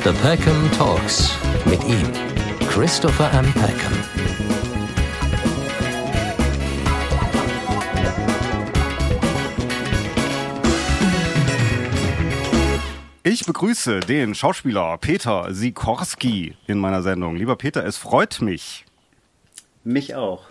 The Peckham Talks mit ihm, Christopher M. Peckham. Ich begrüße den Schauspieler Peter Sikorski in meiner Sendung. Lieber Peter, es freut mich. Mich auch.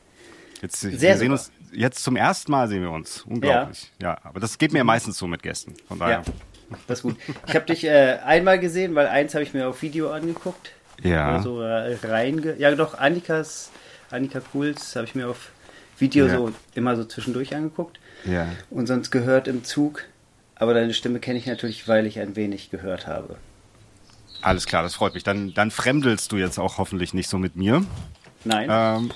Wir sehen uns jetzt zum ersten Mal, sehen wir uns. Unglaublich. Ja, aber das geht mir meistens so mit Gästen. Von daher. Ja, das ist gut. Ich habe dich einmal gesehen, weil eins habe ich mir auf Video angeguckt. Ja. So ja, doch, Annika Kuhls habe ich mir auf Video so immer so zwischendurch angeguckt. Ja. Und sonst gehört im Zug. Aber deine Stimme kenne ich natürlich, weil ich ein wenig gehört habe. Alles klar, das freut mich. Dann fremdelst du jetzt auch hoffentlich nicht so mit mir. Nein.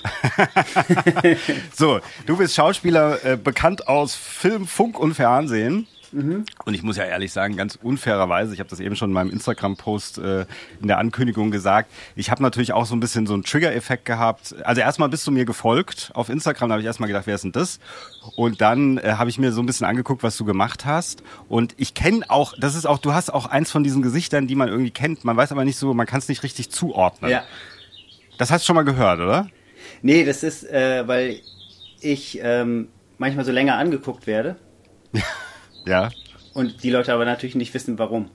So, du bist Schauspieler, bekannt aus Film, Funk und Fernsehen. Und ich muss ja ehrlich sagen, ganz unfairerweise, ich habe das eben schon in meinem Instagram-Post in der Ankündigung gesagt, ich habe natürlich auch so ein bisschen so einen Trigger-Effekt gehabt. Also erstmal bist du mir gefolgt auf Instagram, da habe ich erstmal gedacht, wer ist denn das? Und dann habe ich mir so ein bisschen angeguckt, was du gemacht hast. Und ich kenne auch, du hast auch eins von diesen Gesichtern, die man irgendwie kennt. Man weiß aber nicht so, man kann es nicht richtig zuordnen. Ja. Das hast du schon mal gehört, oder? Nee, das ist, weil ich manchmal so länger angeguckt werde. Ja. Und die Leute aber natürlich nicht wissen, warum.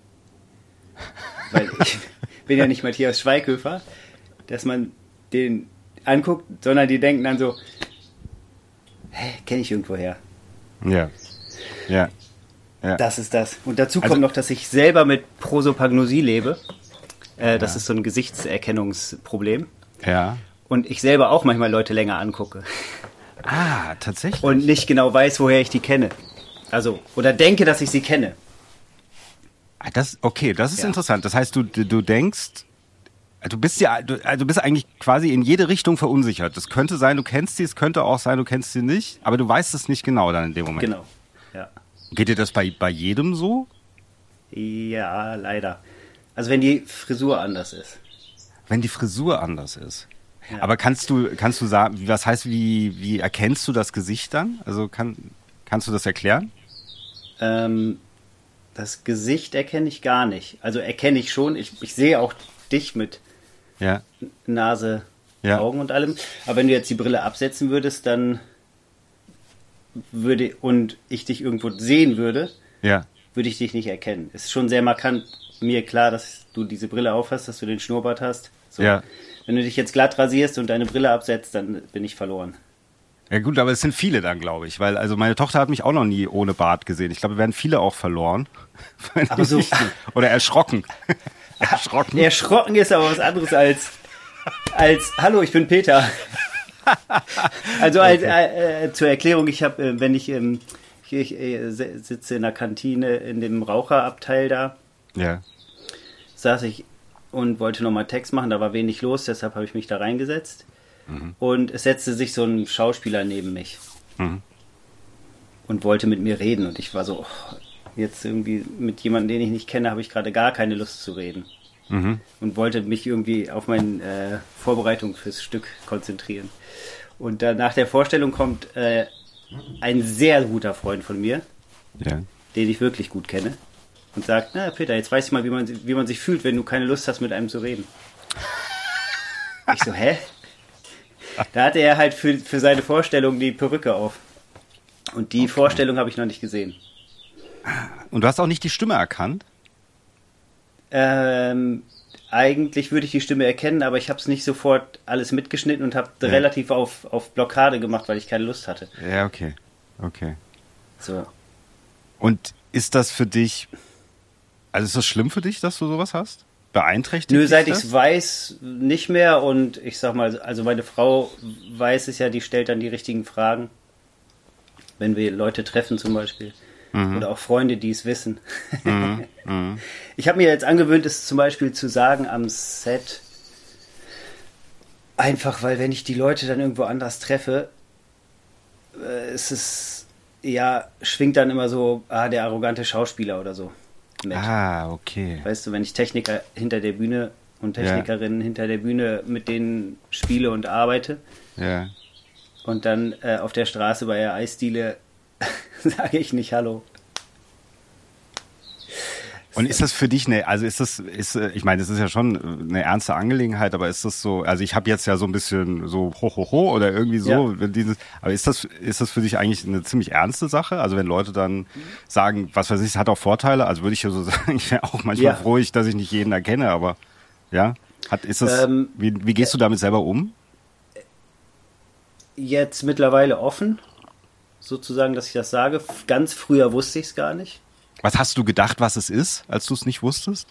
Weil ich bin ja nicht Matthias Schweighöfer, dass man den anguckt, sondern die denken dann so, kenne ich irgendwoher. Ja. Ja. Ja. Das ist das. Und dazu kommt noch, dass ich selber mit Prosopagnosie lebe. Das ist so ein Gesichtserkennungsproblem. Ja. Und ich selber auch manchmal Leute länger angucke. Ah, tatsächlich? Und nicht genau weiß, woher ich die kenne. Also, oder denke, dass ich sie kenne. Das ist interessant. Das heißt, du denkst, du bist eigentlich quasi in jede Richtung verunsichert. Das könnte sein, du kennst sie, es könnte auch sein, du kennst sie nicht, aber du weißt es nicht genau dann in dem Moment. Genau, ja. Geht dir das bei jedem so? Ja, leider. Also wenn die Frisur anders ist. Wenn die Frisur anders ist. Ja. Aber kannst du sagen, was heißt, wie erkennst du das Gesicht dann? Also kannst du das erklären? Das Gesicht erkenne ich gar nicht. Also erkenne ich schon. Ich sehe auch dich mit Nase, Augen und allem. Aber wenn du jetzt die Brille absetzen würdest, dann und ich dich irgendwo sehen würde, würde ich dich nicht erkennen. Es ist schon sehr markant mir klar, dass du diese Brille aufhast, dass du den Schnurrbart hast. So. Ja. Wenn du dich jetzt glatt rasierst und deine Brille absetzt, dann bin ich verloren. Ja gut, aber es sind viele dann, glaube ich, weil also meine Tochter hat mich auch noch nie ohne Bart gesehen. Ich glaube, wir werden viele auch verloren. Aber so, oder erschrocken. Erschrocken ist aber was anderes als Hallo, ich bin Peter. Also zur Erklärung, ich habe, wenn ich sitze in der Kantine in dem Raucherabteil da, saß ich und wollte nochmal Text machen, da war wenig los, deshalb habe ich mich da reingesetzt. Und es setzte sich so ein Schauspieler neben mich und wollte mit mir reden. Und ich war so, jetzt irgendwie mit jemandem, den ich nicht kenne, habe ich gerade gar keine Lust zu reden. Und wollte mich irgendwie auf meine Vorbereitung fürs Stück konzentrieren. Und dann nach der Vorstellung kommt ein sehr guter Freund von mir, den ich wirklich gut kenne, und sagt, na Peter, jetzt weiß ich mal, wie man sich fühlt, wenn du keine Lust hast, mit einem zu reden. Ich so, hä? Da hatte er halt für seine Vorstellung die Perücke auf. Und die Vorstellung habe ich noch nicht gesehen. Und du hast auch nicht die Stimme erkannt? Eigentlich würde ich die Stimme erkennen, aber ich habe es nicht sofort alles mitgeschnitten und habe relativ auf Blockade gemacht, weil ich keine Lust hatte. Ja, okay. So. Und ist das für dich, also ist das schlimm für dich, dass du sowas hast? Beeinträchtigt? Nö, seit ich es weiß, nicht mehr. Und ich sag mal, also meine Frau weiß es ja, die stellt dann die richtigen Fragen. Wenn wir Leute treffen zum Beispiel. Oder auch Freunde, die es wissen. Ich habe mir jetzt angewöhnt, es zum Beispiel zu sagen am Set. Einfach, weil wenn ich die Leute dann irgendwo anders treffe, schwingt dann immer so, der arrogante Schauspieler oder so. Mit. Okay. Weißt du, wenn ich Techniker hinter der Bühne und Technikerinnen hinter der Bühne mit denen spiele und arbeite und dann auf der Straße bei der Eisdiele sage ich nicht Hallo. Und ist das für dich ich meine, das ist ja schon eine ernste Angelegenheit, aber ist das so, also ich habe jetzt ja so ein bisschen so ho oder irgendwie so, aber ist das für dich eigentlich eine ziemlich ernste Sache? Also wenn Leute dann sagen, was weiß ich, es hat auch Vorteile, also würde ich ja so sagen, ich wäre auch manchmal froh, dass ich nicht jeden erkenne, aber ja, wie gehst du damit selber um? Jetzt mittlerweile offen, sozusagen, dass ich das sage. Ganz früher wusste ich es gar nicht. Was hast du gedacht, was es ist, als du es nicht wusstest?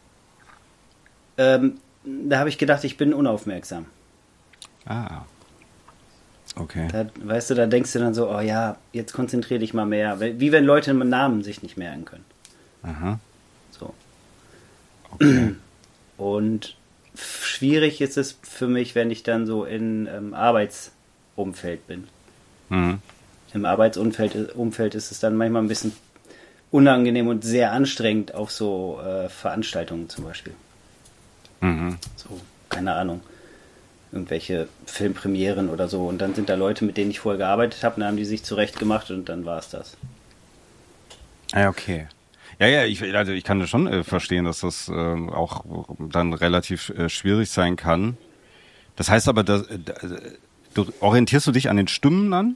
Da habe ich gedacht, ich bin unaufmerksam. Ah, okay. Da denkst du dann so, oh ja, jetzt konzentrier dich mal mehr. Wie wenn Leute einen Namen sich nicht merken können. Aha. So. Okay. Und schwierig ist es für mich, wenn ich dann so in Arbeitsumfeld bin. Mhm. Im Arbeitsumfeld ist es dann manchmal ein bisschen unangenehm und sehr anstrengend auf so Veranstaltungen zum Beispiel. Mhm. So, keine Ahnung. Irgendwelche Filmpremieren oder so. Und dann sind da Leute, mit denen ich vorher gearbeitet habe, und dann haben die sich zurecht gemacht und dann war es das. Ah, okay. Ja, ich kann das schon verstehen, dass das auch dann relativ schwierig sein kann. Das heißt aber, orientierst du dich an den Stimmen an?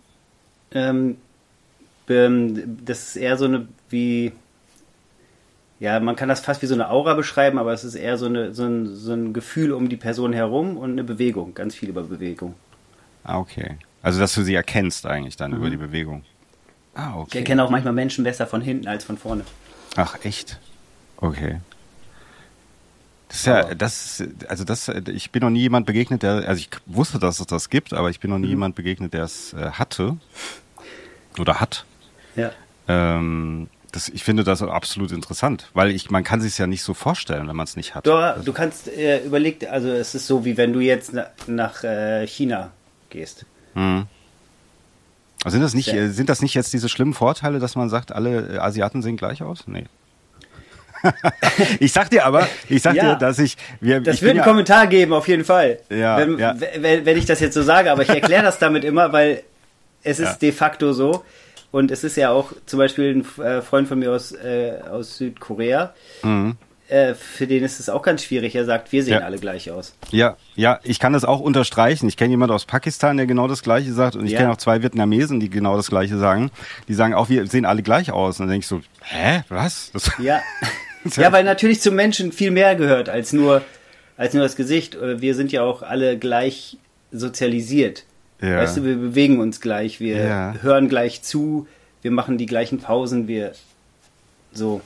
Das ist eher so man kann das fast wie so eine Aura beschreiben, aber es ist eher so ein Gefühl um die Person herum und eine Bewegung, ganz viel über Bewegung. Ah, okay. Also, dass du sie erkennst eigentlich dann über die Bewegung. Ah, okay. Ich erkenne auch manchmal Menschen besser von hinten als von vorne. Ach, echt? Okay. Ich bin noch nie jemand begegnet, ich wusste, dass es das gibt, aber ich bin noch nie jemand begegnet, der es hatte oder hat. Ja. Ich finde das absolut interessant, weil man kann sich es ja nicht so vorstellen, wenn man es nicht hat. Du kannst also es ist so, wie wenn du jetzt nach China gehst. Mhm. Also sind das nicht jetzt diese schlimmen Vorteile, dass man sagt, alle Asiaten sehen gleich aus? Nee. Ich sag dir, dass ich... Das wird einen Kommentar geben, auf jeden Fall. Ja, wenn ich das jetzt so sage, aber ich erkläre das damit immer, weil es ist de facto so. Und es ist ja auch zum Beispiel ein Freund von mir aus Südkorea, für den ist es auch ganz schwierig. Er sagt, wir sehen alle gleich aus. Ja, ich kann das auch unterstreichen. Ich kenne jemanden aus Pakistan, der genau das Gleiche sagt. Und ich kenne auch 2 Vietnamesen, die genau das Gleiche sagen. Die sagen auch, wir sehen alle gleich aus. Und dann denke ich so, hä, was? Ja, weil natürlich zum Menschen viel mehr gehört als nur das Gesicht. Wir sind ja auch alle gleich sozialisiert. Ja. Weißt du, wir bewegen uns gleich, wir hören gleich zu, wir machen die gleichen Pausen, so.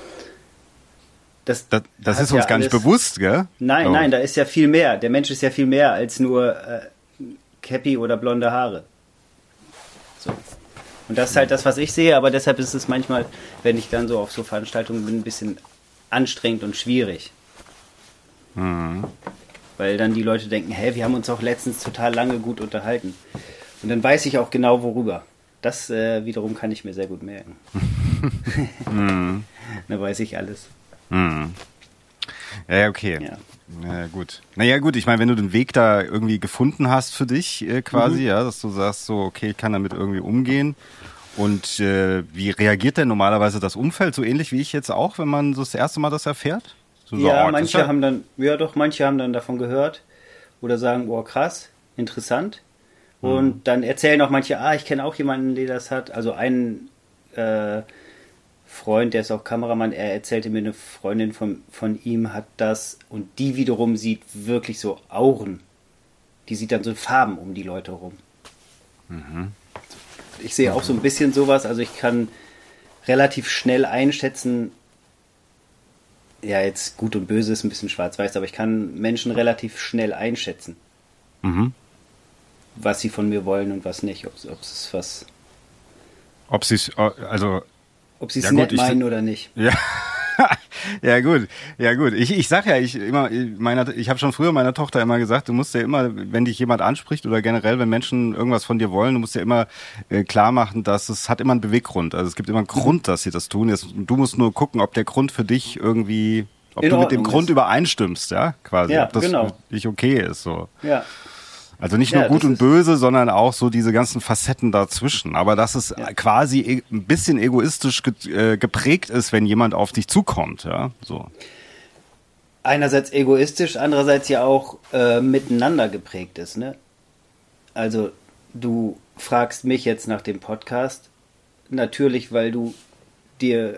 Das ist uns gar nicht bewusst, gell? Nein, da ist ja viel mehr. Der Mensch ist ja viel mehr als nur Käppi oder blonde Haare. So. Und das ist halt das, was ich sehe, aber deshalb ist es manchmal, wenn ich dann so auf so Veranstaltungen bin, ein bisschen anstrengend und schwierig. Mhm. Weil dann die Leute denken, wir haben uns auch letztens total lange gut unterhalten. Und dann weiß ich auch genau, worüber. Das wiederum kann ich mir sehr gut merken. Mhm. Dann weiß ich alles. Mhm. Ja, okay. Ja, gut. Naja, gut, ich meine, wenn du den Weg da irgendwie gefunden hast für dich quasi, dass du sagst so, okay, ich kann damit irgendwie umgehen. Und wie reagiert denn normalerweise das Umfeld? So ähnlich wie ich jetzt auch, wenn man so das erste Mal das erfährt? So, manche haben dann davon gehört oder sagen, boah, krass, interessant. Und dann erzählen auch manche, ich kenne auch jemanden, der das hat. Also ein Freund, der ist auch Kameramann, er erzählte mir, eine Freundin von ihm hat das und die wiederum sieht wirklich so Auren. Die sieht dann so Farben um die Leute rum. Mhm. Ich sehe auch so ein bisschen sowas, also ich kann relativ schnell einschätzen, ja, jetzt gut und böse ist ein bisschen schwarz-weiß, aber ich kann Menschen relativ schnell einschätzen. Mhm. Was sie von mir wollen und was nicht. Ob sie es nett meinen oder nicht. Ja. Ja gut. Ich sag ja, ich habe schon früher meiner Tochter immer gesagt, du musst ja immer, wenn dich jemand anspricht oder generell, wenn Menschen irgendwas von dir wollen, du musst ja immer klar machen, dass es hat immer einen Beweggrund. Also es gibt immer einen Grund, dass sie das tun. Du musst nur gucken, ob der Grund für dich irgendwie, ob du mit dem Grund übereinstimmst, ja, quasi. Ja, ob das für dich okay ist, so. Ja. Also nicht nur gut und böse, sondern auch so diese ganzen Facetten dazwischen. Aber dass es quasi ein bisschen egoistisch geprägt ist, wenn jemand auf dich zukommt, ja, so. Einerseits egoistisch, andererseits ja auch miteinander geprägt ist, ne? Also du fragst mich jetzt nach dem Podcast, natürlich, weil du dir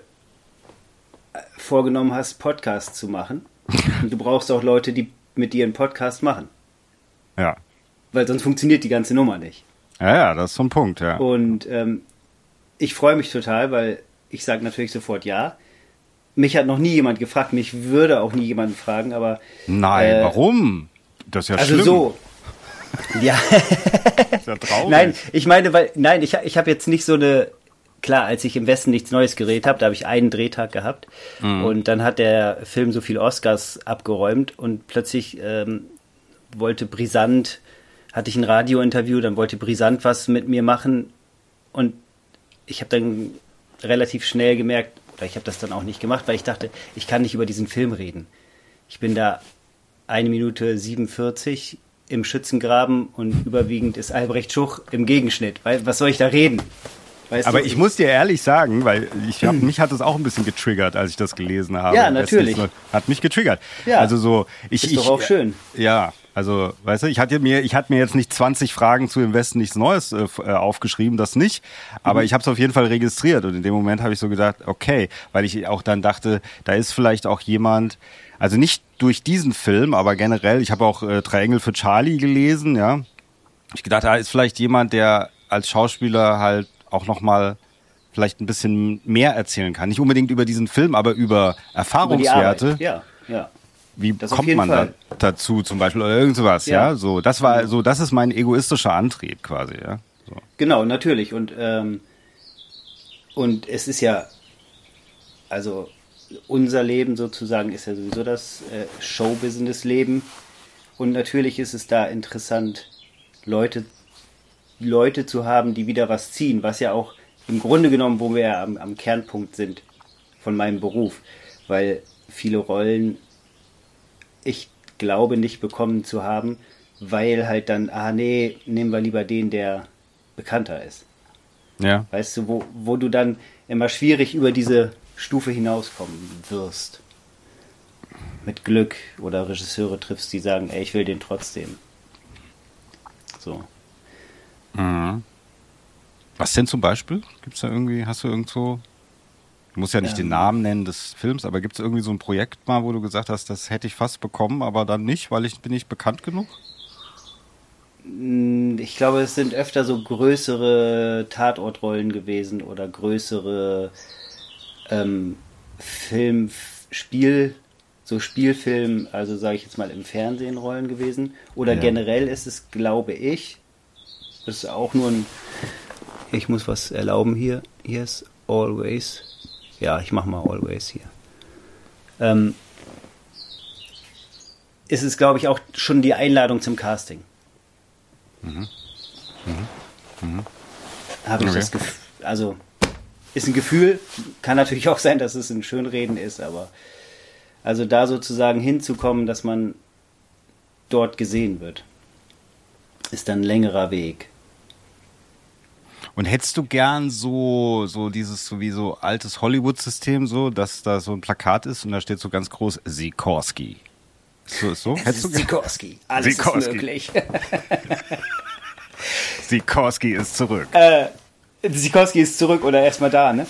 vorgenommen hast, Podcasts zu machen. Und du brauchst auch Leute, die mit dir einen Podcast machen. Ja. Weil sonst funktioniert die ganze Nummer nicht. Ja, das ist so ein Punkt, ja. Und ich freue mich total, weil ich sage natürlich sofort ja. Mich hat noch nie jemand gefragt, mich würde auch nie jemanden fragen, aber... Nein, warum? Das ist ja schlimm. Also so... Ja. Das ist ja traurig. Nein, ich meine, ich habe jetzt nicht so eine... Klar, als ich im Westen nichts Neues gedreht habe, da habe ich einen Drehtag gehabt und dann hat der Film so viele Oscars abgeräumt und plötzlich wollte Brisant, hatte ich ein Radiointerview, dann wollte Brisant was mit mir machen und ich habe dann relativ schnell gemerkt, oder ich habe das dann auch nicht gemacht, weil ich dachte, ich kann nicht über diesen Film reden. Ich bin da 1 Minute 47 im Schützengraben und überwiegend ist Albrecht Schuch im Gegenschnitt. Was soll ich da reden? Weißt aber du, ich muss dir ehrlich sagen, weil mich hat es auch ein bisschen getriggert, als ich das gelesen habe. Ja, natürlich. Hat mich getriggert. Ja, also so, ist doch auch schön. Ja, also, weißt du, ich hatte mir jetzt nicht 20 Fragen zu Im Westen nichts Neues aufgeschrieben, das nicht. Aber ich habe es auf jeden Fall registriert und in dem Moment habe ich so gedacht, okay, weil ich auch dann dachte, da ist vielleicht auch jemand, also nicht durch diesen Film, aber generell, ich habe auch Drei Engel für Charlie gelesen, ja. Ich gedacht, da ist vielleicht jemand, der als Schauspieler halt auch nochmal vielleicht ein bisschen mehr erzählen kann. Nicht unbedingt über diesen Film, aber über Erfahrungswerte. Ja, ja. Wie kommt man da dazu zum Beispiel oder irgend sowas, ja? So, das war so, das ist mein egoistischer Antrieb quasi, ja. So. Genau, natürlich. Und es ist ja, also unser Leben sozusagen ist ja sowieso das Showbusiness-Leben. Und natürlich ist es da interessant, Leute zu haben, die wieder was ziehen, was ja auch im Grunde genommen, wo wir ja am Kernpunkt sind von meinem Beruf, weil viele Rollen ich glaube nicht bekommen zu haben, weil halt dann, nehmen wir lieber den, der bekannter ist. Ja. Weißt du, wo du dann immer schwierig über diese Stufe hinauskommen wirst. Mit Glück oder Regisseure triffst, die sagen, ey, ich will den trotzdem. So. Mhm. Was denn zum Beispiel? Gibt's da irgendwie, hast du irgendwo, du musst ja nicht den Namen nennen des Films, aber gibt es irgendwie so ein Projekt mal, wo du gesagt hast, das hätte ich fast bekommen, aber dann nicht, weil ich bin nicht bekannt genug? Ich glaube, es sind öfter so größere Tatortrollen gewesen oder größere Spielfilm, also sage ich jetzt mal im Fernsehen Rollen gewesen. Oder generell ist es, glaube ich, das ist auch nur ich muss was erlauben hier. Hier ist Always. Ja, ich mache mal Always hier. Ist es, glaube ich, auch schon die Einladung zum Casting. Habe ich das Gefühl, also ist ein Gefühl, kann natürlich auch sein, dass es ein Schönreden ist, aber also da sozusagen hinzukommen, dass man dort gesehen wird, ist dann ein längerer Weg. Und hättest du gern so dieses sowieso altes Hollywood-System so, dass da so ein Plakat ist und da steht so ganz groß Sikorski. So? Hättest du Sikorski. Alles ist möglich. Sikorski ist zurück. Sikorski ist zurück oder erstmal da, ne?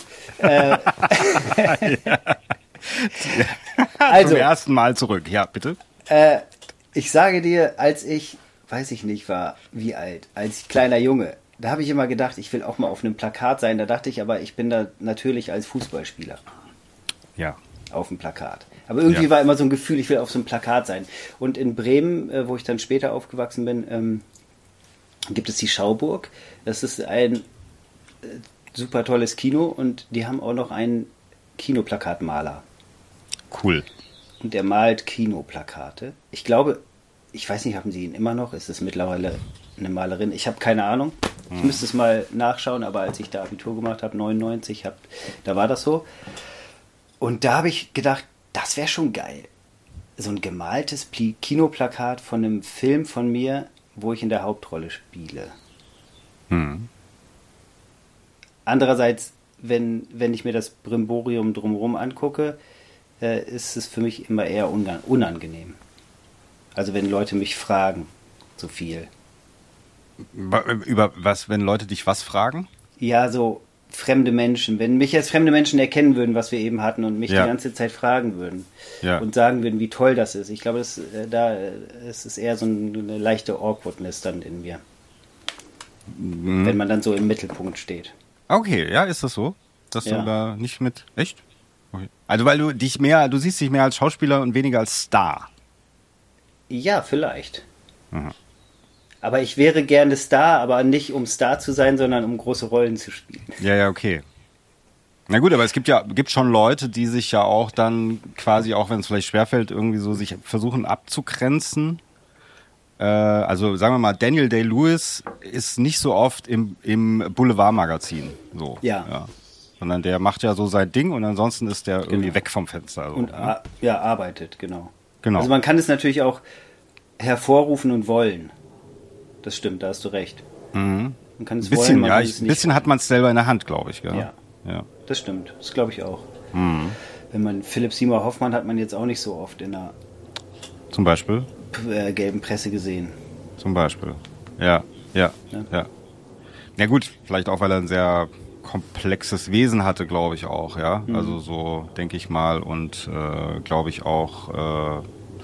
Also, zum ersten Mal zurück. Ja, bitte. Ich sage dir, als ich, weiß ich nicht, war wie alt, als kleiner Junge, da habe ich immer gedacht, ich will auch mal auf einem Plakat sein. Da dachte ich aber, ich bin da natürlich als Fußballspieler. Ja. Auf dem Plakat. Aber irgendwie war immer so ein Gefühl, ich will auf so einem Plakat sein. Und in Bremen, wo ich dann später aufgewachsen bin, gibt es die Schauburg. Das ist ein super tolles Kino und die haben auch noch einen Kinoplakatmaler. Cool. Und der malt Kinoplakate. Ich glaube, ich weiß nicht, haben sie ihn immer noch? Ist es mittlerweile eine Malerin? Ich habe keine Ahnung. Ich müsste es mal nachschauen, aber als ich da Abitur gemacht habe, 99, da war das so. Und da habe ich gedacht, das wäre schon geil. So ein gemaltes Kinoplakat von einem Film von mir wo ich in der Hauptrolle spiele. Hm. Andererseits, wenn ich mir das Brimborium drumherum angucke, ist es für mich immer eher unangenehm. Also wenn Leute mich fragen, so viel. Über was, wenn Leute dich was fragen? Ja, so fremde Menschen. Wenn mich als fremde Menschen erkennen würden, was wir eben hatten, und mich die ganze Zeit fragen würden und sagen würden, wie toll das ist. Ich glaube, es ist eher so eine leichte Awkwardness dann in mir. Wenn man dann so im Mittelpunkt steht. Okay, ja, ist das so? Dass du da nicht mit... Echt? Okay. Also weil du siehst dich mehr als Schauspieler und weniger als Star. Ja, vielleicht. Mhm. Aber ich wäre gerne Star, aber nicht um Star zu sein, sondern um große Rollen zu spielen. Ja, okay. Na gut, aber es gibt schon Leute, die sich ja auch dann quasi, auch wenn es vielleicht schwerfällt, irgendwie so sich versuchen abzugrenzen. Also sagen wir mal, Daniel Day-Lewis ist nicht so oft im Boulevardmagazin. So, ja. Sondern der macht ja so sein Ding und ansonsten ist der irgendwie weg vom Fenster. So, und arbeitet, genau. Also man kann es natürlich auch hervorrufen und wollen. Das stimmt, da hast du recht. Mhm. Man kann es bisschen, wollen, ein bisschen hat man es selber in der Hand, glaube ich. Gell? Ja, das stimmt. Das glaube ich auch. Mhm. Wenn man Philipp Seymour Hoffmann hat man jetzt auch nicht so oft in der zum Beispiel gelben Presse gesehen. Zum Beispiel. Ja. Ja gut, vielleicht auch, weil er ein sehr komplexes Wesen hatte, glaube ich auch, ja. Mhm. Also so denke ich mal und glaube ich auch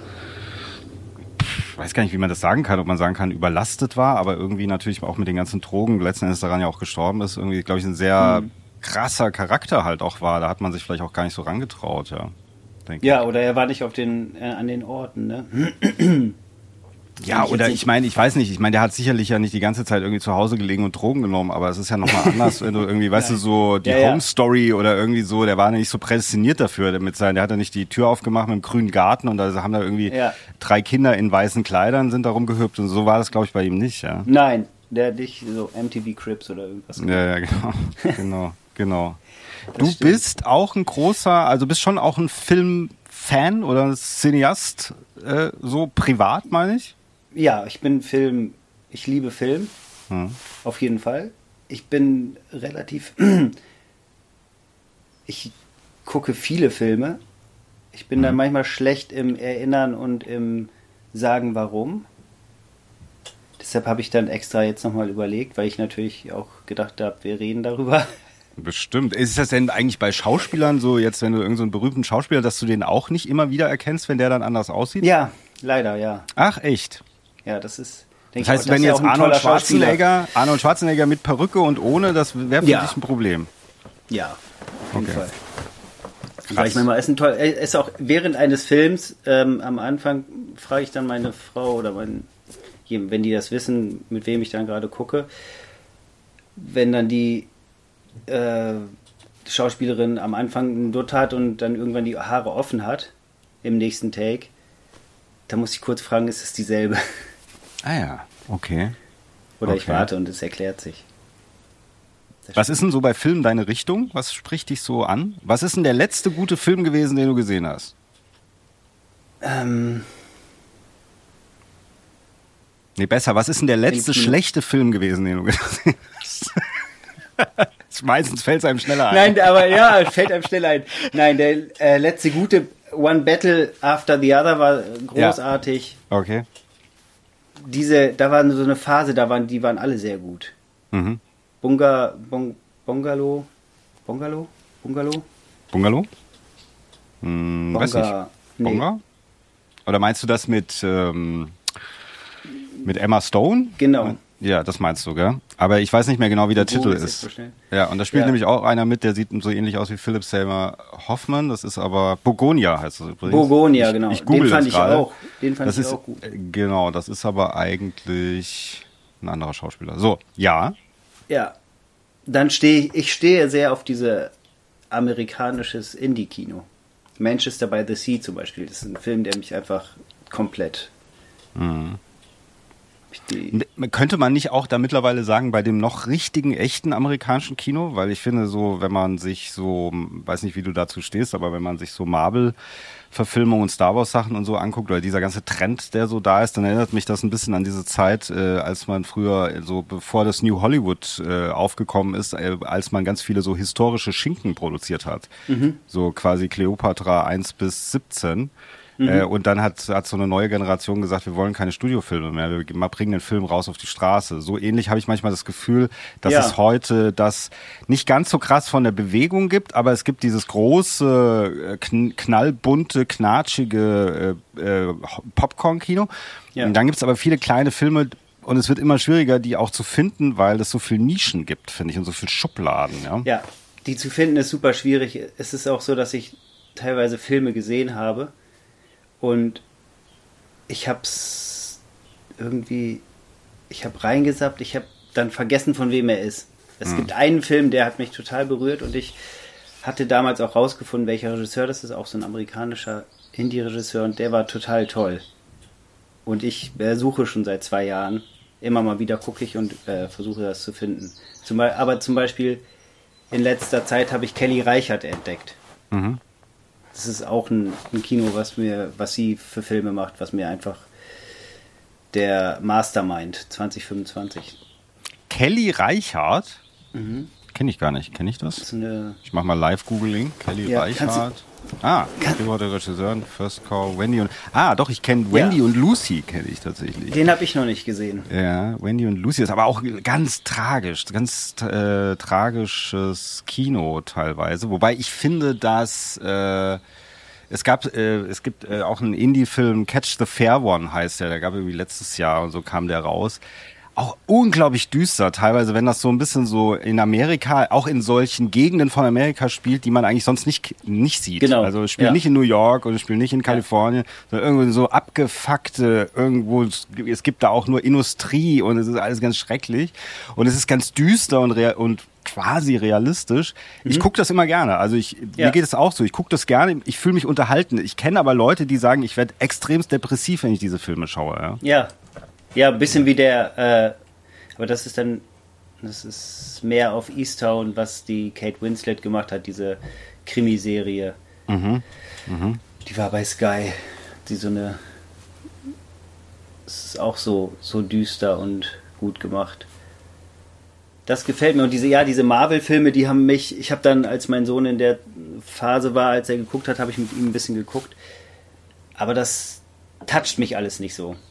weiß gar nicht, wie man das sagen kann, ob man sagen kann, überlastet war, aber irgendwie natürlich auch mit den ganzen Drogen letzten Endes daran ja auch gestorben ist, irgendwie, glaube ich, ein sehr krasser Charakter halt auch war. Da hat man sich vielleicht auch gar nicht so rangetraut, ja. Ja, oder er war nicht an den Orten, ne? Ja, oder ich meine, ich weiß nicht, der hat sicherlich ja nicht die ganze Zeit irgendwie zu Hause gelegen und Drogen genommen, aber es ist ja nochmal anders, wenn du irgendwie, weißt du, so die Home-Story oder irgendwie so, der war nicht so prädestiniert dafür, der hat ja nicht die Tür aufgemacht mit einem grünen Garten und da haben da irgendwie 3 Kinder in weißen Kleidern sind da rumgehüpft und so war das, glaube ich, bei ihm nicht, ja. Nein, der hat nicht so MTV Cribs oder irgendwas gemacht. Ja, genau. Du bist auch ein bist schon auch ein Filmfan oder ein Cineast, so privat, meine ich? Ja, ich liebe Film, auf jeden Fall. Ich bin ich gucke viele Filme. Ich bin dann manchmal schlecht im Erinnern und im Sagen, warum. Deshalb habe ich dann extra jetzt nochmal überlegt, weil ich natürlich auch gedacht habe, wir reden darüber. Bestimmt. Ist das denn eigentlich bei Schauspielern so, jetzt wenn du irgendeinen so einen berühmten Schauspieler, dass du den auch nicht immer wieder erkennst, wenn der dann anders aussieht? Ja, leider, ja. Ach, echt? Ja, das ist... Das heißt, wenn jetzt Arnold Schwarzenegger mit Perücke und ohne, das wäre für dich ein Problem? Ja, auf jeden Fall. Weil ich meine, ist auch während eines Films, am Anfang frage ich dann meine Frau oder wenn die das wissen, mit wem ich dann gerade gucke, wenn dann die Schauspielerin am Anfang einen Dutt hat und dann irgendwann die Haare offen hat, im nächsten Take, da muss ich kurz fragen, ist es dieselbe? Ah ja, okay. Oder ich warte und es erklärt sich. Was ist denn so bei Filmen deine Richtung? Was spricht dich so an? Was ist denn der letzte gute Film gewesen, den du gesehen hast? Nee, besser. Was ist denn der letzte schlechte Film gewesen, den du gesehen hast? Meistens fällt es einem schneller ein. Nein, aber ja, fällt einem schneller ein. Nein, der letzte gute One Battle After the Other war großartig. Ja. Okay. Da war so eine Phase, die waren alle sehr gut. Mhm. Bungalow? Weiß nicht. Bonga? Oder meinst du das mit Emma Stone? Genau. Ja, das meinst du, gell? Aber ich weiß nicht mehr genau, wie der Titel ist. Ja, und da spielt nämlich auch einer mit, der sieht so ähnlich aus wie Philipp Seymour Hoffmann. Das ist aber Bogonia, heißt das übrigens. Bogonia, genau. Ich google das gerade. Den fand ich auch gut. Genau, das ist aber eigentlich ein anderer Schauspieler. So, ja. Ja, dann stehe sehr auf diese amerikanisches Indie-Kino. Manchester by the Sea zum Beispiel. Das ist ein Film, der mich einfach komplett Könnte man nicht auch da mittlerweile sagen, bei dem noch richtigen, echten amerikanischen Kino? Weil ich finde so, wenn man sich so, weiß nicht, wie du dazu stehst, aber wenn man sich so Marvel-Verfilmungen und Star Wars-Sachen und so anguckt, oder dieser ganze Trend, der so da ist, dann erinnert mich das ein bisschen an diese Zeit, als man früher, so bevor das New Hollywood aufgekommen ist, als man ganz viele so historische Schinken produziert hat. So quasi Cleopatra 1 bis 17. Und dann hat so eine neue Generation gesagt, wir wollen keine Studiofilme mehr, wir bringen den Film raus auf die Straße. So ähnlich habe ich manchmal das Gefühl, dass es heute das nicht ganz so krass von der Bewegung gibt, aber es gibt dieses große, knallbunte, knatschige Popcorn-Kino. Ja. Und dann gibt es aber viele kleine Filme, und es wird immer schwieriger, die auch zu finden, weil es so viel Nischen gibt, finde ich, und so viel Schubladen. Ja, die zu finden ist super schwierig. Es ist auch so, dass ich teilweise Filme gesehen habe, und ich habe reingesappt, ich habe dann vergessen, von wem er ist. Es gibt einen Film, der hat mich total berührt, und ich hatte damals auch rausgefunden, welcher Regisseur das ist, auch so ein amerikanischer Indie-Regisseur, und der war total toll. Und ich suche schon seit 2 Jahren, immer mal wieder gucke ich und versuche das zu finden. Aber zum Beispiel in letzter Zeit habe ich Kelly Reichardt entdeckt. Das ist auch ein Kino, was sie für Filme macht, was mir einfach der Mastermind 2025. Kelly Reichardt? Kenne ich gar nicht. Kenne ich das? Ich mache mal Live-Googling. Kelly Reichardt. Der Regisseur, First Call, Wendy und... doch, ich kenne Wendy und Lucy, kenne ich tatsächlich. Den habe ich noch nicht gesehen. Ja, Wendy und Lucy ist aber auch ganz tragisch, ganz tragisches Kino teilweise. Wobei ich finde, dass... Es gibt auch einen Indie-Film, Catch the Fair One heißt der gab irgendwie letztes Jahr und so kam der raus. Auch unglaublich düster, teilweise, wenn das so ein bisschen so in Amerika, auch in solchen Gegenden von Amerika spielt, die man eigentlich sonst nicht sieht. Genau. Also es spielt nicht in New York und es spielt nicht in Kalifornien, sondern irgendwo so abgefuckte, irgendwo, es gibt da auch nur Industrie und es ist alles ganz schrecklich und es ist ganz düster und quasi realistisch. Ich gucke das immer gerne. Also mir geht es auch so. Ich gucke das gerne. Ich fühle mich unterhalten. Ich kenne aber Leute, die sagen, ich werde extremst depressiv, wenn ich diese Filme schaue. Ja, ein bisschen wie der, aber das ist mehr auf Easttown, was die Kate Winslet gemacht hat, diese Krimiserie. Die war bei Sky. Es ist auch so düster und gut gemacht. Das gefällt mir. Und diese Marvel-Filme, die haben mich, ich habe dann, als mein Sohn in der Phase war, als er geguckt hat, habe ich mit ihm ein bisschen geguckt. Aber das toucht mich alles nicht so.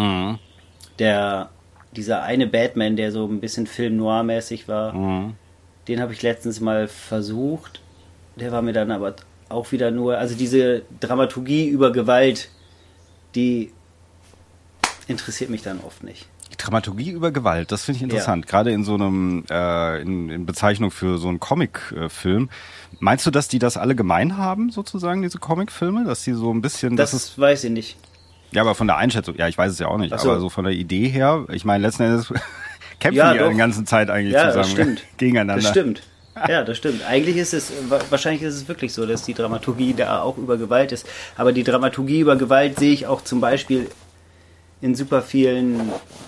Dieser eine Batman, der so ein bisschen Film-Noir-mäßig war, den habe ich letztens mal versucht. Der war mir dann aber auch wieder nur, also diese Dramaturgie über Gewalt, die interessiert mich dann oft nicht. Die Dramaturgie über Gewalt, das finde ich interessant. Gerade in so einem, in Bezeichnung für so einen Comic-Film. Meinst du, dass die das alle gemein haben, sozusagen, diese Comic-Filme? Dass die so ein bisschen... Das weiß ich nicht. Ja, aber von der Einschätzung, ich weiß es ja auch nicht, aber so von der Idee her, ich meine, letzten Endes kämpfen die ja die ganze Zeit eigentlich zusammen gegeneinander. Das stimmt. Ja, das stimmt. Wahrscheinlich ist es wirklich so, dass die Dramaturgie da auch über Gewalt ist. Aber die Dramaturgie über Gewalt sehe ich auch zum Beispiel in super vielen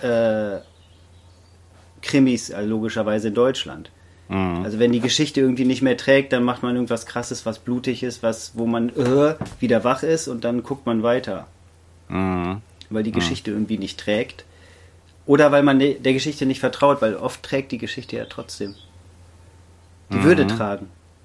Krimis, logischerweise in Deutschland. Also wenn die Geschichte irgendwie nicht mehr trägt, dann macht man irgendwas Krasses, was blutig ist, wo man wieder wach ist und dann guckt man weiter. Weil die Geschichte irgendwie nicht trägt. Oder weil man der Geschichte nicht vertraut, weil oft trägt die Geschichte ja trotzdem. Die würde tragen.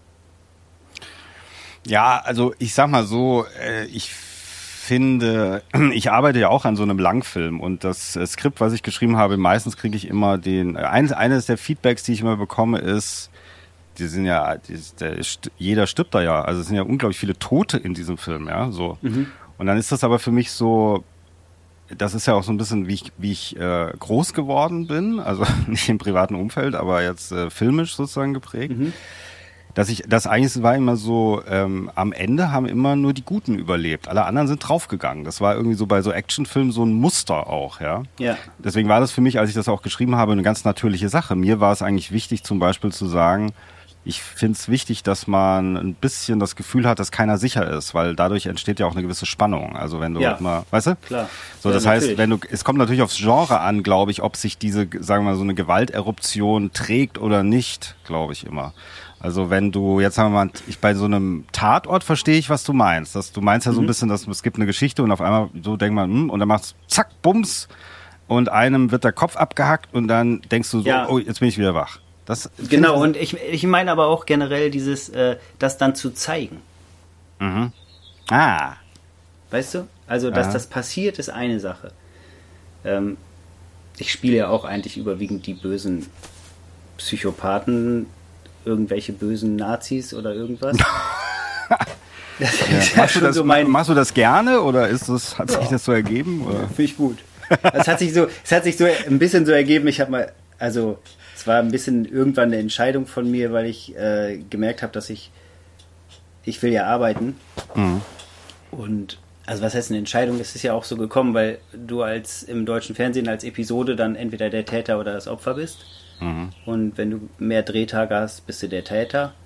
Ja, also ich sag mal so, ich finde, ich arbeite ja auch an so einem Langfilm und das Skript, was ich geschrieben habe, meistens kriege ich immer eines der Feedbacks, die ich immer bekomme, ist, jeder stirbt da ja, also es sind ja unglaublich viele Tote in diesem Film, ja, so. Und dann ist das aber für mich so, das ist ja auch so ein bisschen, wie ich groß geworden bin, also nicht im privaten Umfeld, aber jetzt filmisch sozusagen geprägt. Das eigentlich war immer so, am Ende haben immer nur die Guten überlebt, alle anderen sind draufgegangen. Das war irgendwie so bei so Actionfilmen so ein Muster auch, ja. Deswegen war das für mich, als ich das auch geschrieben habe, eine ganz natürliche Sache. Mir war es eigentlich wichtig, zum Beispiel zu sagen, ich finde es wichtig, dass man ein bisschen das Gefühl hat, dass keiner sicher ist, weil dadurch entsteht ja auch eine gewisse Spannung. Also wenn du immer, weißt du? Klar. So, das heißt, es kommt natürlich aufs Genre an, glaube ich, ob sich diese, sagen wir mal, so eine Gewalteruption trägt oder nicht, glaube ich immer. Also wenn du, jetzt sagen wir mal, bei so einem Tatort verstehe ich, was du meinst. Du meinst ja so ein bisschen, dass es gibt eine Geschichte und auf einmal so denkt man, und dann macht's zack, bums, und einem wird der Kopf abgehackt und dann denkst du so, oh, jetzt bin ich wieder wach. Genau, und ich meine aber auch generell dieses, das dann zu zeigen. Mhm. Weißt du? Also, dass das passiert, ist eine Sache. Ich spiele ja auch eigentlich überwiegend die bösen Psychopathen, irgendwelche bösen Nazis oder irgendwas. Das ist ja schon so machst du das gerne oder hat sich das so ergeben? Finde ich gut. Es hat sich so ein bisschen so ergeben, es war ein bisschen irgendwann eine Entscheidung von mir, weil ich gemerkt habe, dass ich will ja arbeiten. Mhm. Und also was heißt eine Entscheidung? Das ist ja auch so gekommen, weil du im deutschen Fernsehen als Episode dann entweder der Täter oder das Opfer bist. Mhm. Und wenn du mehr Drehtage hast, bist du der Täter.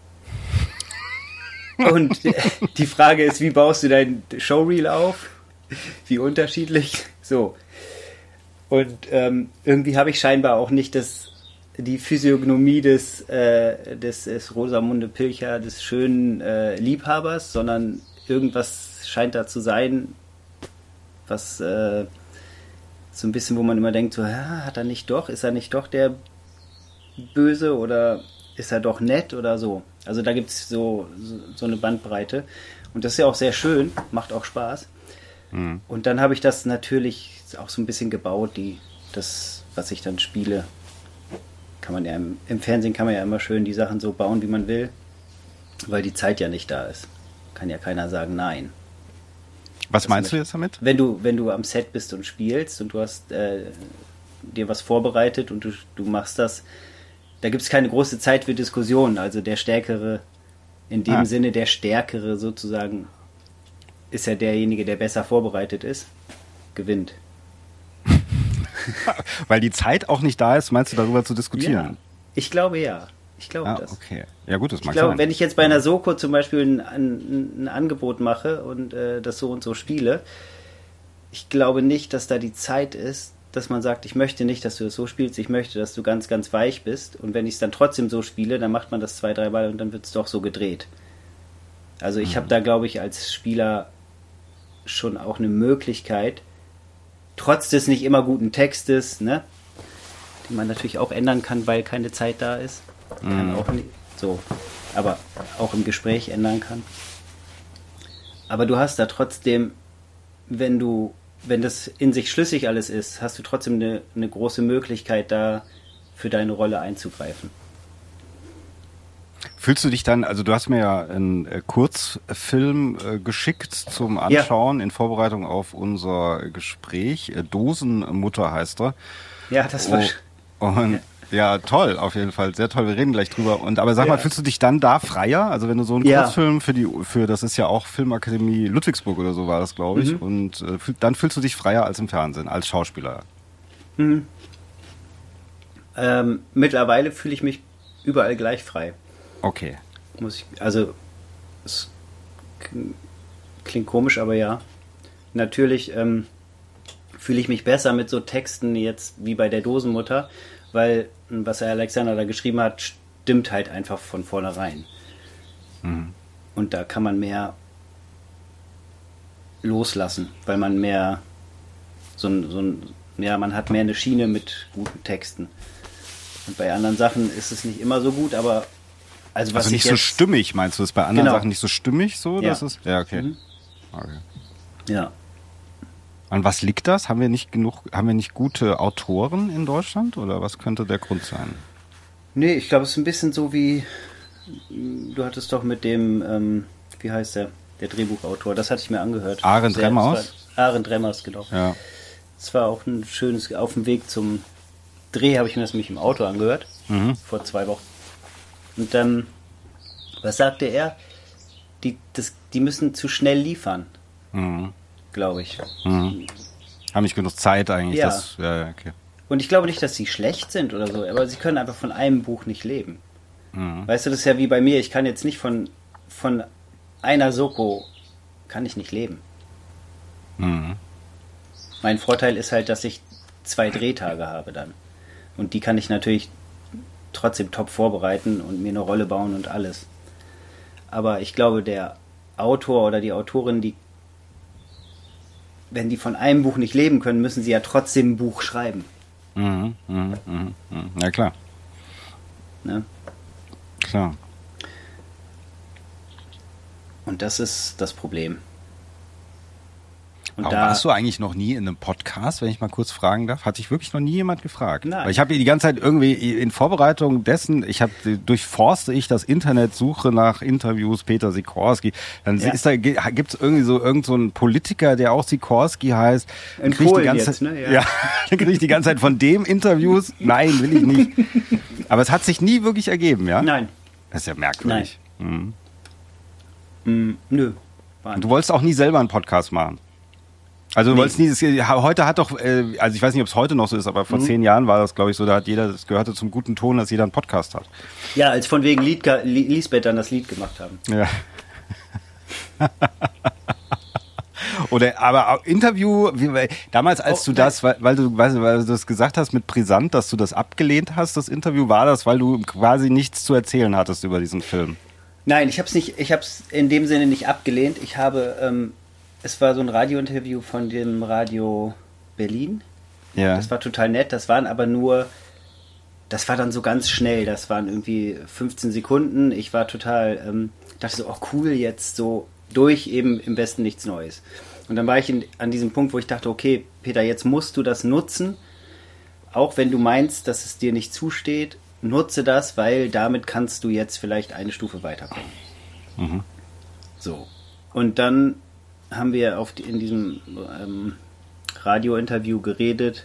Und die Frage ist, wie baust du dein Showreel auf? Wie unterschiedlich? So. Und irgendwie habe ich scheinbar auch nicht die Physiognomie des Rosamunde Pilcher, des schönen Liebhabers, sondern irgendwas scheint da zu sein, was so ein bisschen, wo man immer denkt, so, ist er nicht doch der Böse oder ist er doch nett oder so. Also da gibt es so eine Bandbreite und das ist ja auch sehr schön, macht auch Spaß. Mhm. Und dann habe ich das natürlich auch so ein bisschen gebaut, das, was ich dann spiele. Kann man ja im Fernsehen kann man ja immer schön die Sachen so bauen, wie man will, weil die Zeit ja nicht da ist. Kann ja keiner sagen nein. Was meinst du jetzt damit? Wenn du am Set bist und spielst und du hast dir was vorbereitet und du machst das, da gibt es keine große Zeit für Diskussionen. Also der Stärkere, in dem Sinne der Stärkere sozusagen, ist ja derjenige, der besser vorbereitet ist, gewinnt. Weil die Zeit auch nicht da ist, meinst du, darüber zu diskutieren? Ja, ich glaube ja. Ich glaube das. Okay. Ja gut, das mag sein. Wenn ich jetzt bei einer Soko zum Beispiel ein Angebot mache und das so und so spiele, ich glaube nicht, dass da die Zeit ist, dass man sagt, ich möchte nicht, dass du das so spielst, ich möchte, dass du ganz, ganz weich bist. Und wenn ich es dann trotzdem so spiele, dann macht man das 2-3 Mal und dann wird es doch so gedreht. Also ich habe da, glaube ich, als Spieler schon auch eine Möglichkeit, trotz des nicht immer guten Textes, ne, den man natürlich auch ändern kann, weil keine Zeit da ist. Kann auch nicht so, aber auch im Gespräch ändern kann. Aber du hast da trotzdem, wenn das in sich schlüssig alles ist, hast du trotzdem eine große Möglichkeit, da für deine Rolle einzugreifen. Fühlst du dich dann, also du hast mir ja einen Kurzfilm geschickt zum Anschauen in Vorbereitung auf unser Gespräch. Dosenmutter heißt er. Ja, das war ja, toll, auf jeden Fall. Sehr toll, wir reden gleich drüber. Aber sag mal, fühlst du dich dann da freier? Also wenn du so einen Kurzfilm für das ist ja auch Filmakademie Ludwigsburg oder so war das, glaube ich. Und dann fühlst du dich freier als im Fernsehen, als Schauspieler. Mhm. Mittlerweile fühle ich mich überall gleich frei. Okay. Es klingt komisch, aber ja. Natürlich fühle ich mich besser mit so Texten jetzt wie bei der Dosenmutter, weil was der Alexander da geschrieben hat, stimmt halt einfach von vornherein. Mhm. Und da kann man mehr loslassen, weil man mehr man hat mehr eine Schiene mit guten Texten. Und bei anderen Sachen ist es nicht immer so gut, aber also nicht so stimmig, meinst du? Ist bei anderen Sachen nicht so stimmig so? Ja. Okay. Mhm. Okay. Ja. An was liegt das? Haben wir nicht gute Autoren in Deutschland oder was könnte der Grund sein? Nee, ich glaube, es ist ein bisschen so wie, du hattest doch mit dem, wie heißt der Drehbuchautor, das hatte ich mir angehört. Arend Remmers? Arend Remmers, genau. Ja. Es war auch ein schönes, auf dem Weg zum Dreh habe ich mir das nämlich im Auto angehört, vor 2 Wochen. Und was sagte er? Die müssen zu schnell liefern. Glaube ich. Haben nicht genug Zeit eigentlich. Ja. Okay. Und ich glaube nicht, dass sie schlecht sind oder so, aber sie können einfach von einem Buch nicht leben. Weißt du, das ist ja wie bei mir, ich kann jetzt nicht von einer Soko kann ich nicht leben. Mein Vorteil ist halt, dass ich 2 Drehtage habe dann. Und die kann ich natürlich trotzdem top vorbereiten und mir eine Rolle bauen und alles. Aber ich glaube, der Autor oder die Autorin, wenn die von einem Buch nicht leben können, müssen sie ja trotzdem ein Buch schreiben. Ja, klar. Ne? Klar. Und das ist das Problem. Und Warum warst du eigentlich noch nie in einem Podcast, wenn ich mal kurz fragen darf? Hat dich wirklich noch nie jemand gefragt? Nein. Weil ich habe die ganze Zeit irgendwie in Vorbereitung dessen, durchforste ich das Internet, suche nach Interviews, Peter Sikorski. Dann gibt's irgendwie so einen Politiker, der auch Sikorski heißt. In Polen jetzt, ne? Ja, dann kriege ich die ganze Zeit von dem Interviews. Nein, will ich nicht. Aber es hat sich nie wirklich ergeben, ja? Nein. Das ist ja merkwürdig. Nö. Und du wolltest auch nie selber einen Podcast machen? Also du wolltest nie, heute hat doch, also ich weiß nicht, ob es heute noch so ist, aber vor 10 Jahren war das, glaube ich, so, das gehörte zum guten Ton, dass jeder einen Podcast hat. Ja, als von wegen Lisbeth dann das Lied gemacht haben. Ja. Aber Interview, damals als du das, weil du das gesagt hast mit Brisant, dass du das abgelehnt hast, das Interview, war das, weil du quasi nichts zu erzählen hattest über diesen Film? Nein, ich hab's in dem Sinne nicht abgelehnt. Ich habe, es war so ein Radiointerview von dem Radio Berlin. Ja. Das war total nett. Das war dann so ganz schnell. Das waren irgendwie 15 Sekunden. Ich war total, dachte so, oh cool, jetzt so durch eben im Westen nichts Neues. Und dann war ich an diesem Punkt, wo ich dachte, okay, Peter, jetzt musst du das nutzen. Auch wenn du meinst, dass es dir nicht zusteht, nutze das, weil damit kannst du jetzt vielleicht eine Stufe weiterkommen. So. Und dann haben wir in diesem Radiointerview geredet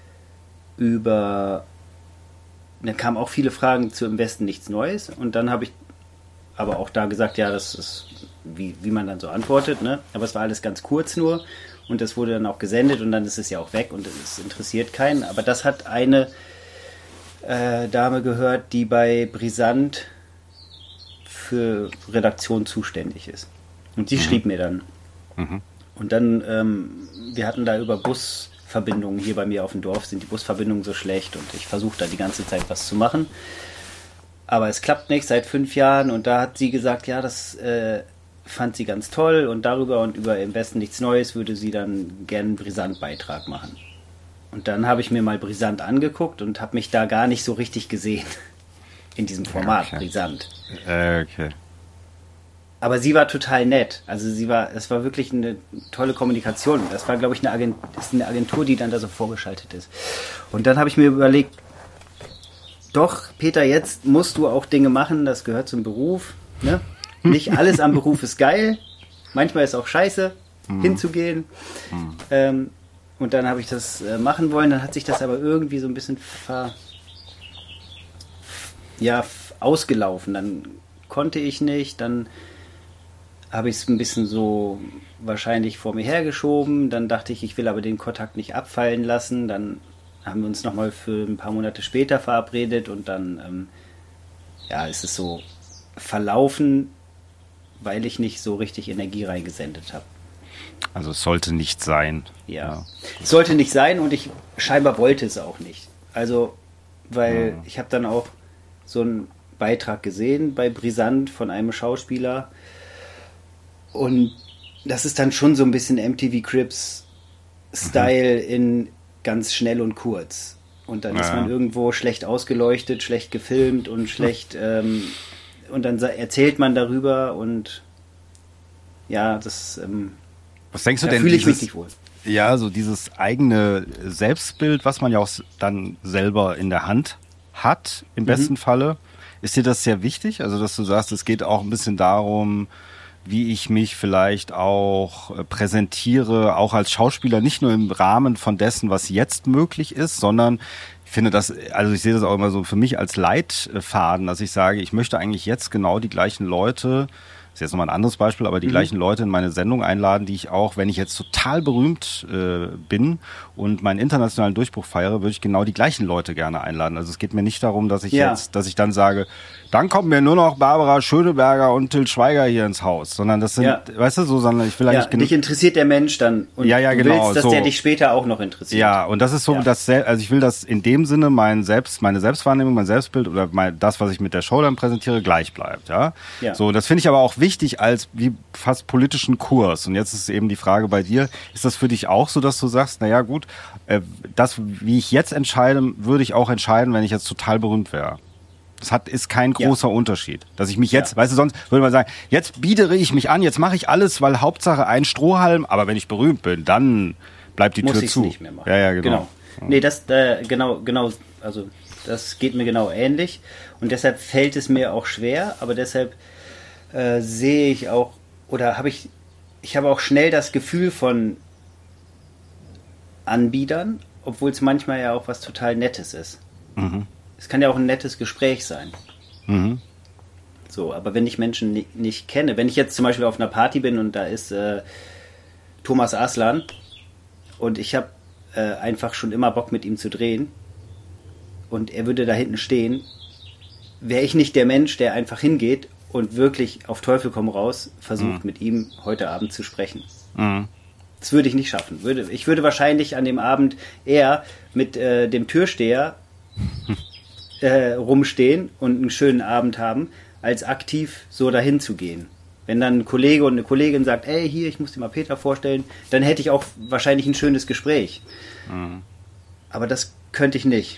da kamen auch viele Fragen zu Im Westen nichts Neues und dann habe ich aber auch da gesagt, ja, das ist wie man dann so antwortet, ne? Aber es war alles ganz kurz nur und das wurde dann auch gesendet und dann ist es ja auch weg und es interessiert keinen, aber das hat eine Dame gehört, die bei Brisant für Redaktion zuständig ist und die schrieb mir dann. Und dann, wir hatten da über Busverbindungen, hier bei mir auf dem Dorf sind die Busverbindungen so schlecht und ich versuche da die ganze Zeit was zu machen. Aber es klappt nicht seit 5 Jahren und da hat sie gesagt, ja, das fand sie ganz toll und darüber und über Im Westen nichts Neues würde sie dann gerne einen Brisant-Beitrag machen. Und dann habe ich mir mal Brisant angeguckt und habe mich da gar nicht so richtig gesehen in diesem Format, okay. Brisant. Okay. Aber sie war total nett. Also es war wirklich eine tolle Kommunikation. Das war, glaube ich, eine Agentur, die dann da so vorgeschaltet ist. Und dann habe ich mir überlegt, doch, Peter, jetzt musst du auch Dinge machen, das gehört zum Beruf. Ne? Nicht alles am Beruf ist geil. Manchmal ist auch scheiße, hinzugehen. Und dann habe ich das machen wollen. Dann hat sich das aber irgendwie so ein bisschen ausgelaufen. Dann konnte ich nicht, dann habe ich es ein bisschen so wahrscheinlich vor mir hergeschoben. Dann dachte ich will aber den Kontakt nicht abfallen lassen. Dann haben wir uns nochmal für ein paar Monate später verabredet und dann ist es so verlaufen, weil ich nicht so richtig Energie reingesendet habe. Also es sollte nicht sein. Ja. Es sollte nicht sein und ich scheinbar wollte es auch nicht. Also, weil ich habe dann auch so einen Beitrag gesehen bei Brisant von einem Schauspieler. Und das ist dann schon so ein bisschen MTV Cribs Style in ganz schnell und kurz. Und dann ist man irgendwo schlecht ausgeleuchtet, schlecht gefilmt und schlecht und dann erzählt man darüber und ja, das was denkst du da denn? Fühle ich mich nicht wohl. Ja, so dieses eigene Selbstbild, was man ja auch dann selber in der Hand hat, im besten Falle. Ist dir das sehr wichtig? Also, dass du sagst, es geht auch ein bisschen darum, wie ich mich vielleicht auch präsentiere, auch als Schauspieler, nicht nur im Rahmen von dessen, was jetzt möglich ist, sondern ich finde das, also ich sehe das auch immer so für mich als Leitfaden, dass ich sage, ich möchte eigentlich jetzt genau die gleichen Leute ist jetzt nochmal ein anderes Beispiel, aber die gleichen Leute in meine Sendung einladen, die ich auch, wenn ich jetzt total berühmt bin und meinen internationalen Durchbruch feiere, würde ich genau die gleichen Leute gerne einladen. Also es geht mir nicht darum, dass ich dass ich dann sage, dann kommen mir nur noch Barbara Schöneberger und Til Schweiger hier ins Haus, sondern das sind, weißt du, so, sondern ich will eigentlich... dich interessiert der Mensch dann und du willst, dass der dich später auch noch interessiert. Ja, und das ist so, also ich will, dass in dem Sinne meine Selbstwahrnehmung, mein Selbstbild oder das, was ich mit der Show dann präsentiere, gleich bleibt, ja. So, das finde ich aber auch wichtig als wie fast politischen Kurs. Und jetzt ist eben die Frage bei dir, ist das für dich auch so, dass du sagst, naja gut, das, wie ich jetzt entscheide, würde ich auch entscheiden, wenn ich jetzt total berühmt wäre. Das ist kein großer Unterschied. Dass ich mich jetzt, weißt du, sonst würde man sagen, jetzt biedere ich mich an, jetzt mache ich alles, weil Hauptsache ein Strohhalm, aber wenn ich berühmt bin, dann bleibt die Tür zu. Muss ich nicht mehr machen. Ja, genau. Nee, das, genau, also das geht mir genau ähnlich und deshalb fällt es mir auch schwer, aber deshalb sehe ich auch, oder ich habe auch schnell das Gefühl von Anbietern, obwohl es manchmal ja auch was total Nettes ist. Es kann ja auch ein nettes Gespräch sein. So, aber wenn ich Menschen nicht kenne, wenn ich jetzt zum Beispiel auf einer Party bin und da ist Thomas Aslan und ich habe einfach schon immer Bock mit ihm zu drehen und er würde da hinten stehen, wäre ich nicht der Mensch, der einfach hingeht und wirklich auf Teufel komm raus versucht, mit ihm heute Abend zu sprechen. Das würde ich nicht schaffen. Ich würde wahrscheinlich an dem Abend eher mit dem Türsteher rumstehen und einen schönen Abend haben, als aktiv so dahin zu gehen. Wenn dann ein Kollege und eine Kollegin sagt, ey, hier, ich muss dir mal Peter vorstellen, dann hätte ich auch wahrscheinlich ein schönes Gespräch. Aber das könnte ich nicht.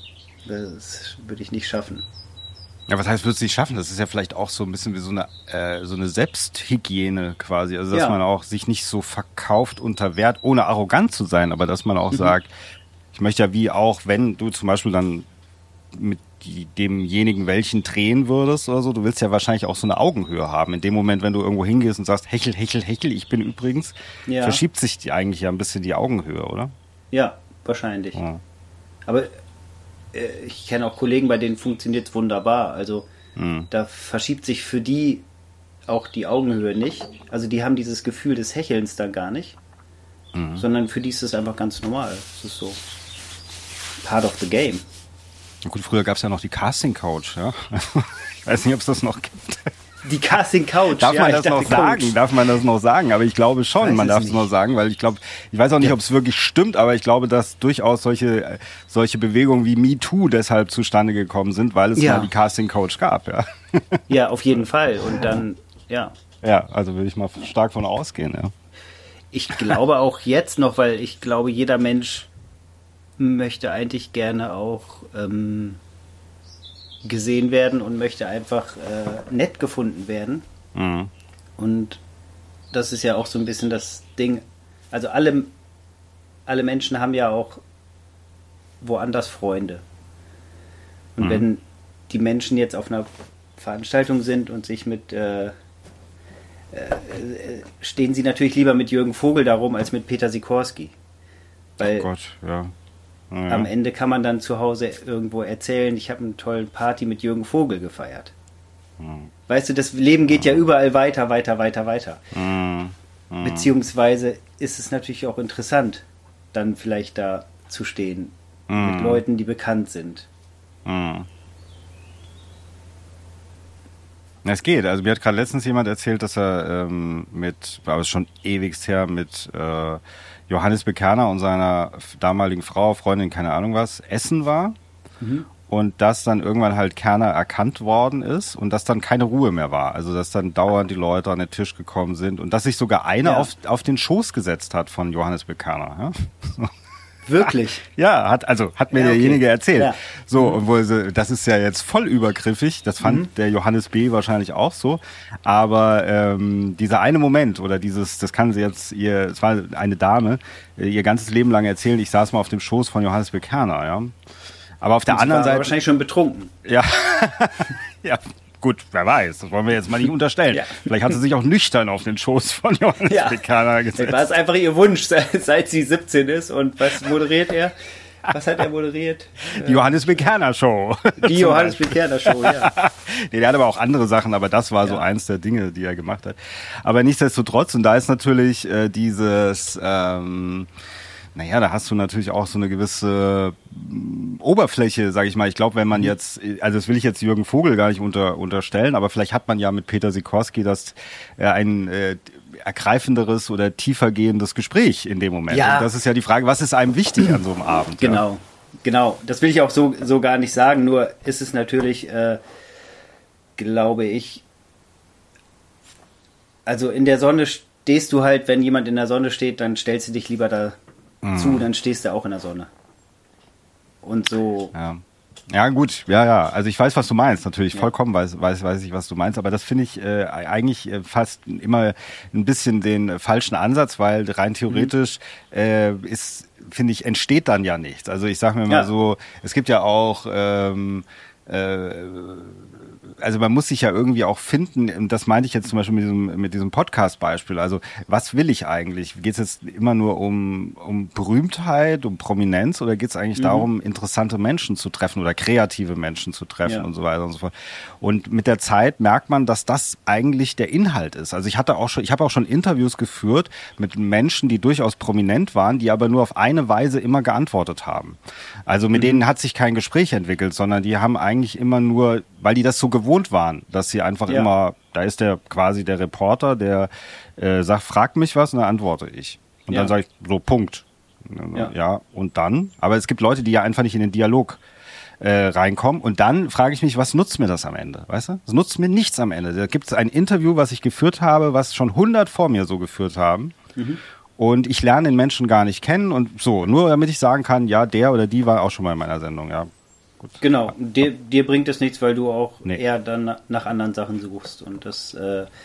Das würde ich nicht schaffen. Ja, was heißt, würdest du nicht schaffen? Das ist ja vielleicht auch so ein bisschen wie so eine Selbsthygiene quasi. Also, dass man auch sich nicht so verkauft unter Wert, ohne arrogant zu sein, aber dass man auch sagt, ich möchte ja wie auch, wenn du zum Beispiel dann mit demjenigen welchen drehen würdest oder so, du willst ja wahrscheinlich auch so eine Augenhöhe haben. In dem Moment, wenn du irgendwo hingehst und sagst, hechel, hechel, hechel, ich bin übrigens, verschiebt sich eigentlich ja ein bisschen die Augenhöhe, oder? Ja, wahrscheinlich. Ja. Aber ich kenne auch Kollegen, bei denen funktioniert es wunderbar. Also da verschiebt sich für die auch die Augenhöhe nicht. Also die haben dieses Gefühl des Hechelns dann gar nicht. Sondern für die ist es einfach ganz normal. Es ist so part of the game. Gut, früher gab es ja noch die Casting Couch, ja. Ich weiß nicht, ob es das noch gibt. Die Casting Couch, Darf man das noch sagen? Darf man das noch sagen? Aber ich glaube schon, man darf es noch sagen, weil ich weiß auch nicht, ob es wirklich stimmt, aber ich glaube, dass durchaus solche Bewegungen wie MeToo deshalb zustande gekommen sind, weil es mal die Casting Couch gab, ja. Ja, auf jeden Fall. Und dann, Ja, also würde ich mal stark von ausgehen, ja. Ich glaube auch jetzt noch, weil ich glaube, jeder Mensch möchte eigentlich gerne auch gesehen werden und möchte einfach nett gefunden werden. Und das ist ja auch so ein bisschen das Ding. Also alle Menschen haben ja auch woanders Freunde. Und wenn die Menschen jetzt auf einer Veranstaltung sind und sich mit stehen sie natürlich lieber mit Jürgen Vogel darum als mit Peter Sikorski. Weil am Ende kann man dann zu Hause irgendwo erzählen, ich habe eine tolle Party mit Jürgen Vogel gefeiert. Weißt du, das Leben geht ja überall weiter. Beziehungsweise ist es natürlich auch interessant, dann vielleicht da zu stehen mit Leuten, die bekannt sind. Es geht. Also mir hat gerade letztens jemand erzählt, dass er aber es ist schon ewigst her, mit Johannes Bekerner und seiner damaligen Freundin, keine Ahnung was, essen war. Und dass dann irgendwann halt Kerner erkannt worden ist und dass dann keine Ruhe mehr war. Also dass dann dauernd die Leute an den Tisch gekommen sind und dass sich sogar einer auf den Schoß gesetzt hat von Johannes Bekerner. Ja? Wirklich? Ja, hat mir derjenige erzählt. Ja. So, und das ist ja jetzt voll übergriffig. Das fand der Johannes B. wahrscheinlich auch so. Aber dieser eine Moment oder das kann sie jetzt es war eine Dame, ihr ganzes Leben lang erzählen, ich saß mal auf dem Schoß von Johannes Bekerner, ja. Aber auf der anderen Seite. Wahrscheinlich schon betrunken. Ja. Ja. Gut, wer weiß, das wollen wir jetzt mal nicht unterstellen. Vielleicht hat sie sich auch nüchtern auf den Schoß von Johannes Bekerner gesetzt. War es einfach ihr Wunsch, seit sie 17 ist und was moderiert er? Was hat er moderiert? Die Johannes Bekerner Show. Die Johannes Bekerner Show, ja. Nee, der hat aber auch andere Sachen, aber das war so eins der Dinge, die er gemacht hat. Aber nichtsdestotrotz, und da ist natürlich dieses, naja, da hast du natürlich auch so eine gewisse Oberfläche, sage ich mal. Ich glaube, wenn man jetzt, also das will ich jetzt Jürgen Vogel gar nicht unterstellen, aber vielleicht hat man ja mit Peter Sikorski ein ergreifenderes oder tiefergehendes Gespräch in dem Moment. Ja. Und das ist ja die Frage, was ist einem wichtig an so einem Abend? Genau, genau. Das will ich auch so gar nicht sagen, nur ist es natürlich, glaube ich, also in der Sonne stehst du halt, wenn jemand in der Sonne steht, dann stellst du dich lieber da zu, dann stehst du auch in der Sonne. Und so. Ja, gut, ja. Also ich weiß, was du meinst, natürlich, vollkommen weiß ich, was du meinst, aber das finde ich eigentlich fast immer ein bisschen den falschen Ansatz, weil rein theoretisch finde ich, entsteht dann ja nichts. Also ich sage mir mal so, es gibt ja auch also man muss sich ja irgendwie auch finden, und das meinte ich jetzt zum Beispiel mit diesem Podcast-Beispiel, also was will ich eigentlich? Geht es jetzt immer nur um Berühmtheit, um Prominenz, oder geht es eigentlich darum, interessante Menschen zu treffen oder kreative Menschen zu treffen und so weiter und so fort? Und mit der Zeit merkt man, dass das eigentlich der Inhalt ist. Also ich habe auch schon Interviews geführt mit Menschen, die durchaus prominent waren, die aber nur auf eine Weise immer geantwortet haben. Also mit denen hat sich kein Gespräch entwickelt, sondern die haben eigentlich immer nur, weil die das so gewohnt waren, dass sie einfach immer, da ist quasi der Reporter, der sagt, fragt mich was und dann antworte ich. Und dann sage ich so, Punkt. Ja, und dann? Aber es gibt Leute, die ja einfach nicht in den Dialog reinkommen. Und dann frage ich mich, was nutzt mir das am Ende? Weißt du? Es nutzt mir nichts am Ende. Da gibt es ein Interview, was ich geführt habe, was schon 100 vor mir so geführt haben. Und ich lerne den Menschen gar nicht kennen und so, nur damit ich sagen kann, ja, der oder die war auch schon mal in meiner Sendung, ja. Gut. Genau, dir bringt es nichts, weil du auch eher dann nach anderen Sachen suchst, und das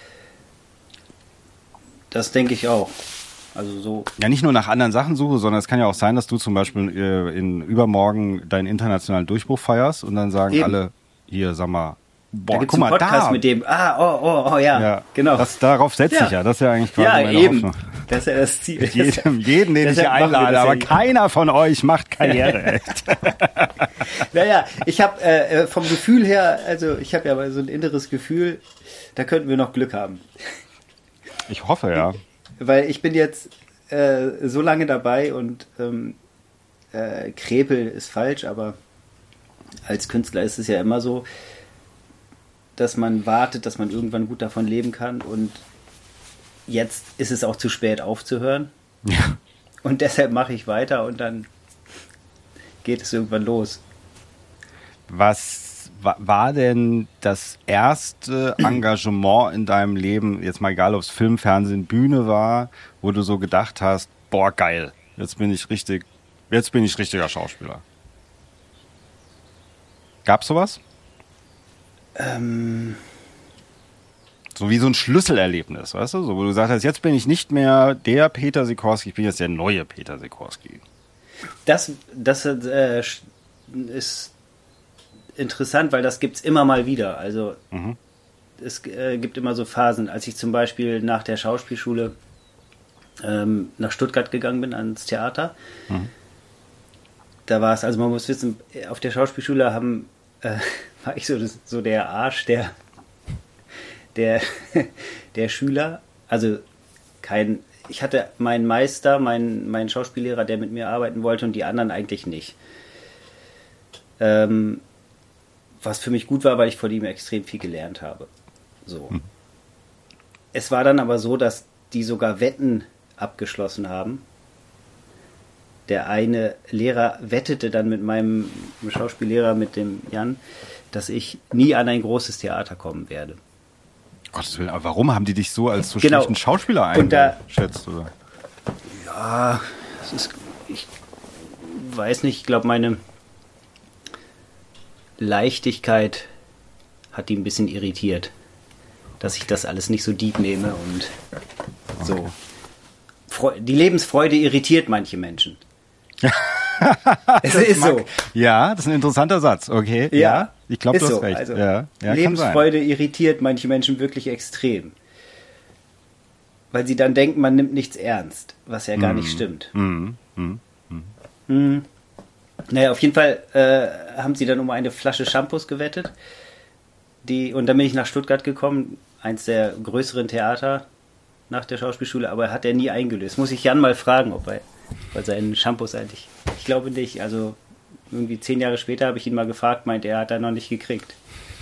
denke ich auch. Also so. Ja, nicht nur nach anderen Sachen suche, sondern es kann ja auch sein, dass du zum Beispiel in übermorgen deinen internationalen Durchbruch feierst und dann sagen alle, hier, sag mal, boah, guck mal, Podcast da. mit dem, ja, genau. Darauf setze ich ja, das ist ja eigentlich quasi meine eben. Hoffnung. Das ist ja das Ziel. Jeden, den ich hier einlade, aber keiner von euch macht Karriere, echt. Naja, ich habe vom Gefühl her, also ich habe ja so ein inneres Gefühl, da könnten wir noch Glück haben. Ich hoffe, ja. Weil ich bin jetzt so lange dabei und Krepel ist falsch, aber als Künstler ist es ja immer so, dass man wartet, dass man irgendwann gut davon leben kann, und jetzt ist es auch zu spät aufzuhören. Ja. Und deshalb mache ich weiter und dann geht es irgendwann los. Was war denn das erste Engagement in deinem Leben, jetzt mal egal, ob es Film, Fernsehen, Bühne war, wo du so gedacht hast, boah, geil, jetzt bin ich richtiger Schauspieler? Gab's sowas? So wie so ein Schlüsselerlebnis, weißt du? So, wo du gesagt hast, jetzt bin ich nicht mehr der Peter Sikorski, ich bin jetzt der neue Peter Sikorski. Das ist interessant, weil das gibt's immer mal wieder. Also es gibt immer so Phasen. Als ich zum Beispiel nach der Schauspielschule nach Stuttgart gegangen bin, ans Theater, da war es, also man muss wissen, auf der Schauspielschule war ich so der Arsch der Schüler. Also ich hatte meinen Meister, meinen Schauspiellehrer, der mit mir arbeiten wollte, und die anderen eigentlich nicht. Was für mich gut war, weil ich von ihm extrem viel gelernt habe. So. Es war dann aber so, dass die sogar Wetten abgeschlossen haben. Der eine Lehrer wettete dann mit meinem Schauspiellehrer, mit dem Jan, dass ich nie an ein großes Theater kommen werde. Gottes Willen, aber warum haben die dich so als so schlechten Schauspieler eingeschätzt? Oder? Ja, ich weiß nicht, ich glaube, meine Leichtigkeit hat die ein bisschen irritiert, dass ich das alles nicht so deep nehme und so. Die Lebensfreude irritiert manche Menschen. Es ist so. Ja, das ist ein interessanter Satz, okay. Ja, ich glaube, du hast recht. Also, ja, Lebensfreude irritiert manche Menschen wirklich extrem. Weil sie dann denken, man nimmt nichts ernst, was ja gar nicht stimmt. Naja, auf jeden Fall haben sie dann um eine Flasche Shampoos gewettet. Und dann bin ich nach Stuttgart gekommen, eins der größeren Theater nach der Schauspielschule, aber hat er nie eingelöst. Muss ich Jan mal fragen, ob er bei seinen Shampoos eigentlich... Ich glaube nicht, also irgendwie 10 Jahre später habe ich ihn mal gefragt, meint er, hat er noch nicht gekriegt.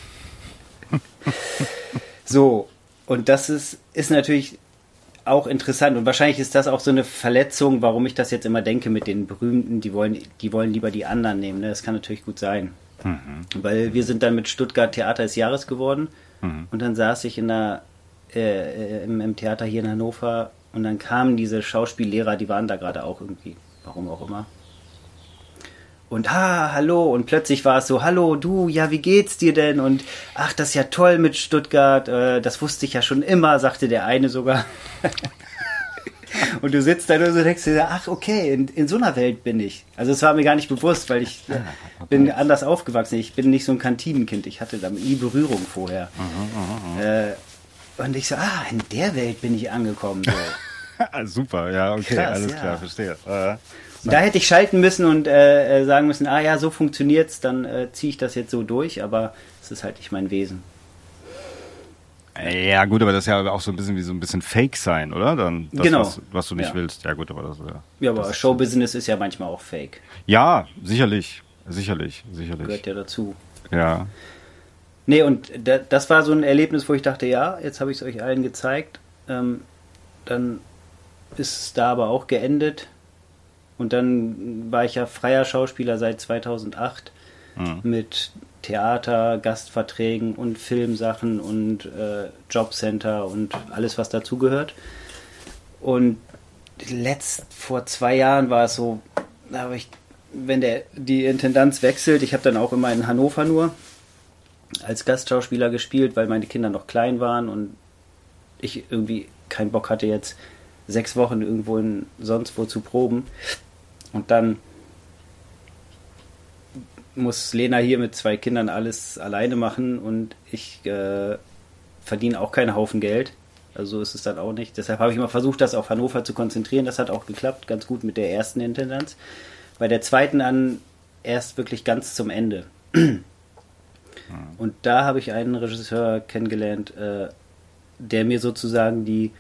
So, und das ist natürlich auch interessant und wahrscheinlich ist das auch so eine Verletzung, warum ich das jetzt immer denke mit den Berühmten, die wollen lieber die anderen nehmen, ne? Das kann natürlich gut sein. Weil wir sind dann mit Stuttgart Theater des Jahres geworden und dann saß ich im Theater hier in Hannover und dann kamen diese Schauspiellehrer, die waren da gerade auch irgendwie, warum auch immer. Und hallo, und plötzlich war es so, hallo, du, ja, wie geht's dir denn? Und ach, das ist ja toll mit Stuttgart, das wusste ich ja schon immer, sagte der eine sogar. Und du sitzt da nur so und denkst dir, ach, okay, in so einer Welt bin ich. Also es war mir gar nicht bewusst, weil ich bin anders aufgewachsen. Ich bin nicht so ein Kantinenkind, ich hatte damit nie Berührung vorher. Und ich so, in der Welt bin ich angekommen. So. Super, ja, okay, krass, alles ja. Klar, verstehe. Da hätte ich schalten müssen und sagen müssen, ja, so funktioniert's, dann ziehe ich das jetzt so durch, aber es ist halt nicht mein Wesen. Ja, gut, aber das ist ja auch so ein bisschen wie so ein bisschen Fake sein, oder? Dann das, genau. Was du nicht willst. Ja, gut, aber das Ja, aber Showbusiness ist ja manchmal auch Fake. Ja, sicherlich. Gehört ja dazu. Ja. Nee, und das war so ein Erlebnis, wo ich dachte, ja, jetzt habe ich es euch allen gezeigt. Dann ist es da aber auch geendet. Und dann war ich ja freier Schauspieler seit 2008 mit Theater, Gastverträgen und Filmsachen und Jobcenter und alles, was dazugehört. Und vor 2 Jahren war es so, wenn die Intendanz wechselt, ich habe dann auch immer in Hannover nur als Gastschauspieler gespielt, weil meine Kinder noch klein waren und ich irgendwie keinen Bock hatte, jetzt 6 Wochen irgendwo sonst wo zu proben. Und dann muss Lena hier mit 2 Kindern alles alleine machen und ich verdiene auch keinen Haufen Geld. Also so ist es dann auch nicht. Deshalb habe ich immer versucht, das auf Hannover zu konzentrieren. Das hat auch geklappt, ganz gut mit der ersten Intendanz. Bei der zweiten dann erst wirklich ganz zum Ende. Und da habe ich einen Regisseur kennengelernt, der mir sozusagen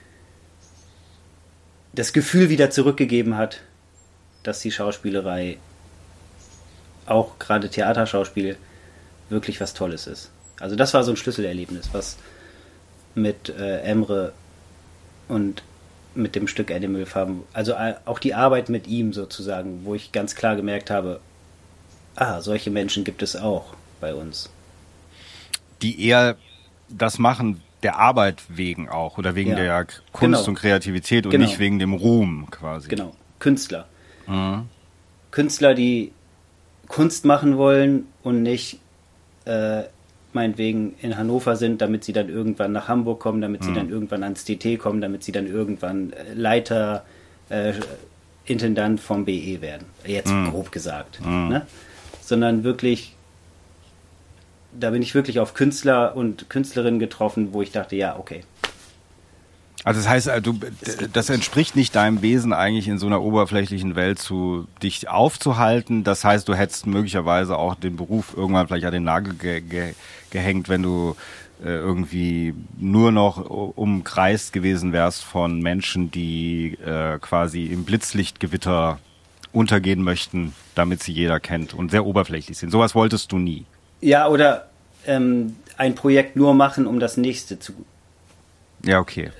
das Gefühl wieder zurückgegeben hat, dass die Schauspielerei, auch gerade Theaterschauspiel, wirklich was Tolles ist. Also das war so ein Schlüsselerlebnis, was mit Emre und mit dem Stück Animal Farm, also auch die Arbeit mit ihm sozusagen, wo ich ganz klar gemerkt habe, solche Menschen gibt es auch bei uns. Die eher das machen der Arbeit wegen auch oder wegen der Kunst und Kreativität und nicht wegen dem Ruhm quasi. Genau, Künstler. Künstler, die Kunst machen wollen und nicht meinetwegen in Hannover sind, damit sie dann irgendwann nach Hamburg kommen, damit sie dann irgendwann ans DT kommen, damit sie dann irgendwann Leiter, Intendant vom BE werden. Jetzt grob gesagt. Ne? Sondern wirklich, da bin ich wirklich auf Künstler und Künstlerinnen getroffen, wo ich dachte, ja, okay. Also das heißt, das entspricht nicht deinem Wesen eigentlich in so einer oberflächlichen Welt dich aufzuhalten. Das heißt, du hättest möglicherweise auch den Beruf irgendwann vielleicht an den Nagel gehängt, wenn du irgendwie nur noch umkreist gewesen wärst von Menschen, die quasi im Blitzlichtgewitter untergehen möchten, damit sie jeder kennt und sehr oberflächlich sind. Sowas wolltest du nie. Ja, oder ein Projekt nur machen, um das nächste zu... Ja, okay.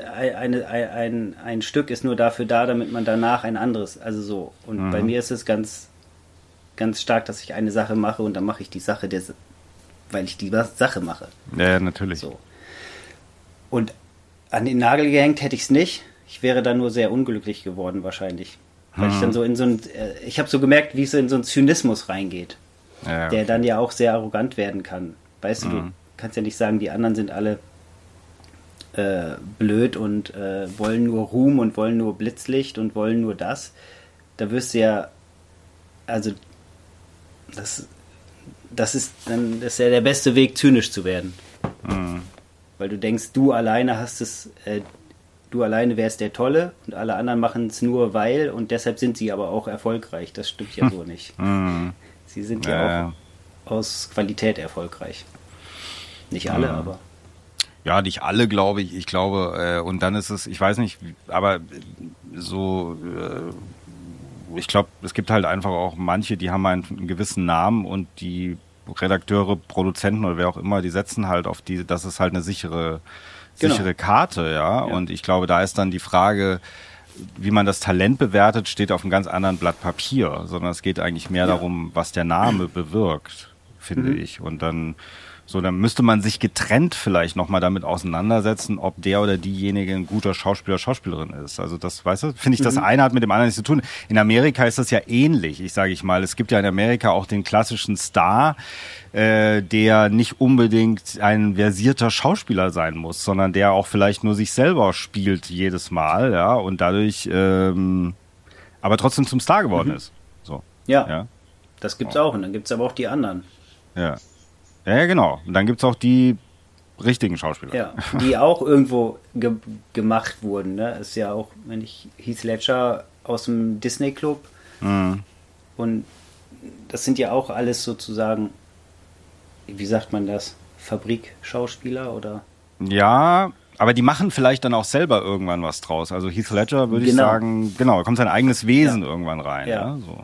Ein Stück ist nur dafür da, damit man danach ein anderes, also so. Und bei mir ist es ganz, ganz stark, dass ich eine Sache mache und dann mache ich die Sache, weil ich die Sache mache. Ja, natürlich. So. Und an den Nagel gehängt hätte ich es nicht. Ich wäre dann nur sehr unglücklich geworden wahrscheinlich. Weil ich dann so ich habe so gemerkt, wie es in so einen Zynismus reingeht. Ja, okay. Der dann ja auch sehr arrogant werden kann. Weißt du kannst ja nicht sagen, die anderen sind alle blöd und wollen nur Ruhm und wollen nur Blitzlicht und wollen nur das. Da wirst du ja, also das ist ja der beste Weg, zynisch zu werden. Weil du denkst, du alleine hast es du alleine wärst der Tolle und alle anderen machen es nur weil und deshalb sind sie aber auch erfolgreich. Das stimmt ja so nicht. Sie sind ja auch aus Qualität erfolgreich. Nicht alle, aber... Ja, nicht alle, glaube ich. Ich glaube, und dann ist es, ich weiß nicht, aber so, ich glaube, es gibt halt einfach auch manche, die haben einen gewissen Namen und die Redakteure, Produzenten oder wer auch immer, die setzen halt auf die, das ist halt eine sichere Karte, ja. Und ich glaube, da ist dann die Frage, wie man das Talent bewertet, steht auf einem ganz anderen Blatt Papier, sondern es geht eigentlich mehr darum, was der Name bewirkt, finde ich. Und dann müsste man sich getrennt vielleicht nochmal damit auseinandersetzen, ob der oder diejenige ein guter Schauspieler, Schauspielerin ist. Also das, weißt du, finde ich, das eine hat mit dem anderen nichts zu tun. In Amerika ist das ja ähnlich, es gibt ja in Amerika auch den klassischen Star, der nicht unbedingt ein versierter Schauspieler sein muss, sondern der auch vielleicht nur sich selber spielt jedes Mal, ja, und dadurch aber trotzdem zum Star geworden ist. So. Ja, das gibt's auch. Und dann gibt's aber auch die anderen. Ja, genau. Und dann gibt's auch die richtigen Schauspieler. Ja, die auch irgendwo gemacht wurden. Ne? Ist ja auch, wenn ich Heath Ledger aus dem Disney Club. Und das sind ja auch alles sozusagen, wie sagt man das, Fabrikschauspieler oder? Ja, aber die machen vielleicht dann auch selber irgendwann was draus. Also Heath Ledger würde ich sagen, da kommt sein eigenes Wesen irgendwann rein. Ja. So.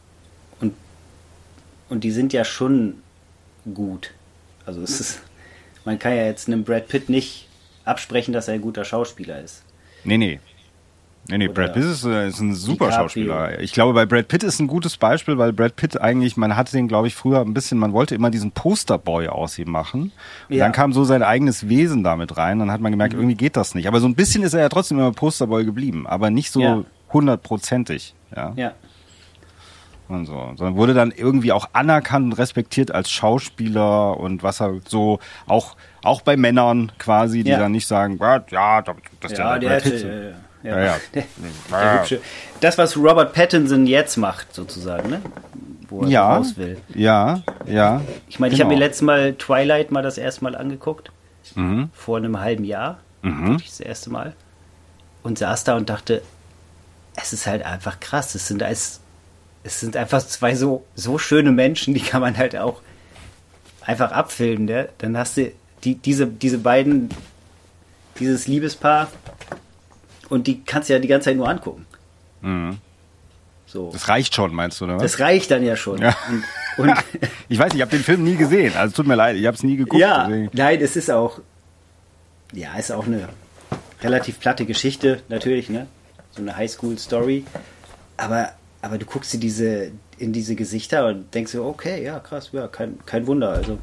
Und die sind ja schon gut. Also es ist, man kann ja jetzt einem Brad Pitt nicht absprechen, dass er ein guter Schauspieler ist. Nee, Brad Pitt ist ein super Schauspieler. Ich glaube, bei Brad Pitt ist ein gutes Beispiel, weil Brad Pitt eigentlich, man hatte den, glaube ich, früher ein bisschen, man wollte immer diesen Posterboy aus ihm machen. Und dann kam so sein eigenes Wesen damit rein. Dann hat man gemerkt, irgendwie geht das nicht. Aber so ein bisschen ist er ja trotzdem immer Posterboy geblieben. Aber nicht so 100%ig. Ja. Und so. Sondern wurde dann irgendwie auch anerkannt und respektiert als Schauspieler und was er so, auch bei Männern quasi, die dann nicht sagen, das ist der Brad Pitt. Ja. Der Hübsche. Das, was Robert Pattinson jetzt macht, sozusagen, ne? Wo er raus will. Ja. Ich meine, ich habe mir letztes Mal Twilight mal das erste Mal angeguckt. Vor einem halben Jahr. Das erste Mal. Und saß da und dachte, es ist halt einfach krass. Es sind einfach zwei so schöne Menschen, die kann man halt auch einfach abfilmen. Ne? Dann hast du diese beiden, dieses Liebespaar und die kannst du ja die ganze Zeit nur angucken. So. Das reicht schon, meinst du, oder was? Das reicht dann ja schon. Ja. Und ich weiß nicht, ich habe den Film nie gesehen. Also tut mir leid, ich habe es nie geguckt. Ja, nein, es ist auch eine relativ platte Geschichte, natürlich, ne? So eine Highschool-Story. Aber du guckst dir in diese Gesichter und denkst dir, okay, ja, krass, ja, kein Wunder, also.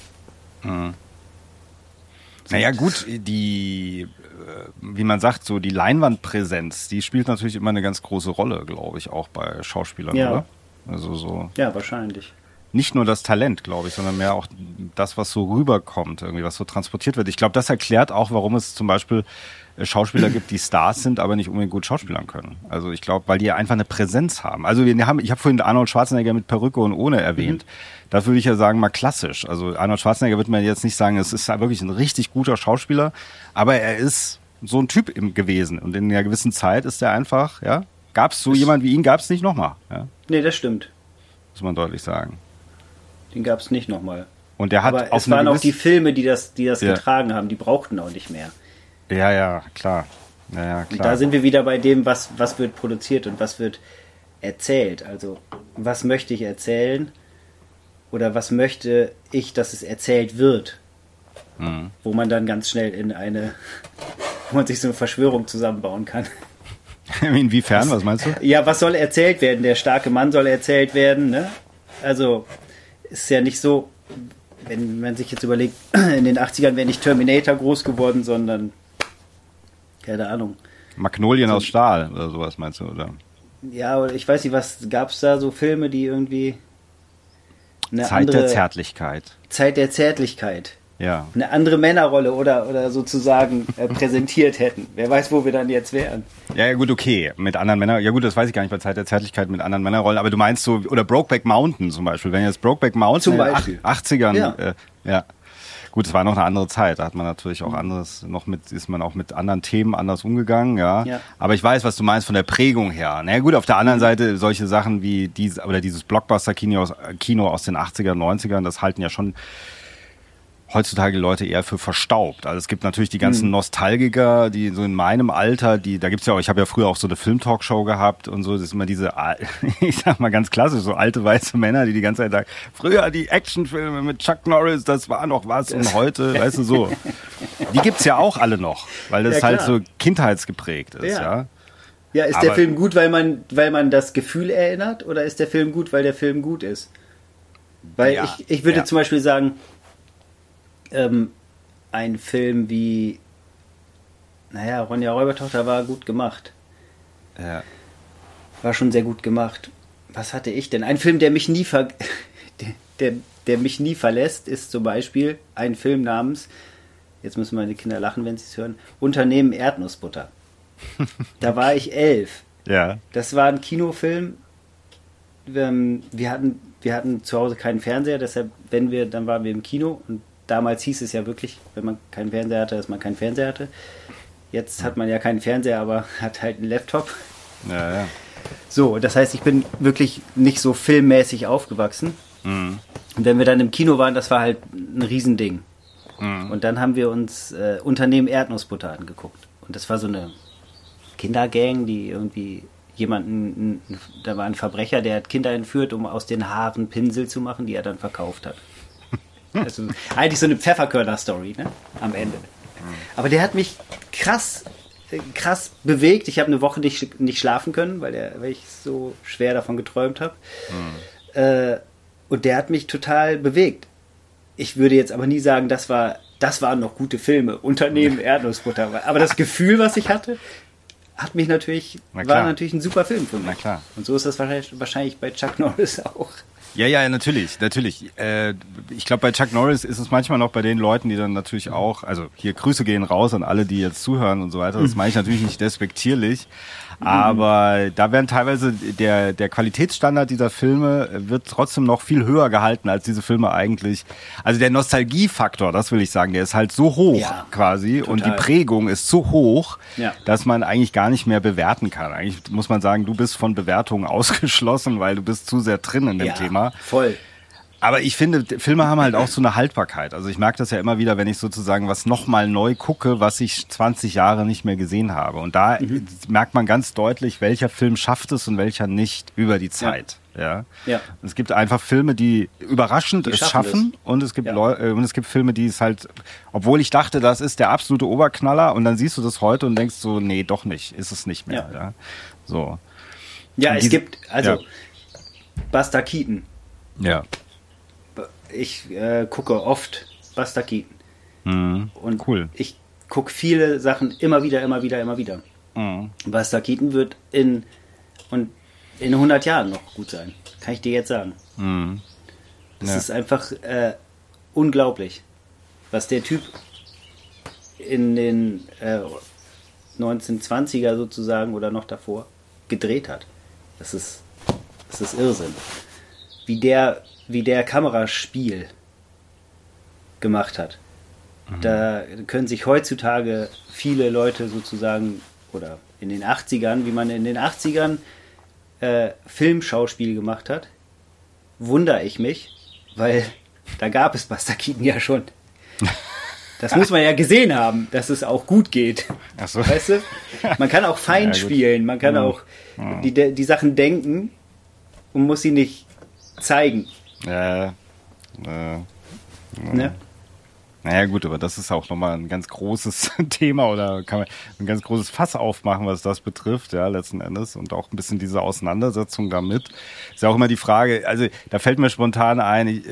Naja, gut, wie man sagt, so die Leinwandpräsenz, die spielt natürlich immer eine ganz große Rolle, glaube ich, auch bei Schauspielern, oder? Also so. Ja, wahrscheinlich. Nicht nur das Talent, glaube ich, sondern mehr auch das, was so rüberkommt, irgendwie, was so transportiert wird. Ich glaube, das erklärt auch, warum es zum Beispiel Schauspieler gibt, die Stars sind, aber nicht unbedingt gut schauspielern können. Also ich glaube, weil die einfach eine Präsenz haben. Also ich habe vorhin Arnold Schwarzenegger mit Perücke und ohne erwähnt. Da würde ich ja sagen, mal klassisch. Also Arnold Schwarzenegger würde man jetzt nicht sagen, es ist wirklich ein richtig guter Schauspieler, aber er ist so ein Typ gewesen. Und in einer gewissen Zeit ist er einfach, gab es so jemand wie ihn, gab es nicht nochmal. Ja? Nee, das stimmt. Muss man deutlich sagen. Den gab es nicht nochmal. Und der hat aber es waren auch die Filme, die das getragen haben, die brauchten auch nicht mehr. Ja, klar. Ja, klar. Und da sind wir wieder bei dem, was wird produziert und was wird erzählt. Also, was möchte ich erzählen oder was möchte ich, dass es erzählt wird? Wo man dann ganz schnell wo man sich so eine Verschwörung zusammenbauen kann. Inwiefern, was meinst du? Ja, was soll erzählt werden? Der starke Mann soll erzählt werden, ne? Also, ist ja nicht so, wenn man sich jetzt überlegt, in den 80ern wäre nicht Terminator groß geworden, sondern keine Ahnung. Magnolien aus Stahl oder sowas meinst du, oder? Ja, oder ich weiß nicht, was gab es da so Filme, die irgendwie Zeit der Zärtlichkeit. Zeit der Zärtlichkeit. Ja. Eine andere Männerrolle oder sozusagen präsentiert hätten. Wer weiß, wo wir dann jetzt wären. Ja, gut, okay. Mit anderen Männern. Ja gut, das weiß ich gar nicht bei Zeit der Zärtlichkeit mit anderen Männerrollen. Aber du meinst so, oder Brokeback Mountain zum Beispiel. Wenn jetzt Brokeback Mountain zum Beispiel. in den 80ern, ja. Gut, es war noch eine andere Zeit, da hat man natürlich auch ist man auch mit anderen Themen anders umgegangen, ja. Aber ich weiß, was du meinst von der Prägung her. Na gut, auf der anderen Seite solche Sachen wie dieses Blockbuster-Kino aus den 80er, 90ern, das halten ja schon heutzutage Leute eher für verstaubt. Also es gibt natürlich die ganzen Nostalgiker, die so in meinem Alter, da gibt's ja auch, ich habe ja früher auch so eine Film-Talkshow gehabt und so, das ist immer diese, ich sag mal ganz klassisch, so alte weiße Männer, die ganze Zeit sagen, früher die Actionfilme mit Chuck Norris, das war noch was und heute, weißt du, so. Die gibt's ja auch alle noch, weil das halt so kindheitsgeprägt ist, ja. Ja, ist der Film gut, weil man das Gefühl erinnert, oder ist der Film gut, weil der Film gut ist? Weil ich würde zum Beispiel sagen, ein Film wie, Ronja Räubertochter war gut gemacht. Ja. War schon sehr gut gemacht. Was hatte ich denn? Ein Film, der mich nie der mich nie verlässt, ist zum Beispiel ein Film namens, jetzt müssen meine Kinder lachen, wenn sie es hören, Unternehmen Erdnussbutter. Da war ich 11. Ja. Das war ein Kinofilm. Wir hatten zu Hause keinen Fernseher, deshalb, dann waren wir im Kino, und damals hieß es ja wirklich, wenn man keinen Fernseher hatte, dass man keinen Fernseher hatte. Jetzt hat man ja keinen Fernseher, aber hat halt einen Laptop. Ja. So, das heißt, ich bin wirklich nicht so filmmäßig aufgewachsen. Und wenn wir dann im Kino waren, das war halt ein Riesending. Und dann haben wir uns Unternehmen Erdnussbutter angeguckt. Und das war so eine Kindergang, die irgendwie da war ein Verbrecher, der hat Kinder entführt, um aus den Haaren Pinsel zu machen, die er dann verkauft hat. Also eigentlich so eine Pfefferkörner-Story, ne? Am Ende. Aber der hat mich krass bewegt. Ich habe eine Woche nicht schlafen können, weil ich so schwer davon geträumt habe. Und der hat mich total bewegt. Ich würde jetzt aber nie sagen, das waren noch gute Filme. Unternehmen Erdnussbutter. Aber das Gefühl, was ich hatte, war natürlich ein super Film für mich. Na klar. Und so ist das wahrscheinlich bei Chuck Norris auch. Ja, natürlich. Ich glaube, bei Chuck Norris ist es manchmal noch bei den Leuten, die dann natürlich auch, also hier Grüße gehen raus an alle, die jetzt zuhören und so weiter. Das meine ich natürlich nicht despektierlich, aber da werden teilweise der Qualitätsstandard dieser Filme wird trotzdem noch viel höher gehalten, als diese Filme eigentlich. Also der Nostalgiefaktor, das will ich sagen, der ist halt so hoch quasi, total. Und die Prägung ist so hoch, dass man eigentlich gar nicht mehr bewerten kann. Eigentlich muss man sagen, du bist von Bewertungen ausgeschlossen, weil du bist zu sehr drin in dem Thema. Voll. Aber ich finde, Filme haben halt auch so eine Haltbarkeit. Also ich merke das ja immer wieder, wenn ich sozusagen was nochmal neu gucke, was ich 20 Jahre nicht mehr gesehen habe. Und da merkt man ganz deutlich, welcher Film schafft es und welcher nicht über die Zeit. Ja. Es gibt einfach Filme, die überraschend es schaffen. Und es gibt Filme, die es halt, obwohl ich dachte, das ist der absolute Oberknaller, und dann siehst du das heute und denkst so, nee, doch nicht, ist es nicht mehr. Ja. So. Ja, es gibt, Buster Keaton. Ja. Ich gucke oft Buster Keaton. Und cool. Ich gucke viele Sachen immer wieder. Buster Keaton wird in 100 Jahren noch gut sein. Kann ich dir jetzt sagen. Das ist einfach unglaublich, was der Typ in den 1920er sozusagen oder noch davor gedreht hat. Das ist Irrsinn. Wie der Kameraspiel gemacht hat. Da können sich heutzutage viele Leute sozusagen, oder in den 80ern, wie man in den 80ern Filmschauspiel gemacht hat, wundere ich mich, weil da gab es Buster Keaton ja schon. Das muss man ja gesehen haben, dass es auch gut geht. Ach so. Weißt du? Man kann auch fein spielen, man kann auch die Sachen denken und muss sie nicht zeigen. Ne? Naja gut, aber das ist auch nochmal ein ganz großes Thema, oder kann man ein ganz großes Fass aufmachen, was das betrifft, ja, letzten Endes, und auch ein bisschen diese Auseinandersetzung damit. Ist ja auch immer die Frage, also da fällt mir spontan ein,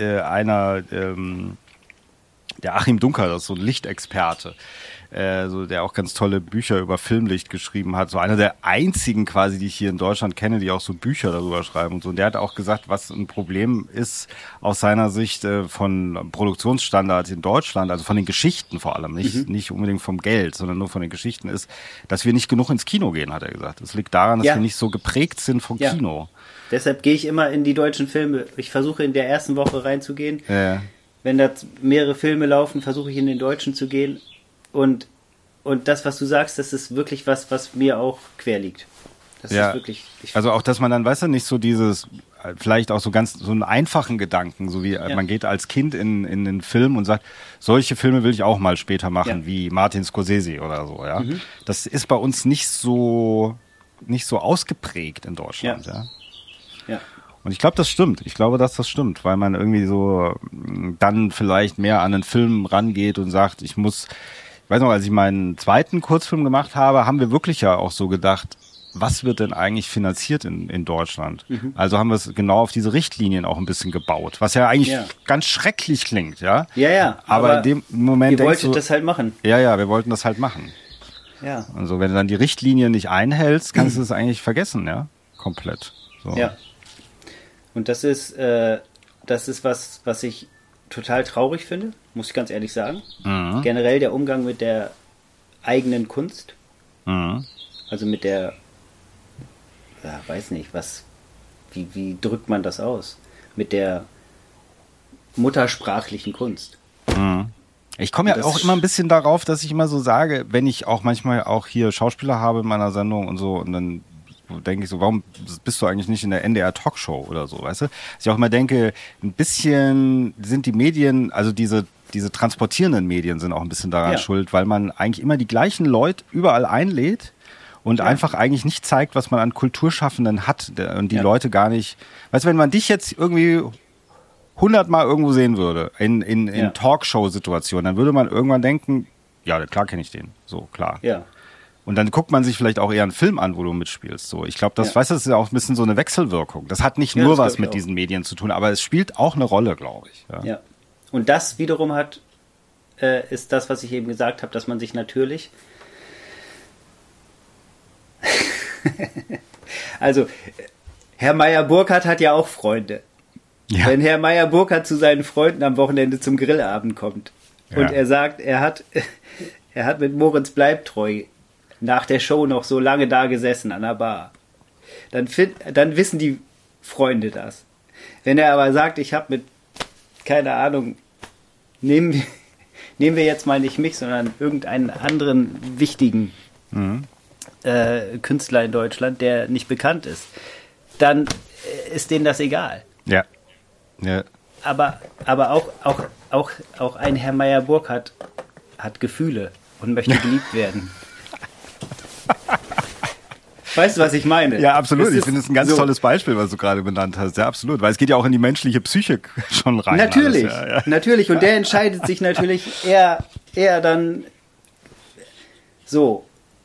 der Achim Dunker, das ist so ein Lichtexperte, der auch ganz tolle Bücher über Filmlicht geschrieben hat. So einer der einzigen quasi, die ich hier in Deutschland kenne, die auch so Bücher darüber schreiben und so. Und der hat auch gesagt, was ein Problem ist aus seiner Sicht von Produktionsstandards in Deutschland, also von den Geschichten vor allem, nicht unbedingt vom Geld, sondern nur von den Geschichten, ist, dass wir nicht genug ins Kino gehen, hat er gesagt. Es liegt daran, dass wir nicht so geprägt sind vom Kino. Deshalb gehe ich immer in die deutschen Filme. Ich versuche in der ersten Woche reinzugehen. wenn da mehrere Filme laufen, versuche ich in den Deutschen zu gehen. Und das, was du sagst, das ist wirklich was mir auch quer liegt. Das ist wirklich... Also auch, dass man dann, weißt du, nicht so dieses, vielleicht auch so einen einfachen Gedanken, so wie man geht als Kind in den Film und sagt, solche Filme will ich auch mal später machen, wie Martin Scorsese oder so, ja. Mhm. Das ist bei uns nicht so ausgeprägt in Deutschland, ja. Und ich glaube, das stimmt. Ich glaube, dass das stimmt, weil man irgendwie so dann vielleicht mehr an den Film rangeht und sagt, ich weiß noch, als ich meinen zweiten Kurzfilm gemacht habe, haben wir wirklich ja auch so gedacht, was wird denn eigentlich finanziert in Deutschland? Mhm. Also haben wir es genau auf diese Richtlinien auch ein bisschen gebaut, was ja eigentlich ganz schrecklich klingt, ja? Ja. Aber in dem Moment ihr wolltet das halt machen. Ja, wir wollten das halt machen. Ja. Also wenn du dann die Richtlinien nicht einhältst, kannst du es eigentlich vergessen, ja? Komplett. So. Ja. Und das ist was ich total traurig finde, muss ich ganz ehrlich sagen. Mhm. Generell der Umgang mit der eigenen Kunst. Mhm. Also mit der, weiß nicht, wie drückt man das aus? Mit der muttersprachlichen Kunst. Mhm. Ich komme ja auch immer ein bisschen darauf, dass ich immer so sage, wenn ich auch manchmal auch hier Schauspieler habe in meiner Sendung und so, und dann denke ich so, warum bist du eigentlich nicht in der NDR Talkshow oder so, weißt du? Dass ich auch immer denke, ein bisschen sind die Medien, also diese transportierenden Medien sind auch ein bisschen daran schuld, weil man eigentlich immer die gleichen Leute überall einlädt und einfach eigentlich nicht zeigt, was man an Kulturschaffenden hat und die Leute gar nicht, weißt du, wenn man dich jetzt irgendwie 100 Mal irgendwo sehen würde, in Talkshow-Situationen, dann würde man irgendwann denken, ja, klar kenne ich den, so, klar. Ja. Und dann guckt man sich vielleicht auch eher einen Film an, wo du mitspielst. So, ich glaube, das ist ja auch ein bisschen so eine Wechselwirkung. Das hat nicht nur was mit diesen Medien zu tun, aber es spielt auch eine Rolle, glaube ich. Ja. Und das wiederum ist das, was ich eben gesagt habe, dass man sich natürlich also, Herr Meyer-Burkhardt hat ja auch Freunde. Ja. Wenn Herr Meyer-Burkhardt zu seinen Freunden am Wochenende zum Grillabend kommt und er sagt, er hat mit Moritz Bleibtreu nach der Show noch so lange da gesessen an der Bar, dann wissen die Freunde das. Wenn er aber sagt, ich habe mit, keine Ahnung, nehmen wir jetzt mal nicht mich, sondern irgendeinen anderen wichtigen Künstler in Deutschland, der nicht bekannt ist, dann ist denen das egal. Ja. Aber auch ein Herr Meyer-Burkhardt hat Gefühle und möchte geliebt werden. Weißt du, was ich meine? Ja, absolut. Ich finde es ein ganz tolles Beispiel, was du gerade benannt hast. Ja, absolut. Weil es geht ja auch in die menschliche Psyche schon rein. Natürlich, natürlich. Und der entscheidet sich natürlich eher dann so.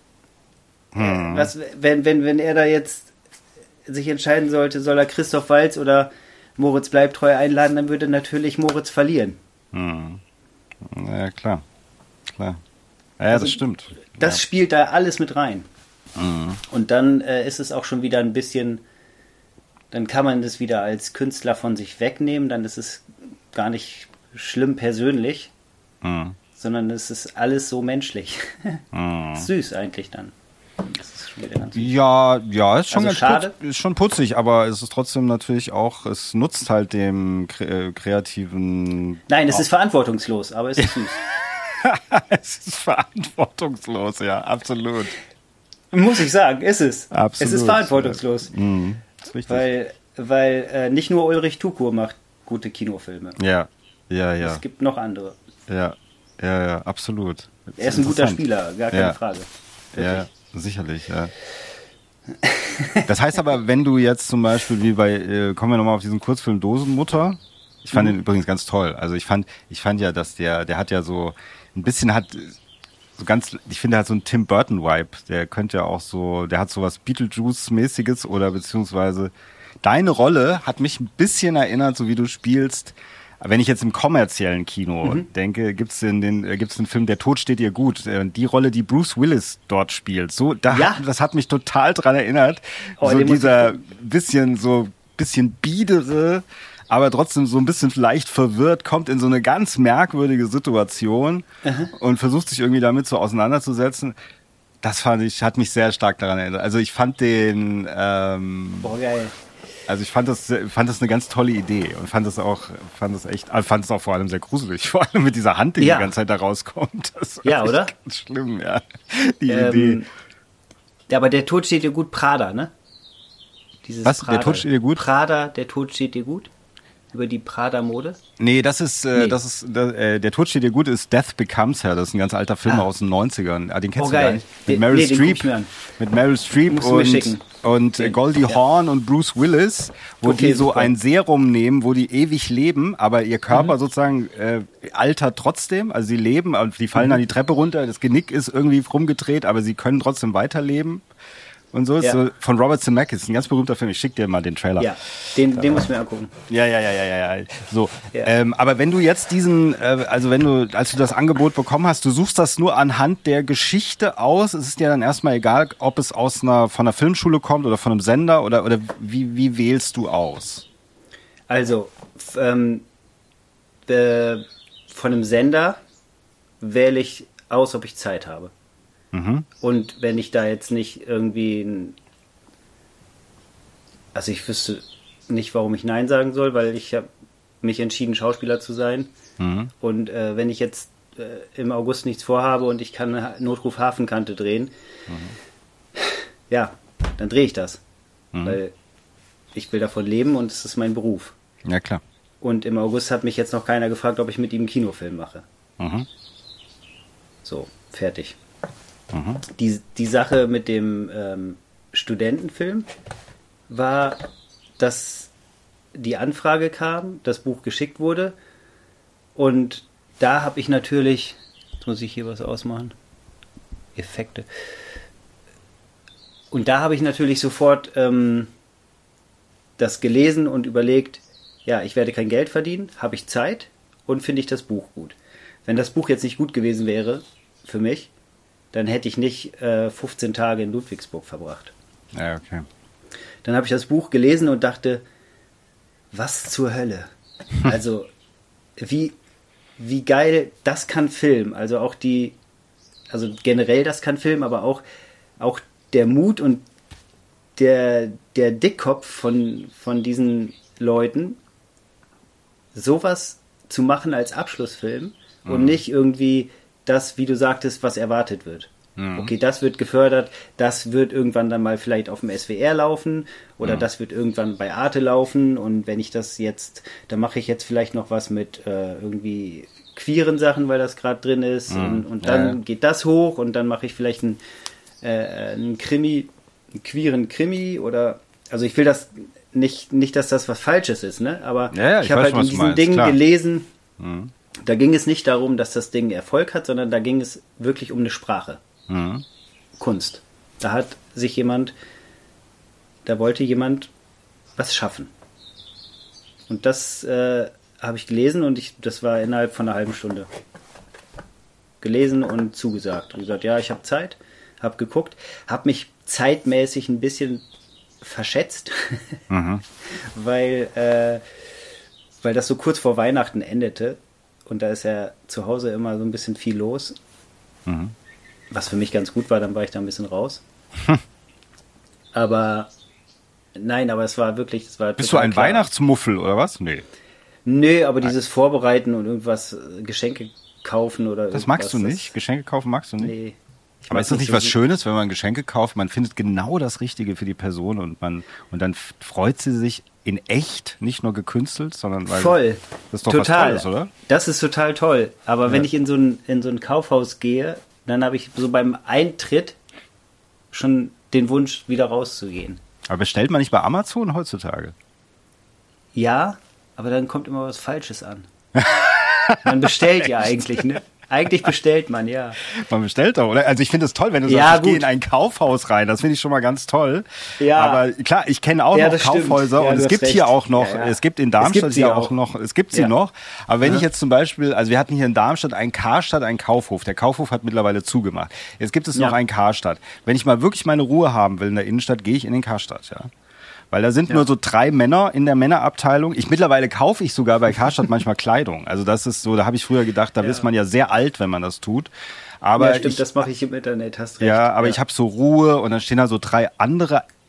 Wenn er da jetzt sich entscheiden sollte, soll er Christoph Waltz oder Moritz Bleibtreu einladen, dann würde natürlich Moritz verlieren. Ja, klar. Ja, also, das stimmt. Das spielt da alles mit rein. Und dann ist es auch schon wieder ein bisschen, dann kann man das wieder als Künstler von sich wegnehmen, dann ist es gar nicht schlimm persönlich, sondern es ist alles so menschlich. Süß eigentlich dann. Das ist schon wieder ganz süß. Ja, ist schon also schade. Ist schon putzig, aber es ist trotzdem natürlich auch, es nutzt halt dem kreativen... Nein, es ist verantwortungslos, aber es ist süß. Es ist verantwortungslos, ja, absolut. Muss ich sagen, ist es. Absolut. Es ist verantwortungslos. Das ist richtig. Weil nicht nur Ulrich Tukur macht gute Kinofilme. Ja. Es gibt noch andere. Ja, absolut. Er ist ein guter Spieler, gar keine Frage. Wirklich. Ja, sicherlich, ja. Das heißt aber, wenn du jetzt zum Beispiel wie kommen wir nochmal auf diesen Kurzfilm Dosenmutter. Ich fand den übrigens ganz toll. Also ich fand ja, dass der hat ja so ein bisschen ich finde, er hat so einen Tim Burton-Vibe. Der könnte ja auch so, der hat so was Beetlejuice-mäßiges oder beziehungsweise deine Rolle hat mich ein bisschen erinnert, so wie du spielst. Wenn ich jetzt im kommerziellen Kino denke, gibt's einen Film, Der Tod steht ihr gut. Die Rolle, die Bruce Willis dort spielt. Das hat mich total dran erinnert. So dieser bisschen biedere, aber trotzdem so ein bisschen vielleicht verwirrt, kommt in so eine ganz merkwürdige Situation und versucht sich irgendwie damit so auseinanderzusetzen. Das hat mich sehr stark daran erinnert. Also ich fand den... geil. Also ich fand das eine ganz tolle Idee und fand es auch vor allem sehr gruselig, vor allem mit dieser Hand, die die ganze Zeit da rauskommt. Das war oder? Ganz schlimm, ja. Die Idee. Ja, aber der Tod steht dir gut, Prada, ne? Was? Prada. Der Tod steht dir gut? Prada, der Tod steht dir gut? Über die Prada-Mode? Nee, der Tod steht dir gut, ist Death Becomes Her. Das ist ein ganz alter Film aus den 90ern. Den kennst du gar nicht. Mit Meryl Streep. Mit Meryl Streep und Goldie Hawn und Bruce Willis, wo die so ein Serum nehmen, wo die ewig leben, aber ihr Körper sozusagen altert trotzdem. Also sie leben, die fallen dann die Treppe runter, das Genick ist irgendwie rumgedreht, aber sie können trotzdem weiterleben. Und so ist so von Robert Zemeckis, ein ganz berühmter Film. Ich schick dir mal den Trailer. Ja, den muss ich mir angucken. Ja. So, aber wenn du jetzt als du das Angebot bekommen hast, du suchst das nur anhand der Geschichte aus. Es ist dir dann erstmal egal, ob es von einer Filmschule kommt oder von einem Sender oder wie wählst du aus? Also von einem Sender wähle ich aus, ob ich Zeit habe. Und wenn ich da jetzt nicht irgendwie, also ich wüsste nicht, warum ich Nein sagen soll, weil ich habe mich entschieden, Schauspieler zu sein. Und wenn ich jetzt im August nichts vorhabe und ich kann Notruf Hafenkante drehen, ja, dann drehe ich das. Weil ich will davon leben und es ist mein Beruf. Ja, klar. Und im August hat mich jetzt noch keiner gefragt, ob ich mit ihm einen Kinofilm mache. So, fertig. Die Sache mit dem Studentenfilm war, dass die Anfrage kam, das Buch geschickt wurde und da habe ich natürlich, jetzt muss ich hier was ausmachen, Effekte, und da habe ich natürlich sofort das gelesen und überlegt, ja, ich werde kein Geld verdienen, habe ich Zeit und finde ich das Buch gut. Wenn das Buch jetzt nicht gut gewesen wäre für mich, dann hätte ich nicht 15 Tage in Ludwigsburg verbracht. Ja, okay. Dann habe ich das Buch gelesen und dachte, was zur Hölle? Also, wie geil, das kann Film. Also auch also generell das kann Film, aber auch der Mut und der Dickkopf von diesen Leuten, sowas zu machen als Abschlussfilm und nicht irgendwie das, wie du sagtest, was erwartet wird. Okay, das wird gefördert, das wird irgendwann dann mal vielleicht auf dem SWR laufen oder das wird irgendwann bei Arte laufen und wenn ich das jetzt, dann mache ich jetzt vielleicht noch was mit irgendwie queeren Sachen, weil das gerade drin ist und dann geht das hoch und dann mache ich vielleicht einen Krimi, einen queeren Krimi oder, also ich will das nicht, dass das was Falsches ist, ne? Aber ich habe halt in diesen Dingen gelesen, da ging es nicht darum, dass das Ding Erfolg hat, sondern da ging es wirklich um eine Sprache. Kunst. Da wollte jemand was schaffen. Und das habe ich gelesen und das war innerhalb von einer halben Stunde. Gelesen und zugesagt. Und gesagt, ja, ich habe Zeit, habe geguckt, habe mich zeitmäßig ein bisschen verschätzt, weil das so kurz vor Weihnachten endete. Und da ist ja zu Hause immer so ein bisschen viel los. Was für mich ganz gut war, dann war ich da ein bisschen raus. Aber es war wirklich... Bist du ein klar. Weihnachtsmuffel oder was? Nee. Nö, aber dieses Vorbereiten und irgendwas, Geschenke kaufen oder das magst du nicht? Geschenke kaufen magst du nicht? Nee. Aber ist das nicht was Schönes, wenn man Geschenke kauft? Man findet genau das Richtige für die Person und dann freut sie sich in echt, nicht nur gekünstelt, sondern weil voll. Das ist doch total. Was Tolles, oder? Das ist total toll. Aber wenn ich in so ein Kaufhaus gehe, dann habe ich so beim Eintritt schon den Wunsch, wieder rauszugehen. Aber bestellt man nicht bei Amazon heutzutage? Ja, aber dann kommt immer was Falsches an. Man bestellt ja eigentlich, ne? Eigentlich bestellt man, ja. Man bestellt doch, oder? Also ich finde es toll, wenn du sagst, ich gehe in ein Kaufhaus rein. Das finde ich schon mal ganz toll. Ja. Aber klar, ich kenne auch noch Kaufhäuser und es gibt hier auch noch, es gibt in Darmstadt hier auch noch, es gibt sie noch. Aber wenn ich jetzt zum Beispiel, also wir hatten hier in Darmstadt einen Karstadt, einen Kaufhof. Der Kaufhof hat mittlerweile zugemacht. Jetzt gibt es noch einen Karstadt. Wenn ich mal wirklich meine Ruhe haben will in der Innenstadt, gehe ich in den Karstadt, ja. Weil da sind nur so 3 Männer in der Männerabteilung. Mittlerweile kaufe ich sogar bei Karstadt manchmal Kleidung. Also das ist so, da habe ich früher gedacht, da ist man ja sehr alt, wenn man das tut. Aber ja, stimmt, das mache ich im Internet, hast recht. Ja, aber ich habe so Ruhe und dann stehen da so 3 andere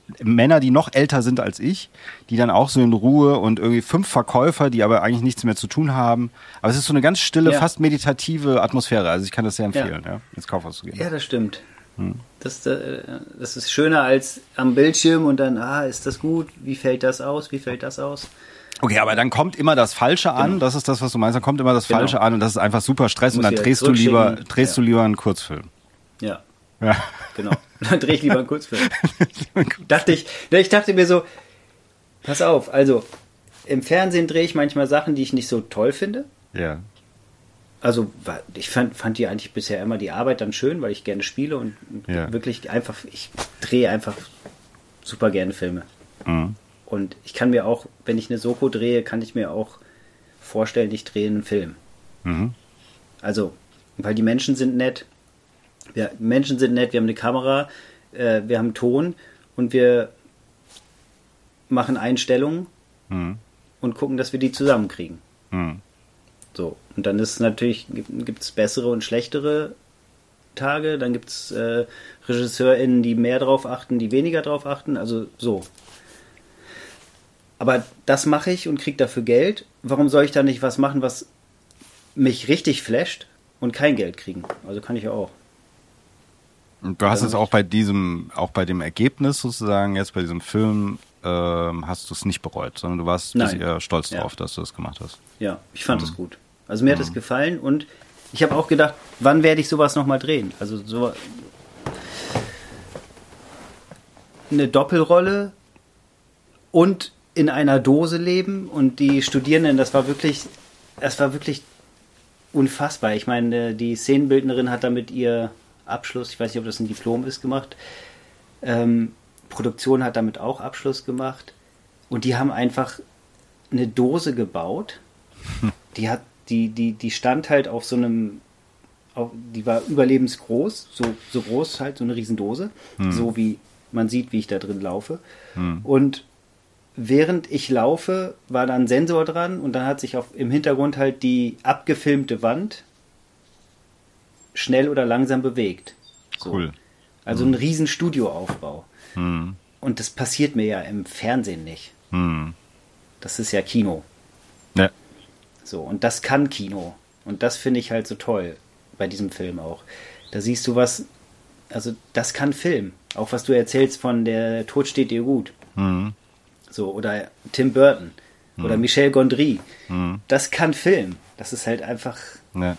Männer, die noch älter sind als ich, die dann auch so in Ruhe und irgendwie 5 Verkäufer, die aber eigentlich nichts mehr zu tun haben. Aber es ist so eine ganz stille, fast meditative Atmosphäre. Also ich kann das sehr empfehlen, ins Kaufhaus zu gehen. Ja, das stimmt. Das ist schöner als am Bildschirm und dann, ist das gut? Wie fällt das aus? Wie fällt das aus? Okay, aber dann kommt immer das Falsche an, das ist das, was du meinst, dann kommt immer das Falsche an und das ist einfach super Stress und dann drehst du lieber einen Kurzfilm. Ja. Genau. Dann drehe ich lieber einen Kurzfilm. Ich dachte mir so, pass auf, also im Fernsehen drehe ich manchmal Sachen, die ich nicht so toll finde. Ja. Also ich fand die eigentlich bisher immer die Arbeit dann schön, weil ich gerne spiele und wirklich einfach, ich drehe einfach super gerne Filme. Mhm. Und ich kann mir auch, wenn ich eine Soko drehe, kann ich mir auch vorstellen, ich drehe einen Film. Mhm. Also, weil die Menschen sind nett. Wir haben eine Kamera, wir haben Ton und wir machen Einstellungen und gucken, dass wir die zusammenkriegen. Mhm. So, und dann ist natürlich, gibt es bessere und schlechtere Tage, dann gibt es RegisseurInnen, die mehr drauf achten, die weniger drauf achten, also so. Aber das mache ich und kriege dafür Geld. Warum soll ich da nicht was machen, was mich richtig flasht und kein Geld kriegen? Also kann ich ja auch. Und du hast es auch bei dem Ergebnis sozusagen, jetzt bei diesem Film, hast du es nicht bereut, sondern du warst eher stolz drauf, dass du das gemacht hast. Ja, ich fand es gut. Also mir hat es gefallen und ich habe auch gedacht, wann werde ich sowas nochmal drehen? Also so eine Doppelrolle und in einer Dose leben und die Studierenden, das war wirklich unfassbar. Ich meine, die Szenenbildnerin hat damit ihr Abschluss, ich weiß nicht, ob das ein Diplom ist, gemacht. Produktion hat damit auch Abschluss gemacht und die haben einfach eine Dose gebaut. Die stand halt auf so einem, die war überlebensgroß, so groß halt, so eine Riesendose, so wie man sieht, wie ich da drin laufe. Und während ich laufe, war da ein Sensor dran und dann hat sich im Hintergrund halt die abgefilmte Wand schnell oder langsam bewegt. So. Cool. Also ein riesen Studioaufbau. Und das passiert mir ja im Fernsehen nicht. Das ist ja Kino. Ja. So, und das kann Kino. Und das finde ich halt so toll bei diesem Film auch. Da siehst du was, also das kann Film. Auch was du erzählst von Der Tod steht dir gut. So, oder Tim Burton oder Michel Gondry. Das kann Film. Das ist halt einfach. Ja.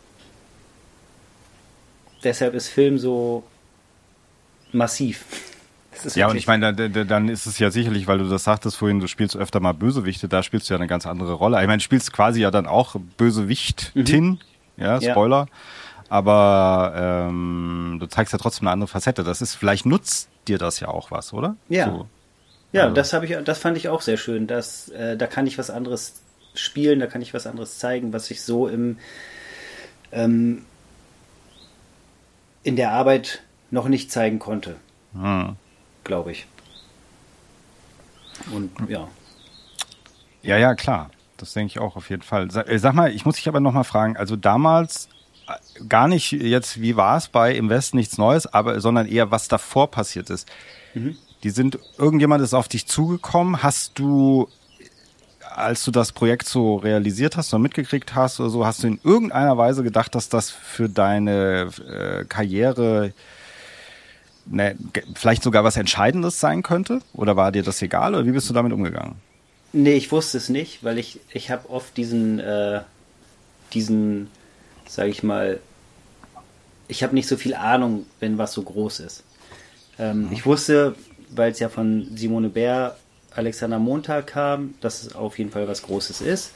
Deshalb ist Film so massiv. Ja, und ich meine, dann ist es ja sicherlich, weil du das sagtest vorhin, du spielst öfter mal Bösewichte, da spielst du ja eine ganz andere Rolle. Ich meine, du spielst quasi ja dann auch Bösewichtin, Spoiler. Ja. Aber du zeigst ja trotzdem eine andere Facette. Vielleicht nutzt dir das ja auch was, oder? Ja. So. Ja, das fand ich auch sehr schön. Da kann ich was anderes spielen, da kann ich was anderes zeigen, was ich so in der Arbeit noch nicht zeigen konnte. Glaube ich. Und ja. Ja, klar. Das denke ich auch auf jeden Fall. Sag mal, ich muss dich aber nochmal fragen, also damals gar nicht jetzt, wie war es bei Im Westen nichts Neues, sondern eher, was davor passiert ist. Irgendjemand ist auf dich zugekommen, hast du, als du das Projekt so realisiert hast oder mitgekriegt hast oder so, hast du in irgendeiner Weise gedacht, dass das für deine Karriere vielleicht sogar was Entscheidendes sein könnte? Oder war dir das egal? Oder wie bist du damit umgegangen? Nee, ich wusste es nicht, weil ich habe oft diesen, sage ich mal, ich habe nicht so viel Ahnung, wenn was so groß ist. Ich wusste, weil es ja von Simone Bär, Alexander Montag kam, dass es auf jeden Fall was Großes ist.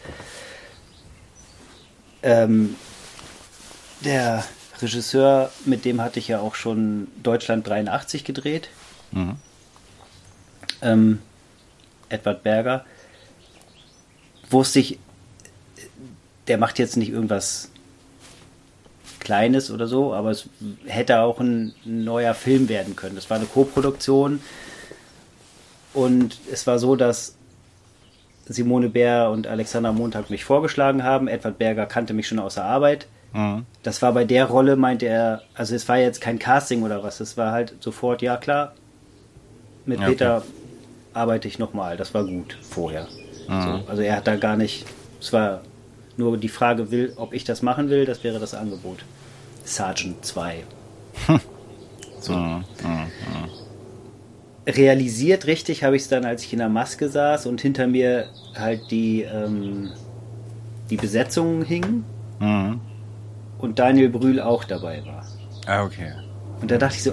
Der Regisseur, mit dem hatte ich ja auch schon Deutschland 83 gedreht. Edward Berger. Wusste ich, der macht jetzt nicht irgendwas Kleines oder so, aber es hätte auch ein neuer Film werden können. Das war eine Co-Produktion und es war so, dass Simone Bär und Alexander Montag mich vorgeschlagen haben. Edward Berger kannte mich schon aus der Arbeit. Das war bei der Rolle, meinte er, also es war jetzt kein Casting oder was, es war halt sofort, ja klar, mit Peter arbeite ich nochmal. Das war gut vorher. So, also er hat da gar nicht, es war nur die Frage, ob ich das machen will, das wäre das Angebot. Sergeant 2. So. Realisiert richtig habe ich es dann, als ich in der Maske saß und hinter mir halt die Besetzungen hingen und Daniel Brühl auch dabei war. Ah, okay. Und da dachte ich so,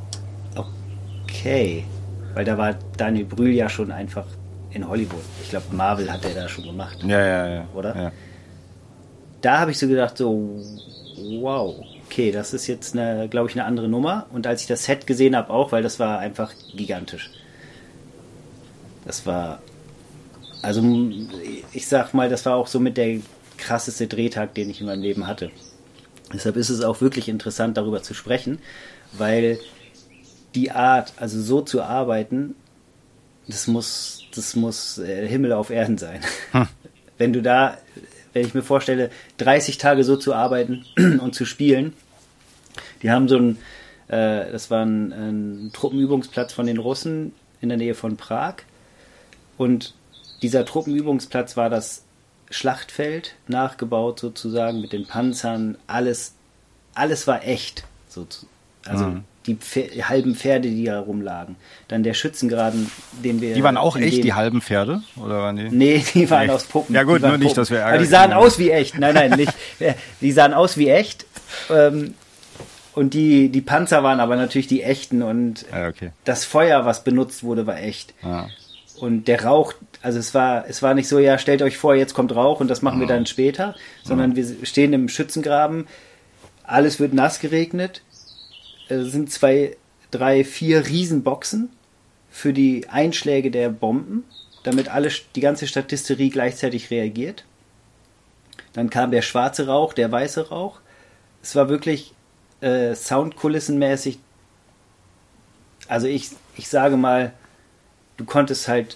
okay, weil da war Daniel Brühl ja schon einfach in Hollywood. Ich glaube, Marvel hat er da schon gemacht. Ja. Oder? Ja. Da habe ich so gedacht, so, wow, okay, das ist jetzt, glaube ich, eine andere Nummer. Und als ich das Set gesehen habe auch, weil das war einfach gigantisch. Das war, also ich sag mal, das war auch so mit der krasseste Drehtag, den ich in meinem Leben hatte. Deshalb ist es auch wirklich interessant, darüber zu sprechen, weil die Art, also so zu arbeiten, das muss Himmel auf Erden sein. Wenn ich mir vorstelle, 30 Tage so zu arbeiten und zu spielen, die haben so das war ein Truppenübungsplatz von den Russen in der Nähe von Prag und dieser Truppenübungsplatz war das Schlachtfeld, nachgebaut sozusagen mit den Panzern, alles war echt. Also die halben Pferde, die da rumlagen. Dann der Schützengraben, den wir... Die waren auch echt, die halben Pferde? Oder waren die? Nee, die waren aus Puppen. Ja gut, nur nicht, dass wir Ärger. Aber die sahen aus wie echt. Nein, nicht. Die sahen aus wie echt. Und die Panzer waren aber natürlich die echten. Und das Feuer, was benutzt wurde, war echt. Ja. Und der Rauch, also es war nicht so, ja, stellt euch vor, jetzt kommt Rauch und das machen wir dann später. Sondern wir stehen im Schützengraben, alles wird nass geregnet. Es sind 2, 3, 4 Riesenboxen für die Einschläge der Bomben, damit die ganze Statisterie gleichzeitig reagiert. Dann kam der schwarze Rauch, der weiße Rauch. Es war wirklich soundkulissenmäßig. Also ich sage mal, du konntest halt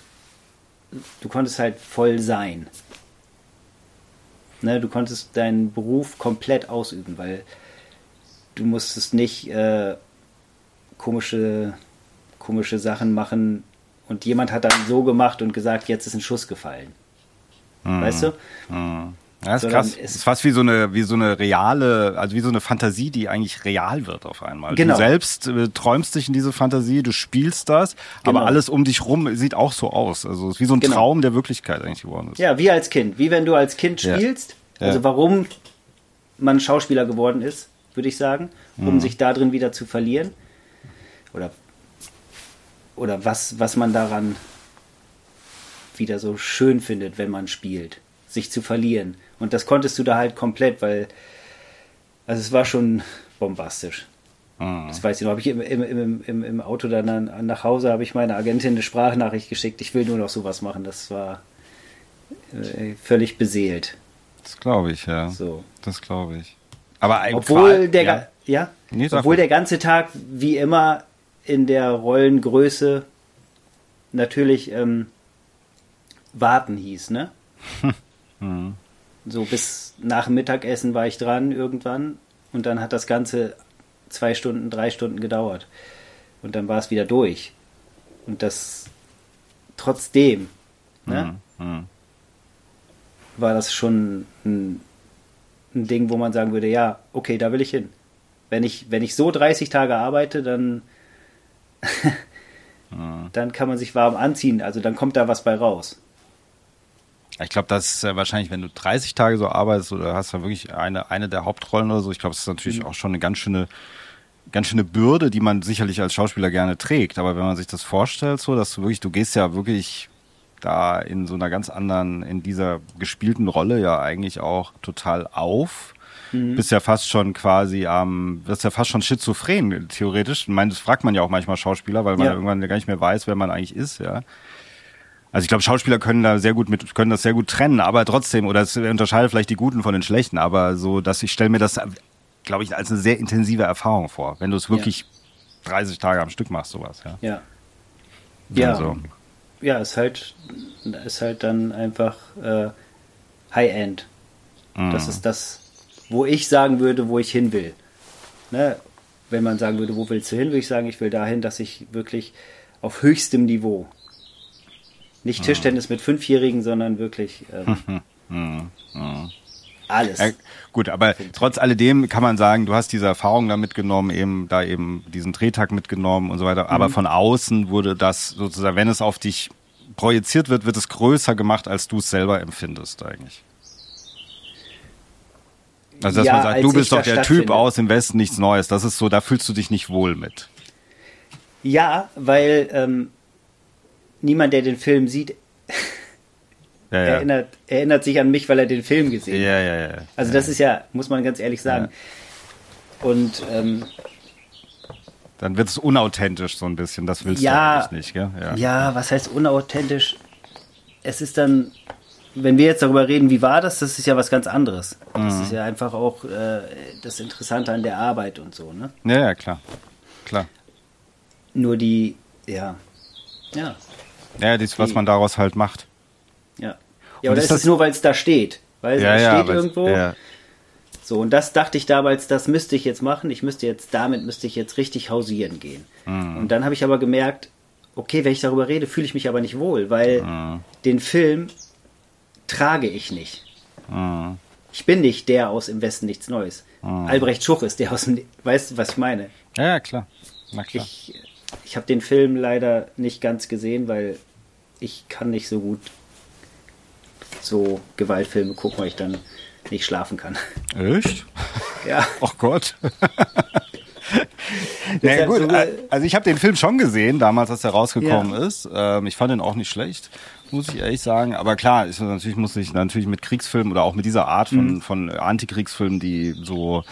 voll sein. Ne, du konntest deinen Beruf komplett ausüben, weil du musstest nicht komische Sachen machen und jemand hat dann so gemacht und gesagt, jetzt ist ein Schuss gefallen. Weißt du? Das ist krass. Es ist fast wie so eine reale, also wie so eine Fantasie, die eigentlich real wird auf einmal. Genau. Du selbst träumst dich in diese Fantasie, du spielst das, aber alles um dich rum sieht auch so aus. Also es ist wie so ein Traum der Wirklichkeit eigentlich geworden ist. Ja, wie als Kind. Wie wenn du als Kind spielst. Ja. Also warum man Schauspieler geworden ist, würde ich sagen, um sich da drin wieder zu verlieren. Oder was man daran wieder so schön findet, wenn man spielt. Sich zu verlieren. Und das konntest du da halt komplett, weil es war schon bombastisch. Das weiß ich noch. Habe ich im Auto dann nach Hause, habe ich meiner Agentin eine Sprachnachricht geschickt. Ich will nur noch sowas machen. Das war völlig beseelt. Das glaube ich, ja. So. Das glaube ich. Aber obwohl der ganze Tag wie immer in der Rollengröße natürlich warten hieß, ne? So bis nach dem Mittagessen war ich dran irgendwann und dann hat das Ganze 2 Stunden, 3 Stunden gedauert und dann war es wieder durch und das trotzdem war das schon ein Ding, wo man sagen würde, ja, okay, da will ich hin. Wenn ich so 30 Tage arbeite, dann dann kann man sich warm anziehen, also dann kommt da was bei raus. Ich glaube, das ist wahrscheinlich, wenn du 30 Tage so arbeitest oder hast da wirklich eine der Hauptrollen oder so, ich glaube, das ist natürlich auch schon eine ganz schöne Bürde, die man sicherlich als Schauspieler gerne trägt. Aber wenn man sich das vorstellt, so, dass du gehst ja wirklich da in so einer ganz anderen, in dieser gespielten Rolle ja eigentlich auch total auf. Bist ja fast schon wirst ja fast schon schizophren, theoretisch. Ich meine, das fragt man ja auch manchmal Schauspieler, weil man irgendwann gar nicht mehr weiß, wer man eigentlich ist, ja. Also ich glaube, Schauspieler können das sehr gut trennen, aber trotzdem, oder es unterscheidet vielleicht die Guten von den Schlechten, aber so, dass ich stelle mir das, glaube ich, als eine sehr intensive Erfahrung vor, wenn du es wirklich 30 Tage am Stück machst, sowas, ja. Ja. Also. Ja, ist halt dann einfach High-End. Das ist das, wo ich sagen würde, wo ich hin will. Ne? Wenn man sagen würde, wo willst du hin, würde ich sagen, ich will dahin, dass ich wirklich auf höchstem Niveau. Nicht Tischtennis mit 5-Jährigen, sondern wirklich alles. Gut, aber trotz alledem kann man sagen, du hast diese Erfahrung da mitgenommen, eben diesen Drehtag mitgenommen und so weiter. Aber von außen wurde das sozusagen, wenn es auf dich projiziert wird, wird es größer gemacht, als du es selber empfindest eigentlich. Also dass man sagt, du bist doch der Typ aus dem Westen, nichts Neues. Das ist so, da fühlst du dich nicht wohl mit. Ja, weil niemand, der den Film sieht, erinnert sich an mich, weil er den Film gesehen hat. Ja. Also das ist ja, muss man ganz ehrlich sagen. Ja. Und dann wird es unauthentisch so ein bisschen, das willst du eigentlich nicht, gell? Ja, was heißt unauthentisch? Es ist dann, wenn wir jetzt darüber reden, wie war das? Das ist ja was ganz anderes. Das ist ja einfach auch das Interessante an der Arbeit und so, ne? Ja, klar. Nur Ja, das, was man daraus halt macht. Ja, aber das ist nur, weil es da steht. Weil es steht irgendwo. Ja. So, und das dachte ich damals, das müsste ich jetzt machen. Damit müsste ich jetzt richtig hausieren gehen. Und dann habe ich aber gemerkt, okay, wenn ich darüber rede, fühle ich mich aber nicht wohl, weil den Film trage ich nicht. Ich bin nicht der aus Im Westen nichts Neues. Albrecht Schuch ist der aus dem... Weißt du, was ich meine? Ja, klar. Na klar. Ich habe den Film leider nicht ganz gesehen, weil ich kann nicht so gut so Gewaltfilme gucken, weil ich dann nicht schlafen kann. Echt? Ja. Ach Gott. Naja, gut, also ich habe den Film schon gesehen, damals, als er rausgekommen ist. Ich fand ihn auch nicht schlecht, muss ich ehrlich sagen. Aber klar, muss ich natürlich mit Kriegsfilmen oder auch mit dieser Art von Antikriegsfilmen, die so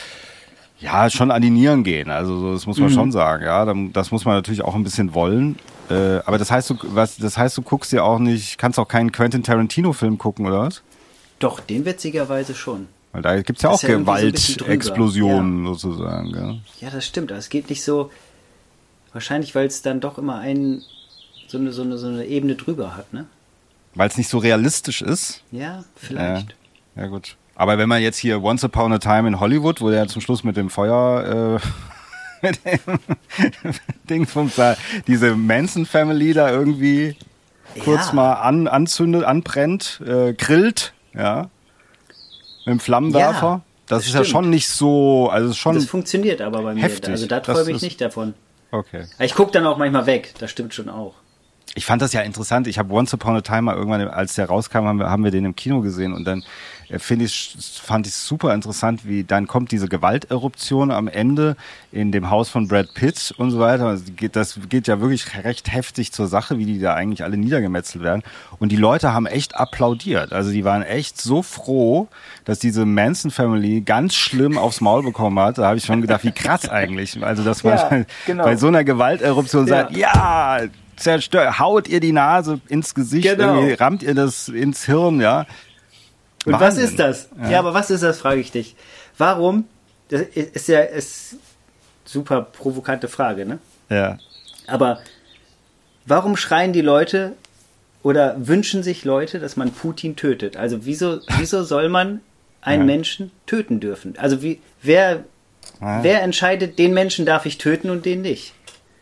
schon an die Nieren gehen. Also das muss man schon sagen. Ja, das muss man natürlich auch ein bisschen wollen. Aber das heißt, du guckst dir auch nicht, kannst auch keinen Quentin Tarantino-Film gucken, oder was? Doch, den witzigerweise schon. Weil da gibt's ja auch Gewaltexplosionen sozusagen. Ja. Ja, das stimmt. Aber es geht nicht so. Wahrscheinlich, weil es dann doch immer so eine Ebene drüber hat, ne? Weil es nicht so realistisch ist. Ja, vielleicht. Ja, gut. Aber wenn man jetzt hier Once Upon a Time in Hollywood, wo der zum Schluss mit dem Feuer mit dem Dingsbums da diese Manson Family da irgendwie kurz mal anzündet, anbrennt, grillt, ja, mit dem Flammenwerfer. Ja, das ist stimmt. Ja schon nicht so, also schon. Das funktioniert aber bei mir. Heftig. Also da träume ich nicht davon. Okay. Ich gucke dann auch manchmal weg, das stimmt schon auch. Ich fand das ja interessant. Ich habe Once Upon a Time mal irgendwann, als der rauskam, haben wir den im Kino gesehen und dann fand ich super interessant, wie dann kommt diese Gewalteruption am Ende in dem Haus von Brad Pitt und so weiter. Das geht ja wirklich recht heftig zur Sache, wie die da eigentlich alle niedergemetzelt werden. Und die Leute haben echt applaudiert. Also die waren echt so froh, dass diese Manson Family ganz schlimm aufs Maul bekommen hat. Da habe ich schon gedacht, wie krass eigentlich. Also dass man bei so einer Gewalteruption sagt, zerstört, haut ihr die Nase ins Gesicht, irgendwie rammt ihr das ins Hirn, ja. Und Wahnsinn. Was ist das? Ja, aber was ist das, frage ich dich. Warum, das ist super provokante Frage, ne? Ja. Aber warum schreien die Leute oder wünschen sich Leute, dass man Putin tötet? Also wieso soll man einen Menschen töten dürfen? Also wer entscheidet, den Menschen darf ich töten und den nicht?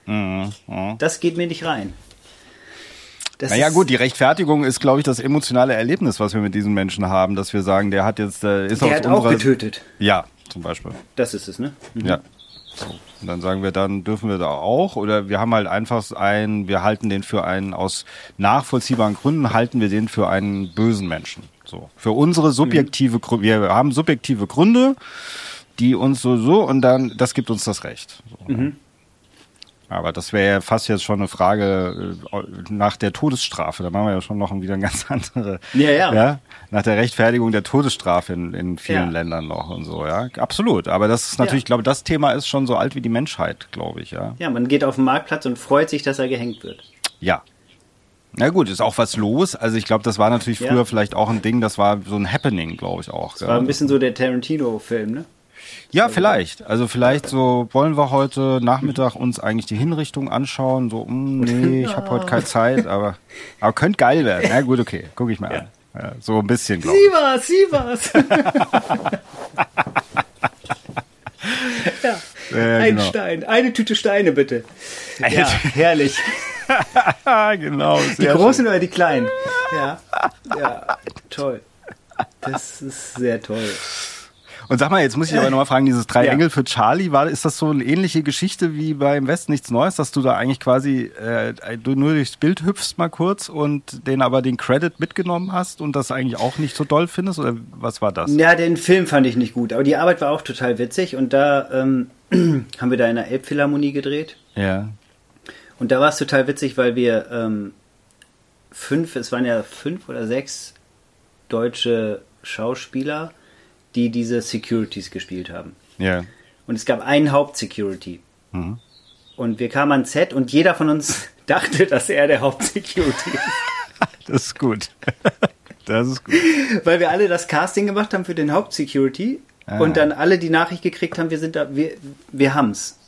Das geht mir nicht rein. Naja gut, die Rechtfertigung ist, glaube ich, das emotionale Erlebnis, was wir mit diesen Menschen haben, dass wir sagen, der hat auch getötet. Ja, zum Beispiel. Das ist es, ne? Mhm. Ja. So. Und dann sagen wir, dann dürfen wir da auch, oder wir haben halt einfach wir halten den für einen, aus nachvollziehbaren Gründen halten wir den für einen bösen Menschen. So. Für unsere subjektive Gründe, wir haben subjektive Gründe, die uns so, und dann, das gibt uns das Recht. So. Mhm. Aber das wäre ja fast jetzt schon eine Frage nach der Todesstrafe. Da machen wir ja schon noch wieder eine ganz andere. Ja. Nach der Rechtfertigung der Todesstrafe in vielen Ländern noch und so, ja. Absolut. Aber das ist natürlich, ich glaube, das Thema ist schon so alt wie die Menschheit, glaube ich, ja. Ja, man geht auf den Marktplatz und freut sich, dass er gehängt wird. Ja. Na gut, ist auch was los. Also ich glaube, das war natürlich früher vielleicht auch ein Ding, das war so ein Happening, glaube ich auch. Das war ein bisschen so der Tarantino-Film, ne? Ja, vielleicht. Also vielleicht so wollen wir heute Nachmittag uns eigentlich die Hinrichtung anschauen. So, nee, ich habe heute keine Zeit, aber könnte geil werden. Na gut, okay, gucke ich mal an. Ja, so ein bisschen, glaube ich. Sie war's. Ein genau. Stein, eine Tüte Steine bitte. Ja, herrlich. Genau. Die großen oder die kleinen? Ja, toll. Das ist sehr toll. Und sag mal, jetzt muss ich aber nochmal fragen, dieses Drei Ja. Engel für Charlie, ist das so eine ähnliche Geschichte wie beim Westen nichts Neues, dass du da eigentlich quasi du nur durchs Bild hüpfst mal kurz und den Credit mitgenommen hast und das eigentlich auch nicht so doll findest? Oder was war das? Ja, den Film fand ich nicht gut, aber die Arbeit war auch total witzig und da haben wir da in der Elbphilharmonie gedreht. Ja. Und da war es total witzig, weil wir es waren ja 5 oder 6 deutsche Schauspieler, die diese Securities gespielt haben. Ja. Und es gab einen Hauptsecurity. Mhm. Und wir kamen ans Set und jeder von uns dachte, dass er der Hauptsecurity ist. Das ist gut. Das ist gut. Weil wir alle das Casting gemacht haben für den Hauptsecurity und dann alle die Nachricht gekriegt haben, wir haben's.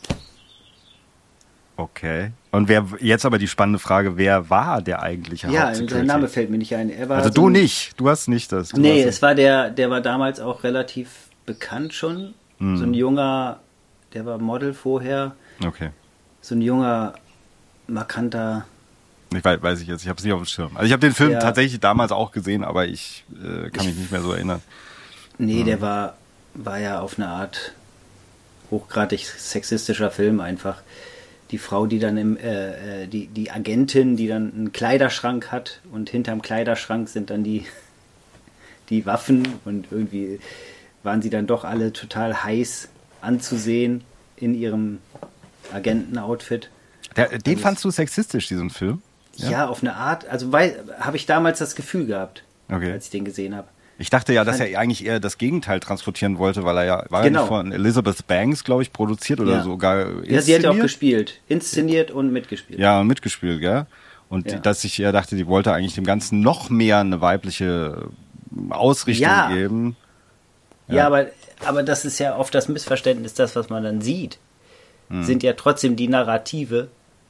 Okay. Und jetzt aber die spannende Frage, wer war der eigentliche Hauptsecurity? Sein Name fällt mir nicht ein. Er war also so du nicht, du hast nicht das. Nee, es war der war damals auch relativ bekannt schon. So ein junger, der war Model vorher. Okay. So ein junger, markanter... Ich weiß ich jetzt, ich habe es nicht auf dem Schirm. Also ich habe den Film tatsächlich damals auch gesehen, aber ich kann mich nicht mehr so erinnern. Nee, der war ja auf eine Art hochgradig sexistischer Film einfach. Die Frau, die dann die Agentin, die dann einen Kleiderschrank hat und hinterm Kleiderschrank sind dann die Waffen und irgendwie waren sie dann doch alle total heiß anzusehen in ihrem Agentenoutfit. Den fandst du sexistisch, diesen Film? Ja, auf eine Art, also habe ich damals das Gefühl gehabt, als ich den gesehen habe. Ich dachte ja, dass er eigentlich eher das Gegenteil transportieren wollte, weil er war Genau. ja von Elizabeth Banks, glaube ich, produziert oder sogar inszeniert. Ja, sie hat ja auch gespielt. Inszeniert und mitgespielt. Ja, und mitgespielt, gell? Und dass ich eher dachte, die wollte eigentlich dem Ganzen noch mehr eine weibliche Ausrichtung geben. Ja, aber das ist ja oft das Missverständnis, das, was man dann sieht, sind ja trotzdem die Narrative,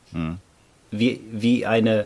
wie eine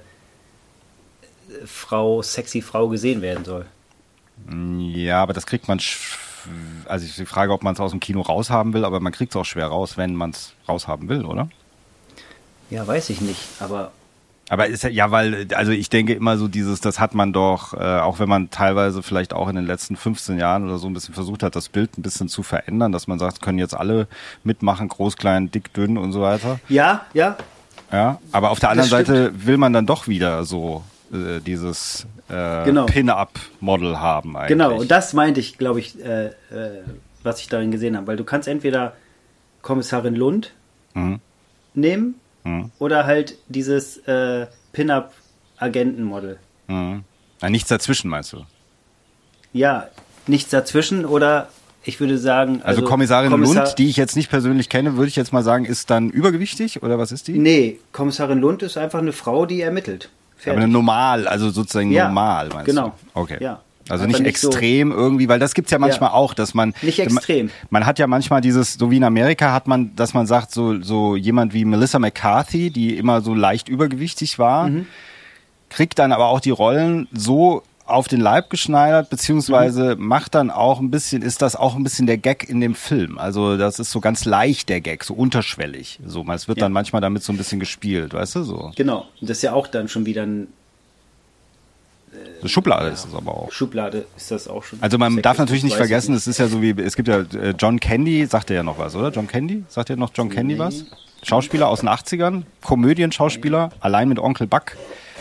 sexy Frau gesehen werden soll. Ja, aber das kriegt man, also ich frage, ob man es aus dem Kino raushaben will, aber man kriegt es auch schwer raus, wenn man es raushaben will, oder? Ja, weiß ich nicht, aber ist ja, weil, also ich denke immer so das hat man doch, auch wenn man teilweise vielleicht auch in den letzten 15 Jahren oder so ein bisschen versucht hat, das Bild ein bisschen zu verändern, dass man sagt, können jetzt alle mitmachen, groß, klein, dick, dünn und so weiter. Ja. Ja, aber auf der anderen Seite will man dann doch wieder so dieses Pin-Up-Model haben eigentlich. Genau, und das meinte ich, glaube ich, was ich darin gesehen habe, weil du kannst entweder Kommissarin Lund nehmen oder halt dieses Pin-Up-Agentenmodel. Ja, nichts dazwischen, meinst du? Ja, nichts dazwischen oder ich würde sagen... Also Kommissarin Lund, die ich jetzt nicht persönlich kenne, würde ich jetzt mal sagen, ist dann übergewichtig oder was ist die? Nee, Kommissarin Lund ist einfach eine Frau, die ermittelt. Fertig. Aber normal, also sozusagen normal, meinst genau. du? Okay. Ja. Also nicht extrem so irgendwie, weil das gibt's ja manchmal auch, dass man... Nicht extrem. Man hat ja manchmal so wie in Amerika hat man, dass man sagt, so jemand wie Melissa McCarthy, die immer so leicht übergewichtig war, kriegt dann aber auch die Rollen so auf den Leib geschneidert, beziehungsweise ist das auch ein bisschen der Gag in dem Film. Also das ist so ganz leicht der Gag, so unterschwellig. So, es wird dann manchmal damit so ein bisschen gespielt, weißt du, so. Genau. Das ist ja auch dann schon wieder ein Schublade ist es aber auch. Schublade ist das auch schon. Also man darf natürlich nicht vergessen, es ist ja so wie, es gibt ja John Candy, sagt er ja noch was, oder? John Candy? Sagt ihr noch John Candy was? Schauspieler aus den 80ern, Komödienschauspieler, allein mit Onkel Buck.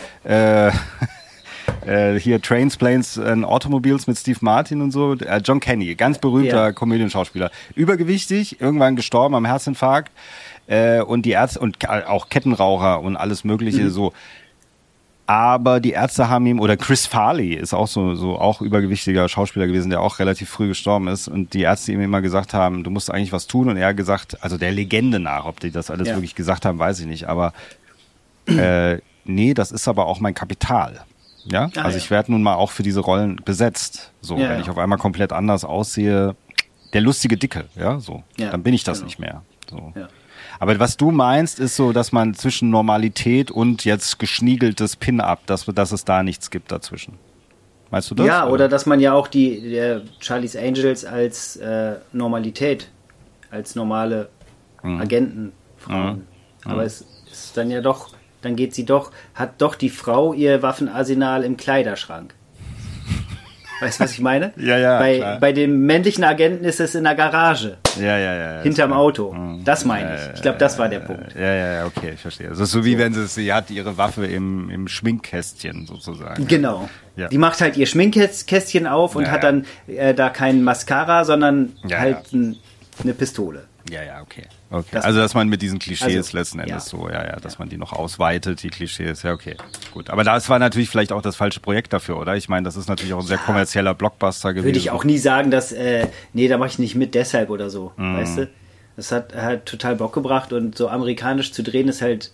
Hier Trains, Planes and Automobiles mit Steve Martin und so. John Candy, ganz berühmter Komödienschauspieler. Übergewichtig, irgendwann gestorben am Herzinfarkt. Und die Ärzte und auch Kettenraucher und alles Mögliche so. Aber die Ärzte haben ihm, oder Chris Farley ist auch so auch übergewichtiger Schauspieler gewesen, der auch relativ früh gestorben ist. Und die Ärzte ihm immer gesagt haben, du musst eigentlich was tun. Und er hat gesagt, also der Legende nach, ob die das alles wirklich gesagt haben, weiß ich nicht. Aber nee, das ist aber auch mein Kapital. Ja, also ich werde nun mal auch für diese Rollen besetzt. So, wenn ich auf einmal komplett anders aussehe, der lustige Dicke, dann bin ich das nicht mehr. So. Ja. Aber was du meinst, ist so, dass man zwischen Normalität und jetzt geschniegeltes Pin-Up, dass es da nichts gibt dazwischen. Meinst du das? Ja, oder dass man ja auch die Charlie's Angels als Normalität, als normale Agentenfrauen. Aber es ist dann ja doch, dann hat doch die Frau ihr Waffenarsenal im Kleiderschrank. Weißt du, was ich meine? Klar. Bei dem männlichen Agenten ist es in der Garage. Ja. Hinterm Auto. Das meine ich. Ich glaube, das war der Punkt. Ja, okay, ich verstehe. Das ist so wie wenn sie hat ihre Waffe im Schminkkästchen sozusagen. Genau. Ja. Die macht halt ihr Schminkkästchen auf und hat dann da kein Mascara, sondern eine Pistole. Ja, okay. Also, dass man mit diesen Klischees letzten Endes dass Ja. man die noch ausweitet, die Klischees, ja, okay. Gut. Aber das war natürlich vielleicht auch das falsche Projekt dafür, oder? Ich meine, das ist natürlich auch ein sehr kommerzieller Blockbuster gewesen. Würde ich auch nie sagen, dass, da mache ich nicht mit deshalb oder so, weißt du? Das hat halt total Bock gebracht und so amerikanisch zu drehen ist halt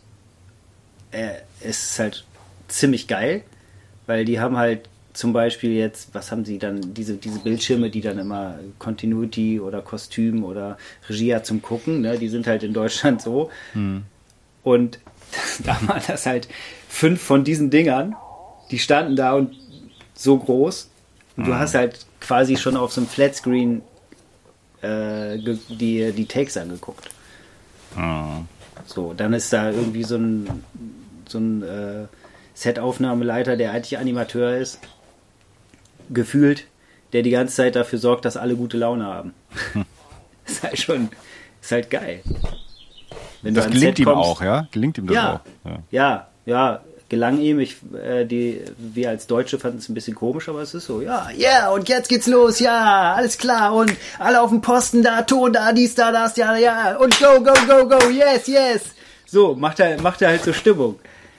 ziemlich geil, weil die haben halt zum Beispiel jetzt, was haben sie dann, diese Bildschirme, die dann immer Continuity oder Kostüm oder Regie hat zum Gucken, ne? Die sind halt in Deutschland so. Und da waren das halt 5 von diesen Dingern, die standen da und so groß. Und du hast halt quasi schon auf so einem Flatscreen die Takes angeguckt. So, dann ist da irgendwie so ein Set-Aufnahmeleiter, der eigentlich Animateur ist, gefühlt, der die ganze Zeit dafür sorgt, dass alle gute Laune haben. Ist halt geil. Wenn das gelingt ihm auch, ja? Gelingt ihm das auch? Ja, gelang ihm. Wir als Deutsche fanden es ein bisschen komisch, aber es ist so, und jetzt geht's los, alles klar und alle auf dem Posten da, Ton da, dies da, das, ja, und go, yes. So, macht er halt so Stimmung.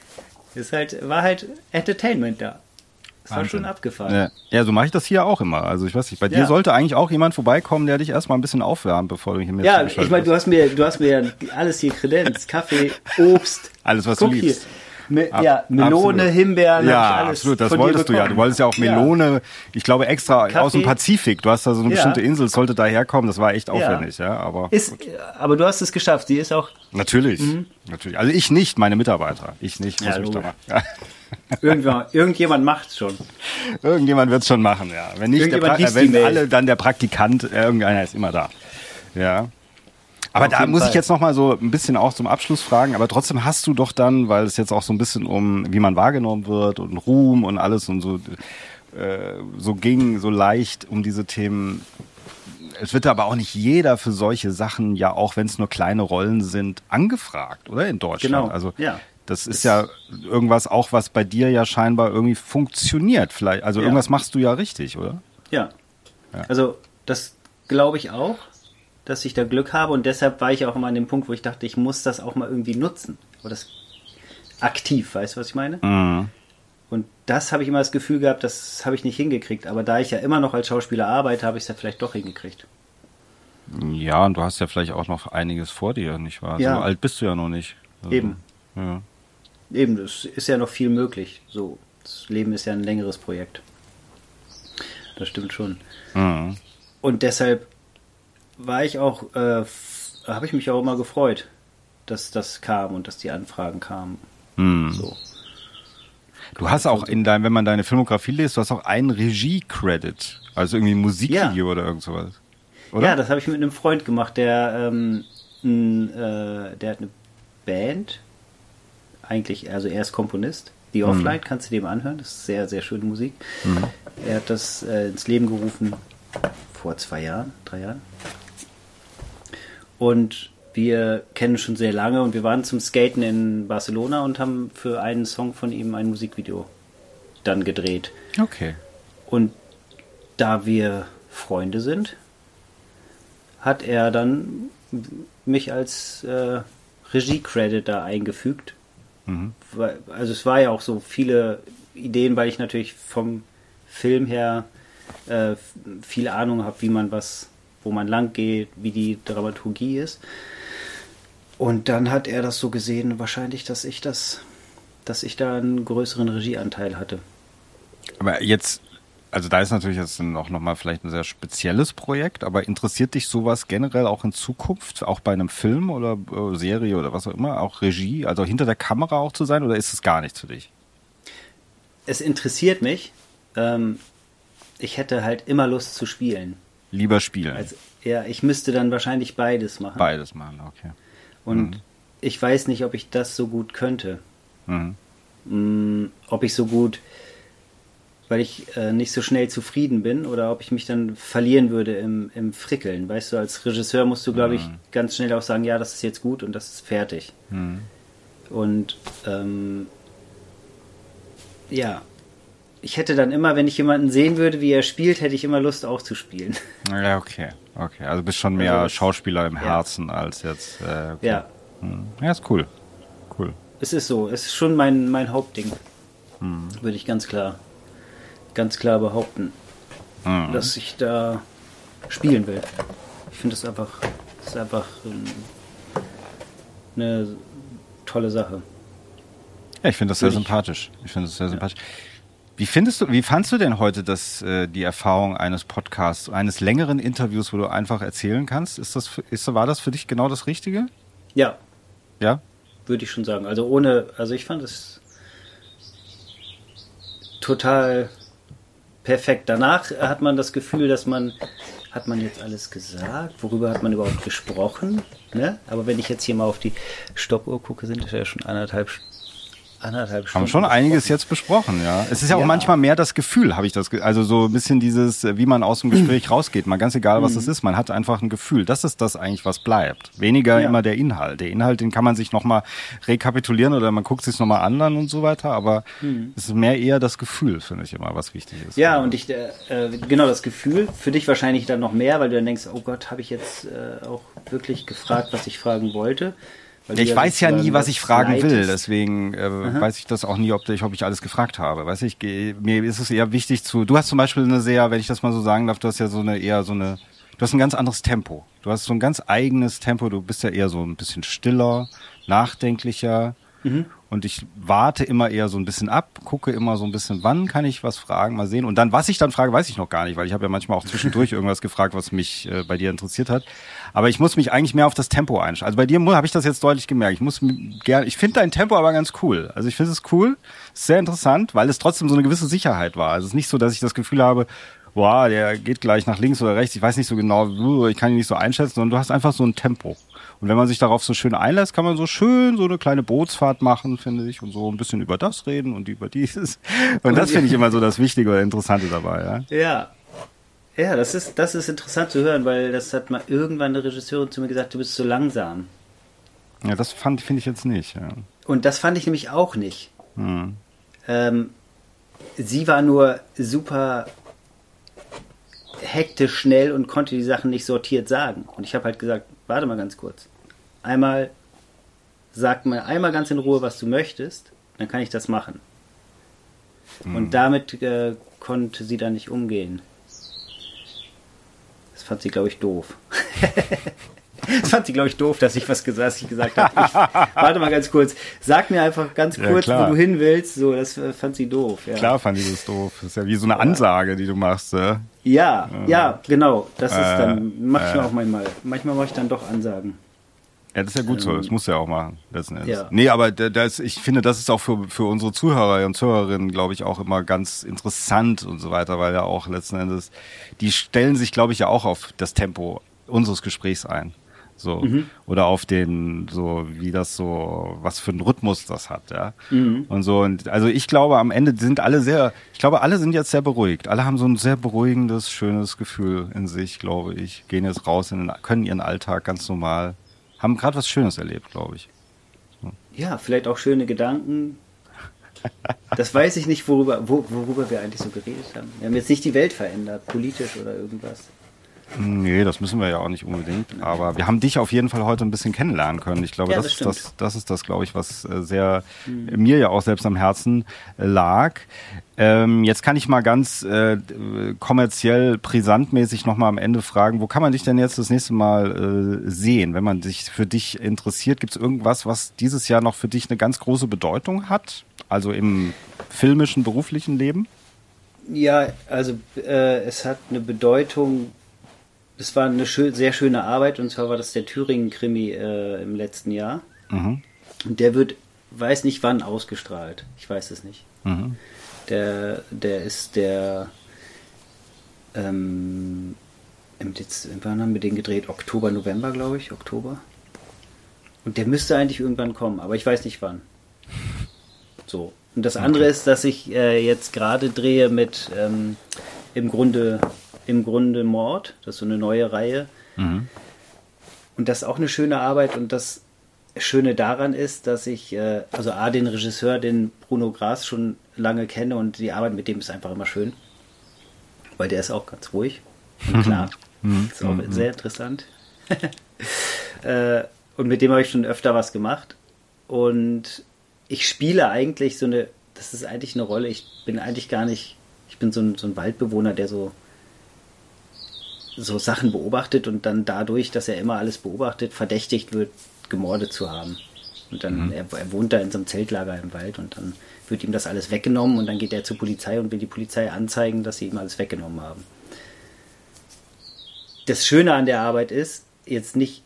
War halt Entertainment da. Das war schon abgefahren. Ja, so mache ich das hier auch immer. Also ich weiß nicht, bei dir sollte eigentlich auch jemand vorbeikommen, der dich erstmal ein bisschen aufwärmt, bevor du hier mit. Ja, ich meine, du hast mir alles hier Kredenz, Kaffee, Obst. Alles, was du liebst. Melone, absolut. Himbeeren, ja, alles absolut, das wolltest du ja. Du wolltest ja auch Melone, ich glaube extra Kaffee. Aus dem Pazifik. Du hast da so eine bestimmte Insel, sollte daherkommen. Das war echt aufwendig, aber du hast es geschafft. Sie ist auch. Natürlich. Also ich nicht, meine Mitarbeiter. Ich nicht. Ja, irgendjemand macht's schon. Irgendjemand wird's schon machen, ja. Wenn nicht wenn alle, dann der Praktikant. Irgendeiner ist immer da. Ja. Aber da muss ich jetzt noch mal so ein bisschen auch zum Abschluss fragen, aber trotzdem hast du doch dann, weil es jetzt auch so ein bisschen um, wie man wahrgenommen wird und Ruhm und alles und so ging, so leicht um diese Themen. Es wird aber auch nicht jeder für solche Sachen, ja auch wenn es nur kleine Rollen sind, angefragt, oder? In Deutschland. Genau, Also das ist ja irgendwas auch, was bei dir ja scheinbar irgendwie funktioniert. Vielleicht, also irgendwas machst du ja richtig, oder? Ja. Also das glaube ich auch, dass ich da Glück habe und deshalb war ich auch immer an dem Punkt, wo ich dachte, ich muss das auch mal irgendwie nutzen. Oder das aktiv, weißt du, was ich meine? Und das habe ich immer das Gefühl gehabt, das habe ich nicht hingekriegt. Aber da ich ja immer noch als Schauspieler arbeite, habe ich es ja vielleicht doch hingekriegt. Ja, und du hast ja vielleicht auch noch einiges vor dir, nicht wahr? Ja. So alt bist du ja noch nicht. Also, Eben. Ja. Eben, es ist ja noch viel möglich. So, das Leben ist ja ein längeres Projekt. Das stimmt schon. Und deshalb habe ich mich auch immer gefreut, dass das kam und dass die Anfragen kamen. So. Du hast auch wenn man deine Filmografie liest, du hast auch einen Regie-Credit, also irgendwie ein Musikvideo oder irgend sowas. Oder? Ja, das habe ich mit einem Freund gemacht, der hat eine Band, eigentlich, also er ist Komponist. The Offline, kannst du dem anhören, das ist sehr, sehr schöne Musik. Er hat das ins Leben gerufen vor 3 Jahren. Und wir kennen schon sehr lange und wir waren zum Skaten in Barcelona und haben für einen Song von ihm ein Musikvideo dann gedreht. Okay. Und da wir Freunde sind, hat er dann mich als Regie-Credit da eingefügt. Also es war ja auch so viele Ideen, weil ich natürlich vom Film her viel Ahnung habe, wo man lang geht, wie die Dramaturgie ist. Und dann hat er das so gesehen, wahrscheinlich, dass ich da einen größeren Regieanteil hatte. Aber jetzt, also da ist natürlich jetzt auch nochmal vielleicht ein sehr spezielles Projekt, aber interessiert dich sowas generell auch in Zukunft, auch bei einem Film oder Serie oder was auch immer, auch Regie, also hinter der Kamera auch zu sein, oder ist es gar nichts für dich? Es interessiert mich. Ich hätte halt immer Lust zu spielen. lieber spielen. Ja, ich müsste dann wahrscheinlich beides machen. Beides machen, okay. Und ich weiß nicht, ob ich das so gut könnte. Ob ich so gut, weil ich nicht so schnell zufrieden bin, oder ob ich mich dann verlieren würde im Frickeln. Weißt du, als Regisseur musst du, glaube ich, ganz schnell auch sagen, ja, das ist jetzt gut und das ist fertig. Und ja, ich hätte dann immer, wenn ich jemanden sehen würde, wie er spielt, hätte ich immer Lust auch zu spielen. Ja, okay. Also bist schon mehr Schauspieler im Herzen als jetzt. Okay. Ja. Ja, ist cool. Es ist so. Es ist schon mein Hauptding. Würde ich ganz klar behaupten, dass ich da spielen will. Ich finde es einfach eine tolle Sache. Ja, ich finde das sehr sympathisch. Wie fandst du denn heute die Erfahrung eines Podcasts, eines längeren Interviews, wo du einfach erzählen kannst? War das für dich genau das Richtige? Ja. Ja? Würde ich schon sagen. Also ich fand es total perfekt. Danach hat man das Gefühl, hat man jetzt alles gesagt? Worüber hat man überhaupt gesprochen? Ne? Aber wenn ich jetzt hier mal auf die Stoppuhr gucke, sind es ja schon anderthalb Stunden. Haben schon einiges jetzt besprochen, ja. Es ist ja auch manchmal mehr das Gefühl, also so ein bisschen dieses, wie man aus dem Gespräch rausgeht, mal ganz egal, was es ist, man hat einfach ein Gefühl, das ist das eigentlich, was bleibt. Weniger immer der Inhalt. Der Inhalt, den kann man sich nochmal rekapitulieren oder man guckt sich nochmal an und so weiter, aber es ist mehr eher das Gefühl, finde ich immer, was wichtig ist. Ja, und genau das Gefühl, für dich wahrscheinlich dann noch mehr, weil du dann denkst, oh Gott, habe ich jetzt auch wirklich gefragt, was ich fragen wollte. Ich weiß ja nie, was ich fragen will, deswegen weiß ich das auch nie, ob ich alles gefragt habe. Weißt du, mir ist es eher wichtig du hast zum Beispiel wenn ich das mal so sagen darf, du hast ja du hast ein ganz anderes Tempo. Du hast so ein ganz eigenes Tempo, du bist ja eher so ein bisschen stiller, nachdenklicher. Und ich warte immer eher so ein bisschen ab, gucke immer so ein bisschen, wann kann ich was fragen, mal sehen. Und dann, was ich dann frage, weiß ich noch gar nicht, weil ich habe ja manchmal auch zwischendurch irgendwas gefragt, was mich bei dir interessiert hat. Aber ich muss mich eigentlich mehr auf das Tempo einstellen. Also bei dir habe ich das jetzt deutlich gemerkt. Ich finde dein Tempo aber ganz cool. Also ich finde es cool, ist sehr interessant, weil es trotzdem so eine gewisse Sicherheit war. Also es ist nicht so, dass ich das Gefühl habe, boah, der geht gleich nach links oder rechts, ich weiß nicht so genau, ich kann ihn nicht so einschätzen, sondern du hast einfach so ein Tempo. Und wenn man sich darauf so schön einlässt, kann man so schön so eine kleine Bootsfahrt machen, finde ich, und so ein bisschen über das reden und über dieses. Und das finde ich immer so das Wichtige oder Interessante dabei, ja. Ja, das ist interessant zu hören, weil das hat mal irgendwann eine Regisseurin zu mir gesagt, du bist zu langsam. Ja, das finde ich jetzt nicht, ja. Und das fand ich nämlich auch nicht. Sie war nur super hektisch schnell und konnte die Sachen nicht sortiert sagen. Und ich habe halt gesagt, warte mal ganz kurz. Sag mal einmal ganz in Ruhe, was du möchtest, dann kann ich das machen. Und damit konnte sie dann nicht umgehen. Das fand sie, glaube ich, doof. Dass ich gesagt habe. Warte mal ganz kurz. Sag mir einfach ganz kurz, wo du hin willst. So, das fand sie doof. Ja. Klar fand sie das doof. Das ist ja wie so eine Ansage, die du machst. Ja, genau. Das ist dann, mache ich auch manchmal. Manchmal mache ich dann doch Ansagen. Ja, das ist ja gut so. Das musst du ja auch machen, letzten Endes. Ja. Nee, aber ich finde, das ist auch für unsere Zuhörer und Zuhörerinnen, glaube ich, auch immer ganz interessant und so weiter, weil ja auch letzten Endes, die stellen sich, glaube ich, ja auch auf das Tempo unseres Gesprächs ein. So. Oder auf was für einen Rhythmus das hat, ja. Und so, und also ich glaube, am Ende alle sind jetzt sehr beruhigt. Alle haben so ein sehr beruhigendes, schönes Gefühl in sich, glaube ich. Gehen jetzt raus, können ihren Alltag ganz normal, haben gerade was Schönes erlebt, glaube ich. So. Ja, vielleicht auch schöne Gedanken. Das weiß ich nicht, worüber wir eigentlich so geredet haben. Wir haben jetzt nicht die Welt verändert, politisch oder irgendwas. Nee, das müssen wir ja auch nicht unbedingt. Aber wir haben dich auf jeden Fall heute ein bisschen kennenlernen können. Ich glaube, das ist das, glaube ich, was mir ja auch selbst am Herzen lag. Jetzt kann ich mal ganz kommerziell, brisantmäßig nochmal am Ende fragen, wo kann man dich denn jetzt das nächste Mal sehen, wenn man sich für dich interessiert? Gibt es irgendwas, was dieses Jahr noch für dich eine ganz große Bedeutung hat? Also im filmischen, beruflichen Leben? Ja, also es hat eine Bedeutung. Es war eine sehr schöne Arbeit, und zwar war das der Thüringen-Krimi im letzten Jahr. Und der wird, weiß nicht wann, ausgestrahlt. Ich weiß es nicht. Der ist der Wann haben wir den gedreht? Oktober, November, glaube ich. Oktober. Und der müsste eigentlich irgendwann kommen, aber ich weiß nicht wann. So. Und das andere ist, dass ich jetzt gerade drehe mit im Grunde Mord. Das ist so eine neue Reihe. Mhm. Und das ist auch eine schöne Arbeit. Und das Schöne daran ist, dass ich den Regisseur, den Bruno Gras, schon lange kenne und die Arbeit mit dem ist einfach immer schön. Weil der ist auch ganz ruhig und klar. Ist auch sehr interessant. Und mit dem habe ich schon öfter was gemacht. Und ich spiele eigentlich das ist eigentlich eine Rolle, ich bin so ein Waldbewohner, der so Sachen beobachtet und dann dadurch, dass er immer alles beobachtet, verdächtigt wird, gemordet zu haben. Und dann, er wohnt da in so einem Zeltlager im Wald und dann wird ihm das alles weggenommen und dann geht er zur Polizei und will die Polizei anzeigen, dass sie ihm alles weggenommen haben. Das Schöne an der Arbeit ist, jetzt nicht,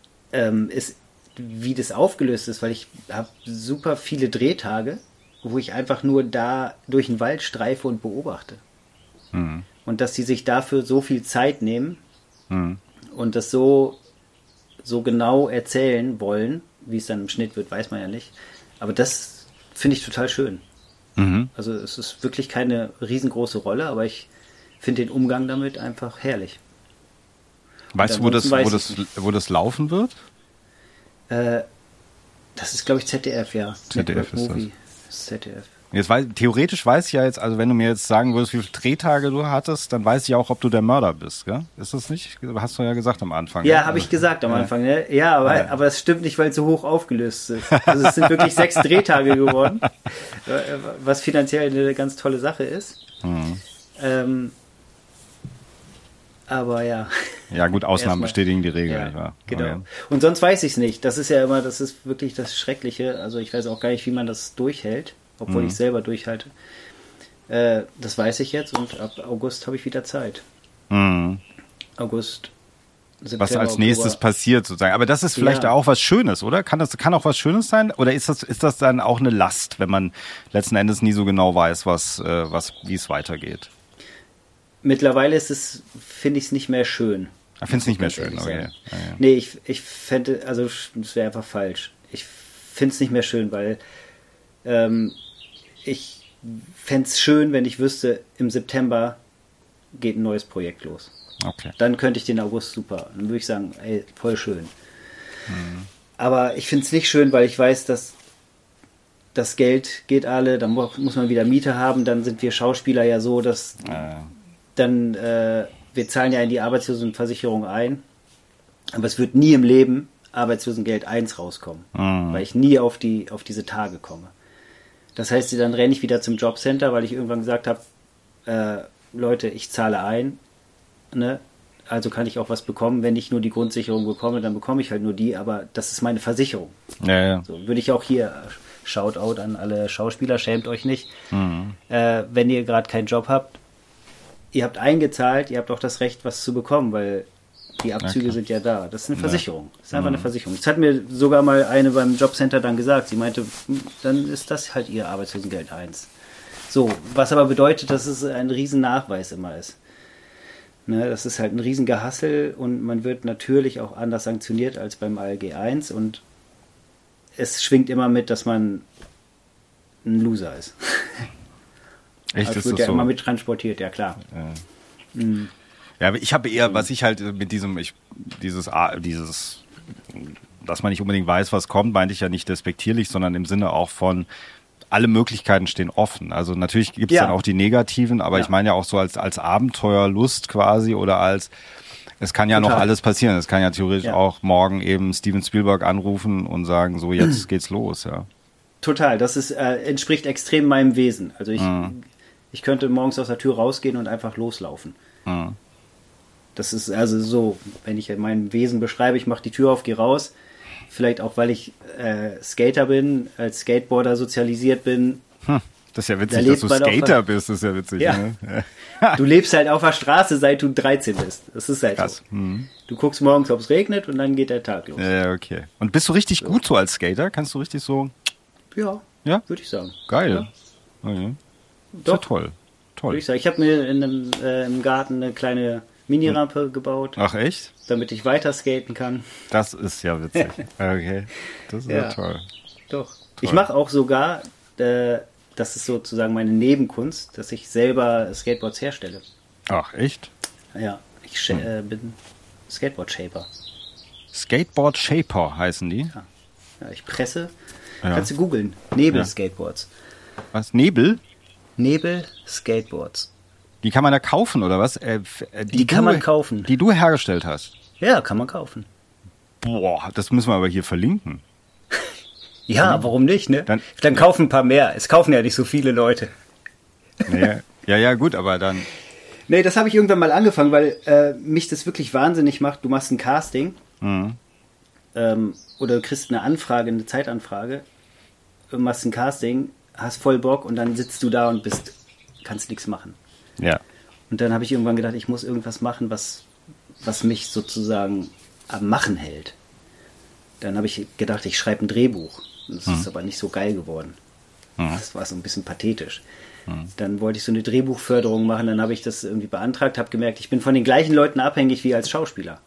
wie das aufgelöst ist, weil ich habe super viele Drehtage, wo ich einfach nur da durch den Wald streife und beobachte. Mhm. Und dass sie sich dafür so viel Zeit nehmen und das so genau erzählen wollen, wie es dann im Schnitt wird, weiß man ja nicht. Aber das finde ich total schön. Mhm. Also es ist wirklich keine riesengroße Rolle, aber ich finde den Umgang damit einfach herrlich. Weißt du, wo das laufen wird? Das ist, glaube ich, ZDF, ja. ZDF ist Movie. Das. ZDF. Theoretisch weiß ich ja jetzt, also wenn du mir jetzt sagen würdest, wie viele Drehtage du hattest, dann weiß ich auch, ob du der Mörder bist, gell? Ist das nicht? Hast du ja gesagt am Anfang. Ja, habe ich gesagt am Anfang, ne? Ja, aber es stimmt nicht, weil es so hoch aufgelöst ist. Also es sind wirklich 6 Drehtage geworden, was finanziell eine ganz tolle Sache ist. Mhm. Aber ja. Ja gut, Ausnahmen bestätigen die Regel. Ja, genau. Okay. Und sonst weiß ich es nicht. Das ist wirklich das Schreckliche. Also ich weiß auch gar nicht, wie man das durchhält, obwohl ich selber durchhalte. Das weiß ich jetzt und ab August habe ich wieder Zeit. Mhm. August, September, was als nächstes passiert sozusagen. Aber das ist vielleicht auch was Schönes, oder? Kann auch was Schönes sein? Oder ist das dann auch eine Last, wenn man letzten Endes nie so genau weiß, wie es weitergeht? Mittlerweile finde ich es nicht mehr schön. Finde es nicht mehr schön, okay. Ja. Nee, ich fände, also das wäre einfach falsch. Ich finde es nicht mehr schön, weil ich fände es schön, wenn ich wüsste, im September geht ein neues Projekt los. Okay. Dann könnte ich den August super. Dann würde ich sagen, ey, voll schön. Mhm. Aber ich finde es nicht schön, weil ich weiß, dass das Geld geht alle, dann muss man wieder Miete haben, dann sind wir Schauspieler ja so, dass dann, wir zahlen ja in die Arbeitslosenversicherung ein, aber es wird nie im Leben Arbeitslosengeld 1 rauskommen, weil ich nie auf diese Tage komme. Das heißt, dann renne ich wieder zum Jobcenter, weil ich irgendwann gesagt habe, Leute, ich zahle ein, ne? Also kann ich auch was bekommen. Wenn ich nur die Grundsicherung bekomme, dann bekomme ich halt nur die, aber das ist meine Versicherung. Ja. So würde ich auch hier, Shoutout an alle Schauspieler, schämt euch nicht. Mhm. Wenn ihr gerade keinen Job habt, ihr habt eingezahlt, ihr habt auch das Recht, was zu bekommen, weil die Abzüge sind ja da. Das ist eine Versicherung. Das ist einfach eine Versicherung. Das hat mir sogar mal eine beim Jobcenter dann gesagt. Sie meinte, dann ist das halt ihr Arbeitslosengeld 1. So, was aber bedeutet, dass es ein riesen Nachweis immer ist. Ne, das ist halt ein riesen Gehassel und man wird natürlich auch anders sanktioniert als beim ALG 1 und es schwingt immer mit, dass man ein Loser ist. Echt, das ist wird das ja so? Immer mit transportiert, ja klar. Ja. Ja, aber ich habe eher, was ich halt mit dieses, dass man nicht unbedingt weiß, was kommt, meinte ich ja nicht despektierlich, sondern im Sinne auch von, alle Möglichkeiten stehen offen. Also natürlich gibt es dann auch die negativen, aber ich meine ja auch so als Abenteuerlust quasi oder es kann ja noch alles passieren. Es kann ja theoretisch auch morgen eben Steven Spielberg anrufen und sagen, so jetzt geht's los, ja. Total, das entspricht extrem meinem Wesen. Also ich könnte morgens aus der Tür rausgehen und einfach loslaufen. Mhm. Das ist also so, wenn ich mein Wesen beschreibe, ich mache die Tür auf, gehe raus. Vielleicht auch, weil ich Skater bin, als Skateboarder sozialisiert bin. Das ist ja witzig, dass du Skater bist, das ist ja witzig. Ja. Ne? Du lebst halt auf der Straße, seit du 13 bist. Das ist halt krass. So. Mhm. Du guckst morgens, ob es regnet und dann geht der Tag los. Ja, okay. Und bist du richtig gut so als Skater? Kannst du richtig so... Ja, würde ich sagen. Geil. Ja. Doch. Ist ja toll. Würde ich sagen. Ich habe mir im Garten eine kleine Minirampe gebaut. Ach echt? Damit ich weiter skaten kann. Das ist ja witzig. Okay, das ist ja toll. Doch. Toll. Ich mache auch sogar, das ist sozusagen meine Nebenkunst, dass ich selber Skateboards herstelle. Ach echt? Ja, ich bin Skateboard-Shaper. Skateboard-Shaper heißen die? Ja, ich presse. Ja. Kannst du googeln. Nebel-Skateboards. Was? Nebel? Nebel-Skateboards. Die kann man da kaufen, oder was? Die kann man kaufen. Die du hergestellt hast? Ja, kann man kaufen. Boah, das müssen wir aber hier verlinken. Ja, warum nicht, ne? Dann kaufen ein paar mehr. Es kaufen ja nicht so viele Leute. Nee, ja, gut, aber dann... Nee, das habe ich irgendwann mal angefangen, weil mich das wirklich wahnsinnig macht. Du machst ein Casting oder du kriegst eine Anfrage, eine Zeitanfrage, du machst ein Casting, hast voll Bock und dann sitzt du da und kannst nichts machen. Ja. Und dann habe ich irgendwann gedacht, ich muss irgendwas machen, was mich sozusagen am Machen hält. Dann habe ich gedacht, ich schreibe ein Drehbuch. Das ist aber nicht so geil geworden. Das war so ein bisschen pathetisch. Dann wollte ich so eine Drehbuchförderung machen, dann habe ich das irgendwie beantragt, habe gemerkt, ich bin von den gleichen Leuten abhängig wie als Schauspieler.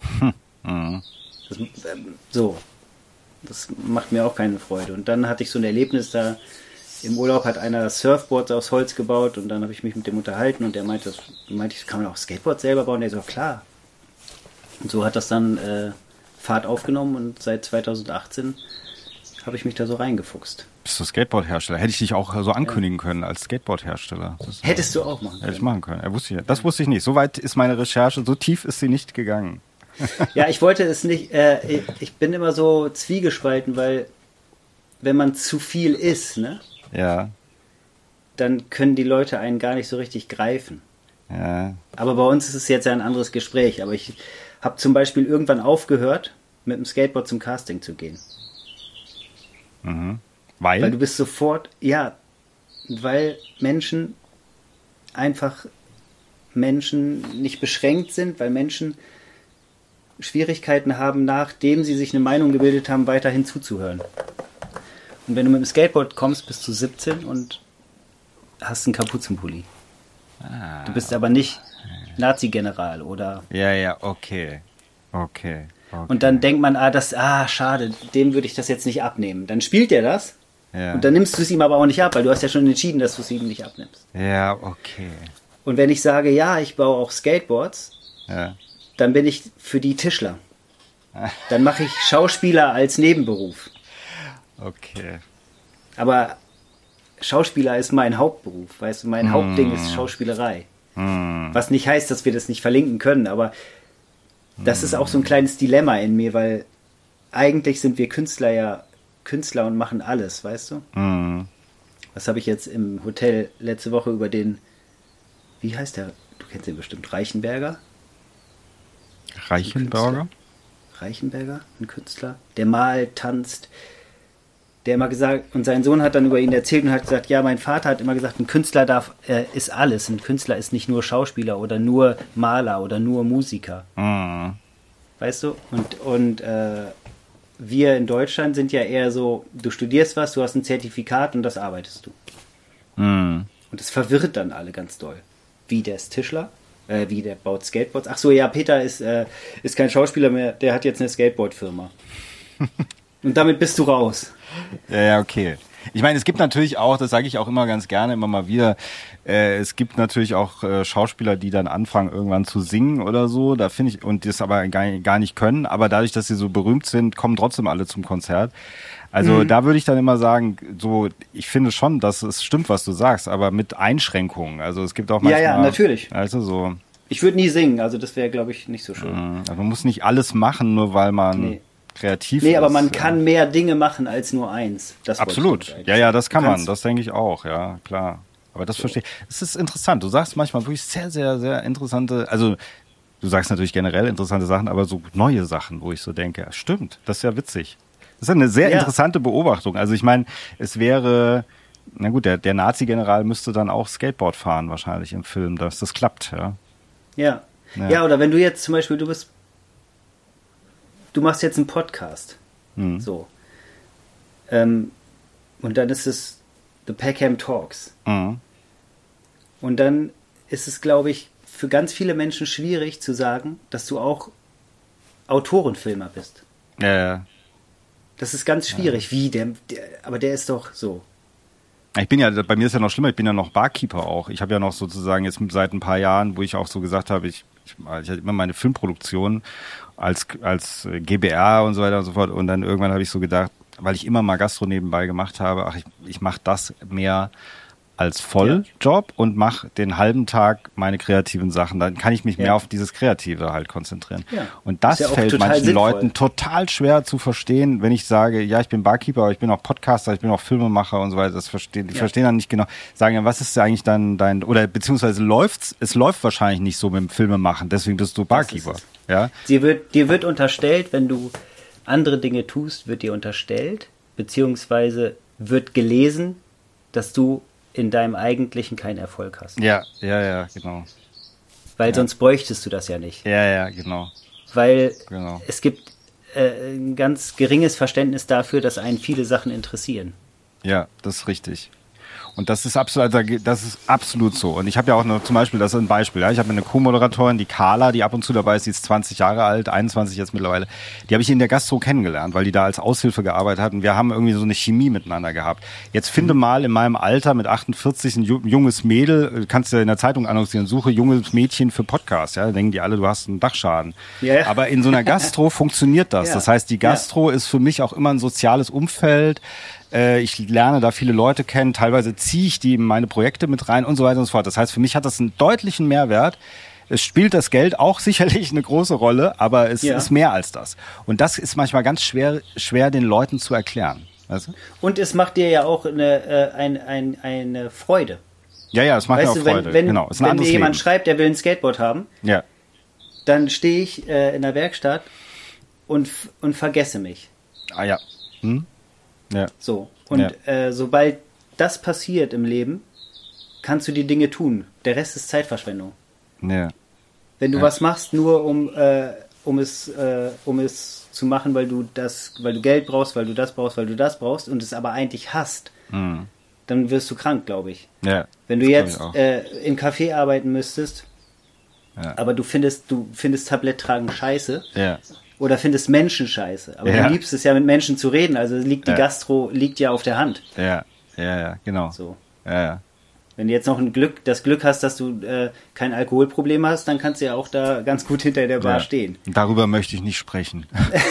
Das macht mir auch keine Freude. Und dann hatte ich so ein Erlebnis, da im Urlaub hat einer Surfboards aus Holz gebaut und dann habe ich mich mit dem unterhalten und der meinte, kann man auch Skateboards selber bauen? Der so, klar. Und so hat das dann Fahrt aufgenommen und seit 2018 habe ich mich da so reingefuchst. Bist du Skateboard-Hersteller? Hätte ich dich auch so ankündigen können als Skateboard-Hersteller. Hättest du auch machen können. Hätte ich machen können. Das wusste ich nicht. So weit ist meine Recherche, so tief ist sie nicht gegangen. Ja, ich wollte es nicht, ich bin immer so zwiegespalten, weil wenn man zu viel ist, ne? Ja. Dann können die Leute einen gar nicht so richtig greifen. Ja. Aber bei uns ist es jetzt ja ein anderes Gespräch. Aber ich habe zum Beispiel irgendwann aufgehört, mit dem Skateboard zum Casting zu gehen. Mhm. Weil du bist sofort, weil Menschen nicht beschränkt sind, weil Menschen Schwierigkeiten haben, nachdem sie sich eine Meinung gebildet haben, weiterhin zuzuhören. Und wenn du mit dem Skateboard kommst, bist du 17 und hast einen Kapuzenpulli. Du bist aber nicht Nazi-General oder... Ja, okay. Und dann denkt man, schade, dem würde ich das jetzt nicht abnehmen. Dann spielt er das und dann nimmst du es ihm aber auch nicht ab, weil du hast ja schon entschieden, dass du es ihm nicht abnimmst. Ja, okay. Und wenn ich sage, ich baue auch Skateboards, dann bin ich für die Tischler. Dann mache ich Schauspieler als Nebenberuf. Okay. Aber Schauspieler ist mein Hauptberuf, weißt du, mein Hauptding ist Schauspielerei. Was nicht heißt, dass wir das nicht verlinken können, aber das ist auch so ein kleines Dilemma in mir, weil eigentlich sind wir Künstler und machen alles, weißt du? Was habe ich jetzt im Hotel letzte Woche über den, wie heißt der, du kennst den bestimmt, Reichenberger, ein Künstler, der malt, tanzt, der immer gesagt, und sein Sohn hat dann über ihn erzählt und hat gesagt, mein Vater hat immer gesagt, ein Künstler ist alles. Ein Künstler ist nicht nur Schauspieler oder nur Maler oder nur Musiker. Weißt du? Und wir in Deutschland sind ja eher so, du studierst was, du hast ein Zertifikat und das arbeitest du. Und das verwirrt dann alle ganz doll. Wie, der ist Tischler? Wie, der baut Skateboards? Ach so, Peter ist kein Schauspieler mehr, der hat jetzt eine Skateboard-Firma. Und damit bist du raus. Ja, okay. Ich meine, es gibt natürlich auch, das sage ich auch immer ganz gerne, immer mal wieder, es gibt natürlich auch Schauspieler, die dann anfangen, irgendwann zu singen oder so, da finde ich, und das aber gar nicht können, aber dadurch, dass sie so berühmt sind, kommen trotzdem alle zum Konzert. Also da würde ich dann immer sagen, so, ich finde schon, dass es stimmt, was du sagst, aber mit Einschränkungen. Also es gibt auch manchmal... Ja, natürlich. Also so... Ich würde nie singen, also das wäre, glaube ich, nicht so schön. Also man muss nicht alles machen, nur weil man... kreativ ist. Nee, aber man kann mehr Dinge machen als nur eins. Das absolut. Ja, das kann man. Das denke ich auch. Ja, klar. Aber das verstehe ich. Es ist interessant. Du sagst manchmal wirklich sehr, sehr, sehr interessante, also du sagst natürlich generell interessante Sachen, aber so neue Sachen, wo ich so denke, stimmt, das ist ja witzig. Das ist eine sehr interessante Beobachtung. Also ich meine, es wäre, na gut, der Nazi-General müsste dann auch Skateboard fahren wahrscheinlich im Film, dass das klappt. Ja, oder wenn du jetzt zum Beispiel, du machst jetzt einen Podcast. So. Und dann ist es The Peckham Talks. Und dann ist es, glaube ich, für ganz viele Menschen schwierig zu sagen, dass du auch Autorenfilmer bist. Ja. Das ist ganz schwierig. Wie? Aber der ist doch so. Bei mir ist ja noch schlimmer, ich bin ja noch Barkeeper auch. Ich habe ja noch sozusagen jetzt seit ein paar Jahren, wo ich auch so gesagt habe, ich hatte immer meine Filmproduktion als GbR und so weiter und so fort. Und dann irgendwann habe ich so gedacht, weil ich immer mal Gastro nebenbei gemacht habe, ich mache das mehr als Volljob und mache den halben Tag meine kreativen Sachen. Dann kann ich mich mehr auf dieses Kreative halt konzentrieren. Ja. Und das fällt manchen Leuten total schwer zu verstehen, wenn ich sage, ja, ich bin Barkeeper, aber ich bin auch Podcaster, ich bin auch Filmemacher und so weiter. Die verstehen dann nicht genau. Sagen ja, was ist eigentlich dein oder beziehungsweise es läuft wahrscheinlich nicht so mit dem Filmemachen, deswegen bist du Barkeeper. Ja? Dir wird unterstellt, wenn du andere Dinge tust, wird dir unterstellt, beziehungsweise wird gelesen, dass du in deinem Eigentlichen keinen Erfolg hast. Ja, genau. Weil sonst bräuchtest du das ja nicht. Ja, genau. Weil es gibt ein ganz geringes Verständnis dafür, dass einen viele Sachen interessieren. Ja, das ist richtig. Und das ist absolut so. Und ich habe ja auch noch zum Beispiel, das ist ein Beispiel, ja, ich habe eine Co-Moderatorin, die Carla, die ab und zu dabei ist, die ist 20 Jahre alt, 21 jetzt mittlerweile. Die habe ich in der Gastro kennengelernt, weil die da als Aushilfe gearbeitet hat und wir haben irgendwie so eine Chemie miteinander gehabt. Jetzt finde mal in meinem Alter mit 48 ein junges Mädel, kannst du in der Zeitung annoncieren, suche junges Mädchen für Podcast, ja, da denken die alle, du hast einen Dachschaden. Yeah. Aber in so einer Gastro funktioniert das. Ja. Das heißt, die Gastro ist für mich auch immer ein soziales Umfeld. Ich lerne da viele Leute kennen, teilweise ziehe ich die in meine Projekte mit rein und so weiter und so fort. Das heißt, für mich hat das einen deutlichen Mehrwert. Es spielt das Geld auch sicherlich eine große Rolle, aber es ist mehr als das. Und das ist manchmal ganz schwer den Leuten zu erklären. Weißt du? Und es macht dir ja auch eine Freude. Ja, es macht mir auch Freude. Wenn mir jemand schreibt, der will ein Skateboard haben, dann stehe ich in der Werkstatt und vergesse mich. Ah ja. Ja. So. Und sobald das passiert im Leben, kannst du die Dinge tun. Der Rest ist Zeitverschwendung. Ja. Wenn du was machst, nur um es zu machen, weil du Geld brauchst, weil du das brauchst und es aber eigentlich hast, dann wirst du krank, glaube ich. Ja. Wenn du jetzt im Café arbeiten müsstest, aber du findest Tabletttragen scheiße. Ja. Oder findest Menschen scheiße. Aber du liebst es ja, mit Menschen zu reden. Also die Gastro liegt ja auf der Hand. Ja, genau. So. Ja. Wenn du jetzt noch das Glück hast, dass du kein Alkoholproblem hast, dann kannst du ja auch da ganz gut hinter der Bar stehen. Darüber möchte ich nicht sprechen.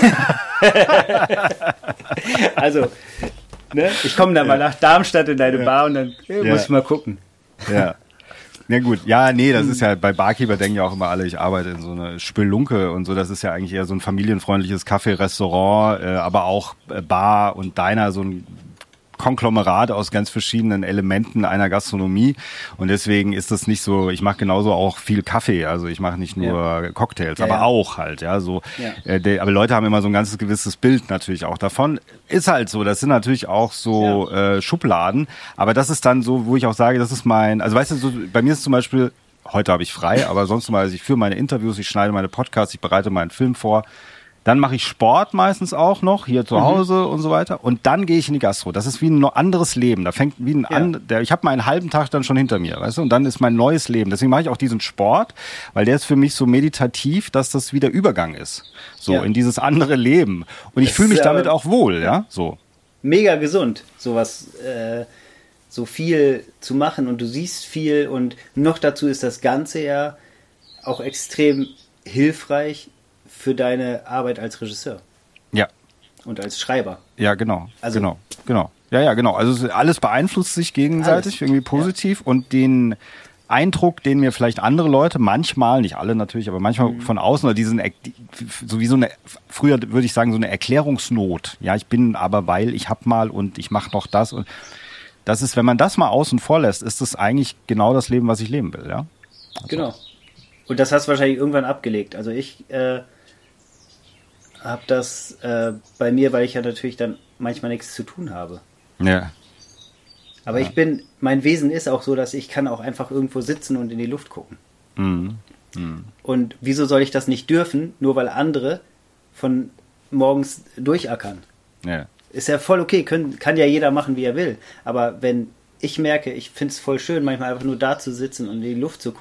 Also, ne? Ich komme dann mal nach Darmstadt in deine Bar und dann muss ich mal gucken. Ja. Na gut, das ist ja, bei Barkeeper denken ja auch immer alle, ich arbeite in so einer Spelunke und so, das ist ja eigentlich eher so ein familienfreundliches Café-Restaurant, aber auch Bar und Diner, so ein Konglomerat aus ganz verschiedenen Elementen einer Gastronomie und deswegen ist das nicht so, ich mache genauso auch viel Kaffee, also ich mache nicht nur Cocktails, aber auch halt, aber Leute haben immer so ein ganzes gewisses Bild natürlich auch davon. Ist halt so, das sind natürlich auch so Schubladen, aber das ist dann so, wo ich auch sage, das ist also weißt du, so, bei mir ist zum Beispiel, heute habe ich frei, aber sonst mal, also ich führe meine Interviews, ich schneide meine Podcasts, ich bereite meinen Film vor. Dann mache ich Sport meistens auch noch, hier zu Hause und so weiter. Und dann gehe ich in die Gastro. Das ist wie ein anderes Leben. Da fängt ich habe meinen halben Tag dann schon hinter mir, weißt du? Und dann ist mein neues Leben. Deswegen mache ich auch diesen Sport, weil der ist für mich so meditativ, dass das wieder Übergang ist. So, in dieses andere Leben. Und ich fühle mich damit auch wohl, so. Mega gesund, sowas, so viel zu machen und du siehst viel und noch dazu ist das Ganze ja auch extrem hilfreich für deine Arbeit als Regisseur. Ja. Und als Schreiber. Ja, genau. Also, genau. Ja, genau. Also alles beeinflusst sich gegenseitig irgendwie positiv und den Eindruck, den mir vielleicht andere Leute, manchmal, nicht alle natürlich, aber manchmal von außen, oder sowieso früher würde ich sagen, so eine Erklärungsnot. Ja, ich bin aber, weil ich hab mal und ich mache noch das und das ist, wenn man das mal außen vor lässt, ist das eigentlich genau das Leben, was ich leben will, ja? Also. Genau. Und das hast du wahrscheinlich irgendwann abgelegt. Also ich habe das bei mir, weil ich ja natürlich dann manchmal nichts zu tun habe. Ja. Aber mein Wesen ist auch so, dass ich kann auch einfach irgendwo sitzen und in die Luft gucken. Und wieso soll ich das nicht dürfen, nur weil andere von morgens durchackern? Ja. Ist ja voll okay, kann ja jeder machen, wie er will. Aber wenn ich merke, ich finde es voll schön, manchmal einfach nur da zu sitzen und in die Luft zu gucken,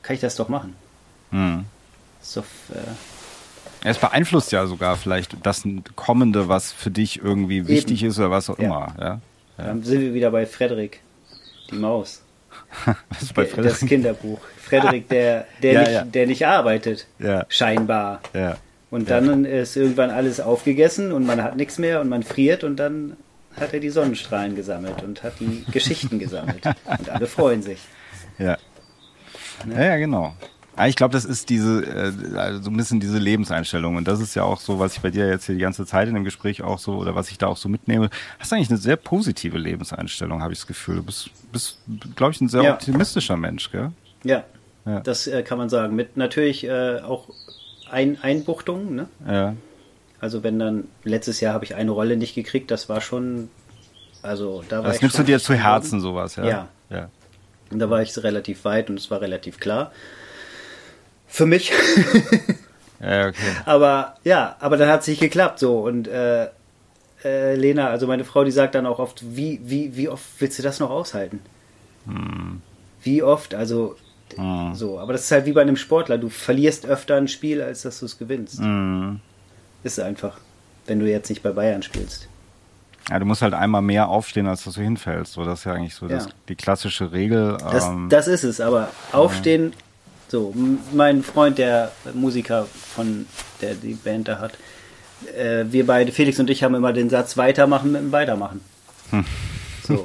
kann ich das doch machen. Ist doch, es beeinflusst ja sogar vielleicht das Kommende, was für dich irgendwie wichtig ist oder was auch immer. Ja? Dann sind wir wieder bei Frederik, die Maus. Was ist bei Frederik? Das Kinderbuch. Frederik, der nicht arbeitet, scheinbar. Ja. Und dann ist irgendwann alles aufgegessen und man hat nichts mehr und man friert und dann hat er die Sonnenstrahlen gesammelt und hat die Geschichten gesammelt. Und alle freuen sich. Ja. Ja, genau. Ich glaube, das ist diese, so ein bisschen diese Lebenseinstellung. Und das ist ja auch so, was ich bei dir jetzt hier die ganze Zeit in dem Gespräch auch so, oder was ich da auch so mitnehme. Hast eigentlich eine sehr positive Lebenseinstellung, habe ich das Gefühl. Du bist glaube ich, ein sehr optimistischer Mensch, gell? Ja. Das kann man sagen. Mit natürlich auch Einbuchtungen, ne? Ja. Also wenn dann, letztes Jahr habe ich eine Rolle nicht gekriegt, das war schon, also da war das ich nimmst schon du dir zu Herzen, sowas, ja? Ja. Und da war ich relativ weit und es war relativ klar. Für mich. Ja, okay. Aber dann hat es nicht geklappt, so. Und Lena, also meine Frau, die sagt dann auch oft, wie oft willst du das noch aushalten? Wie oft? Also so. Aber das ist halt wie bei einem Sportler. Du verlierst öfter ein Spiel, als dass du es gewinnst. Ist einfach, wenn du jetzt nicht bei Bayern spielst. Ja, du musst halt einmal mehr aufstehen, als dass du hinfällst. So, das ist ja eigentlich so die klassische Regel. Das ist es, aber aufstehen, so, mein Freund, der Musiker der die Band da hat, wir beide, Felix und ich, haben immer den Satz weitermachen mit dem Weitermachen. So.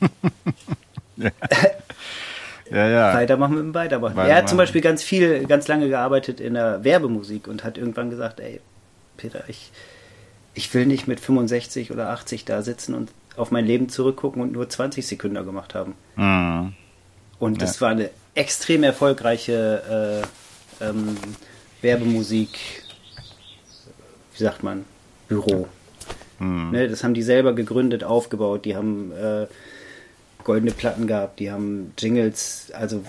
Ja. Weitermachen mit dem Weitermachen. Er hat zum Beispiel ganz lange gearbeitet in der Werbemusik und hat irgendwann gesagt, ey, Peter, ich will nicht mit 65 oder 80 da sitzen und auf mein Leben zurückgucken und nur 20 Sekunden gemacht haben. Und das war eine extrem erfolgreiche Werbemusik, wie sagt man, Büro. Ne, das haben die selber gegründet, aufgebaut. Die haben goldene Platten gehabt, die haben Jingles, also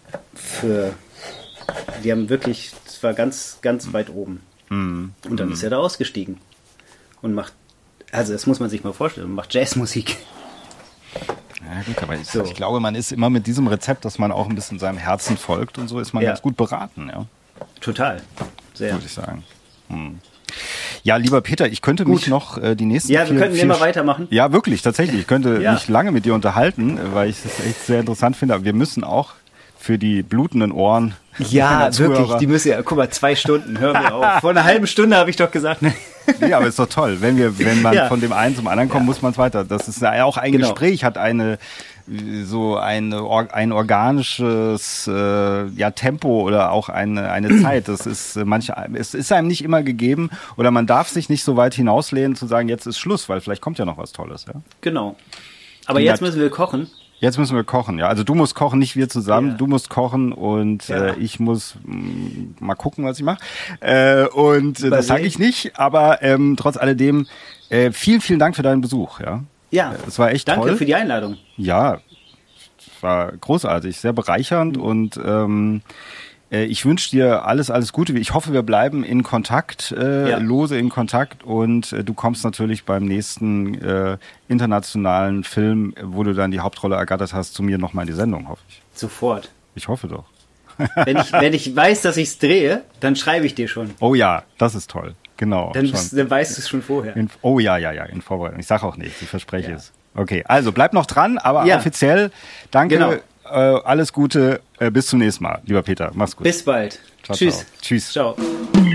die haben wirklich, das war ganz, ganz weit oben. Und dann ist er da ausgestiegen und macht, also das muss man sich mal vorstellen, macht Jazzmusik. Ja gut, aber ich glaube, man ist immer mit diesem Rezept, dass man auch ein bisschen seinem Herzen folgt und so, ist man ganz gut beraten. Ja. Total, sehr. Würde ich sagen. Ja, lieber Peter, ich könnte mich noch die nächsten wir könnten immer weitermachen. Ja, wirklich, tatsächlich. Ich könnte mich lange mit dir unterhalten, weil ich es echt sehr interessant finde. Aber wir müssen auch für die blutenden Ohren. Ja, wirklich. Die müssen ja, guck mal, 2 Stunden, hör mir auf. Vor einer halben Stunde habe ich doch gesagt, ne? Nee, aber ist doch toll. Wenn man von dem einen zum anderen kommt, muss man es weiter. Das ist ja auch ein Gespräch, hat ein organisches Tempo oder auch eine Zeit. Das ist es ist einem nicht immer gegeben oder man darf sich nicht so weit hinauslehnen zu sagen, jetzt ist Schluss, weil vielleicht kommt ja noch was Tolles. Ja? Genau. Aber jetzt müssen wir kochen. Jetzt müssen wir kochen, ja. Also du musst kochen, nicht wir zusammen. Ja. Du musst kochen und ich muss mal gucken, was ich mache. Das sage ich nicht, aber trotz alledem vielen, vielen Dank für deinen Besuch. Ja, es war echt toll. Danke für die Einladung. Ja, es war großartig, sehr bereichernd und ich wünsche dir alles Gute. Ich hoffe, wir bleiben in Kontakt, lose in Kontakt und du kommst natürlich beim nächsten internationalen Film, wo du dann die Hauptrolle ergattert hast, zu mir nochmal in die Sendung, hoffe ich. Sofort. Ich hoffe doch. Wenn ich weiß, dass ich es drehe, dann schreibe ich dir schon. Oh ja, das ist toll. Genau. Dann weißt du es schon vorher. In Vorbereitung. Ich sage auch nicht, ich verspreche es. Okay, also bleib noch dran, aber offiziell danke. Genau. Alles Gute, bis zum nächsten Mal, lieber Peter. Mach's gut. Bis bald. Ciao, Tschüss. Ciao. Tschüss. Ciao.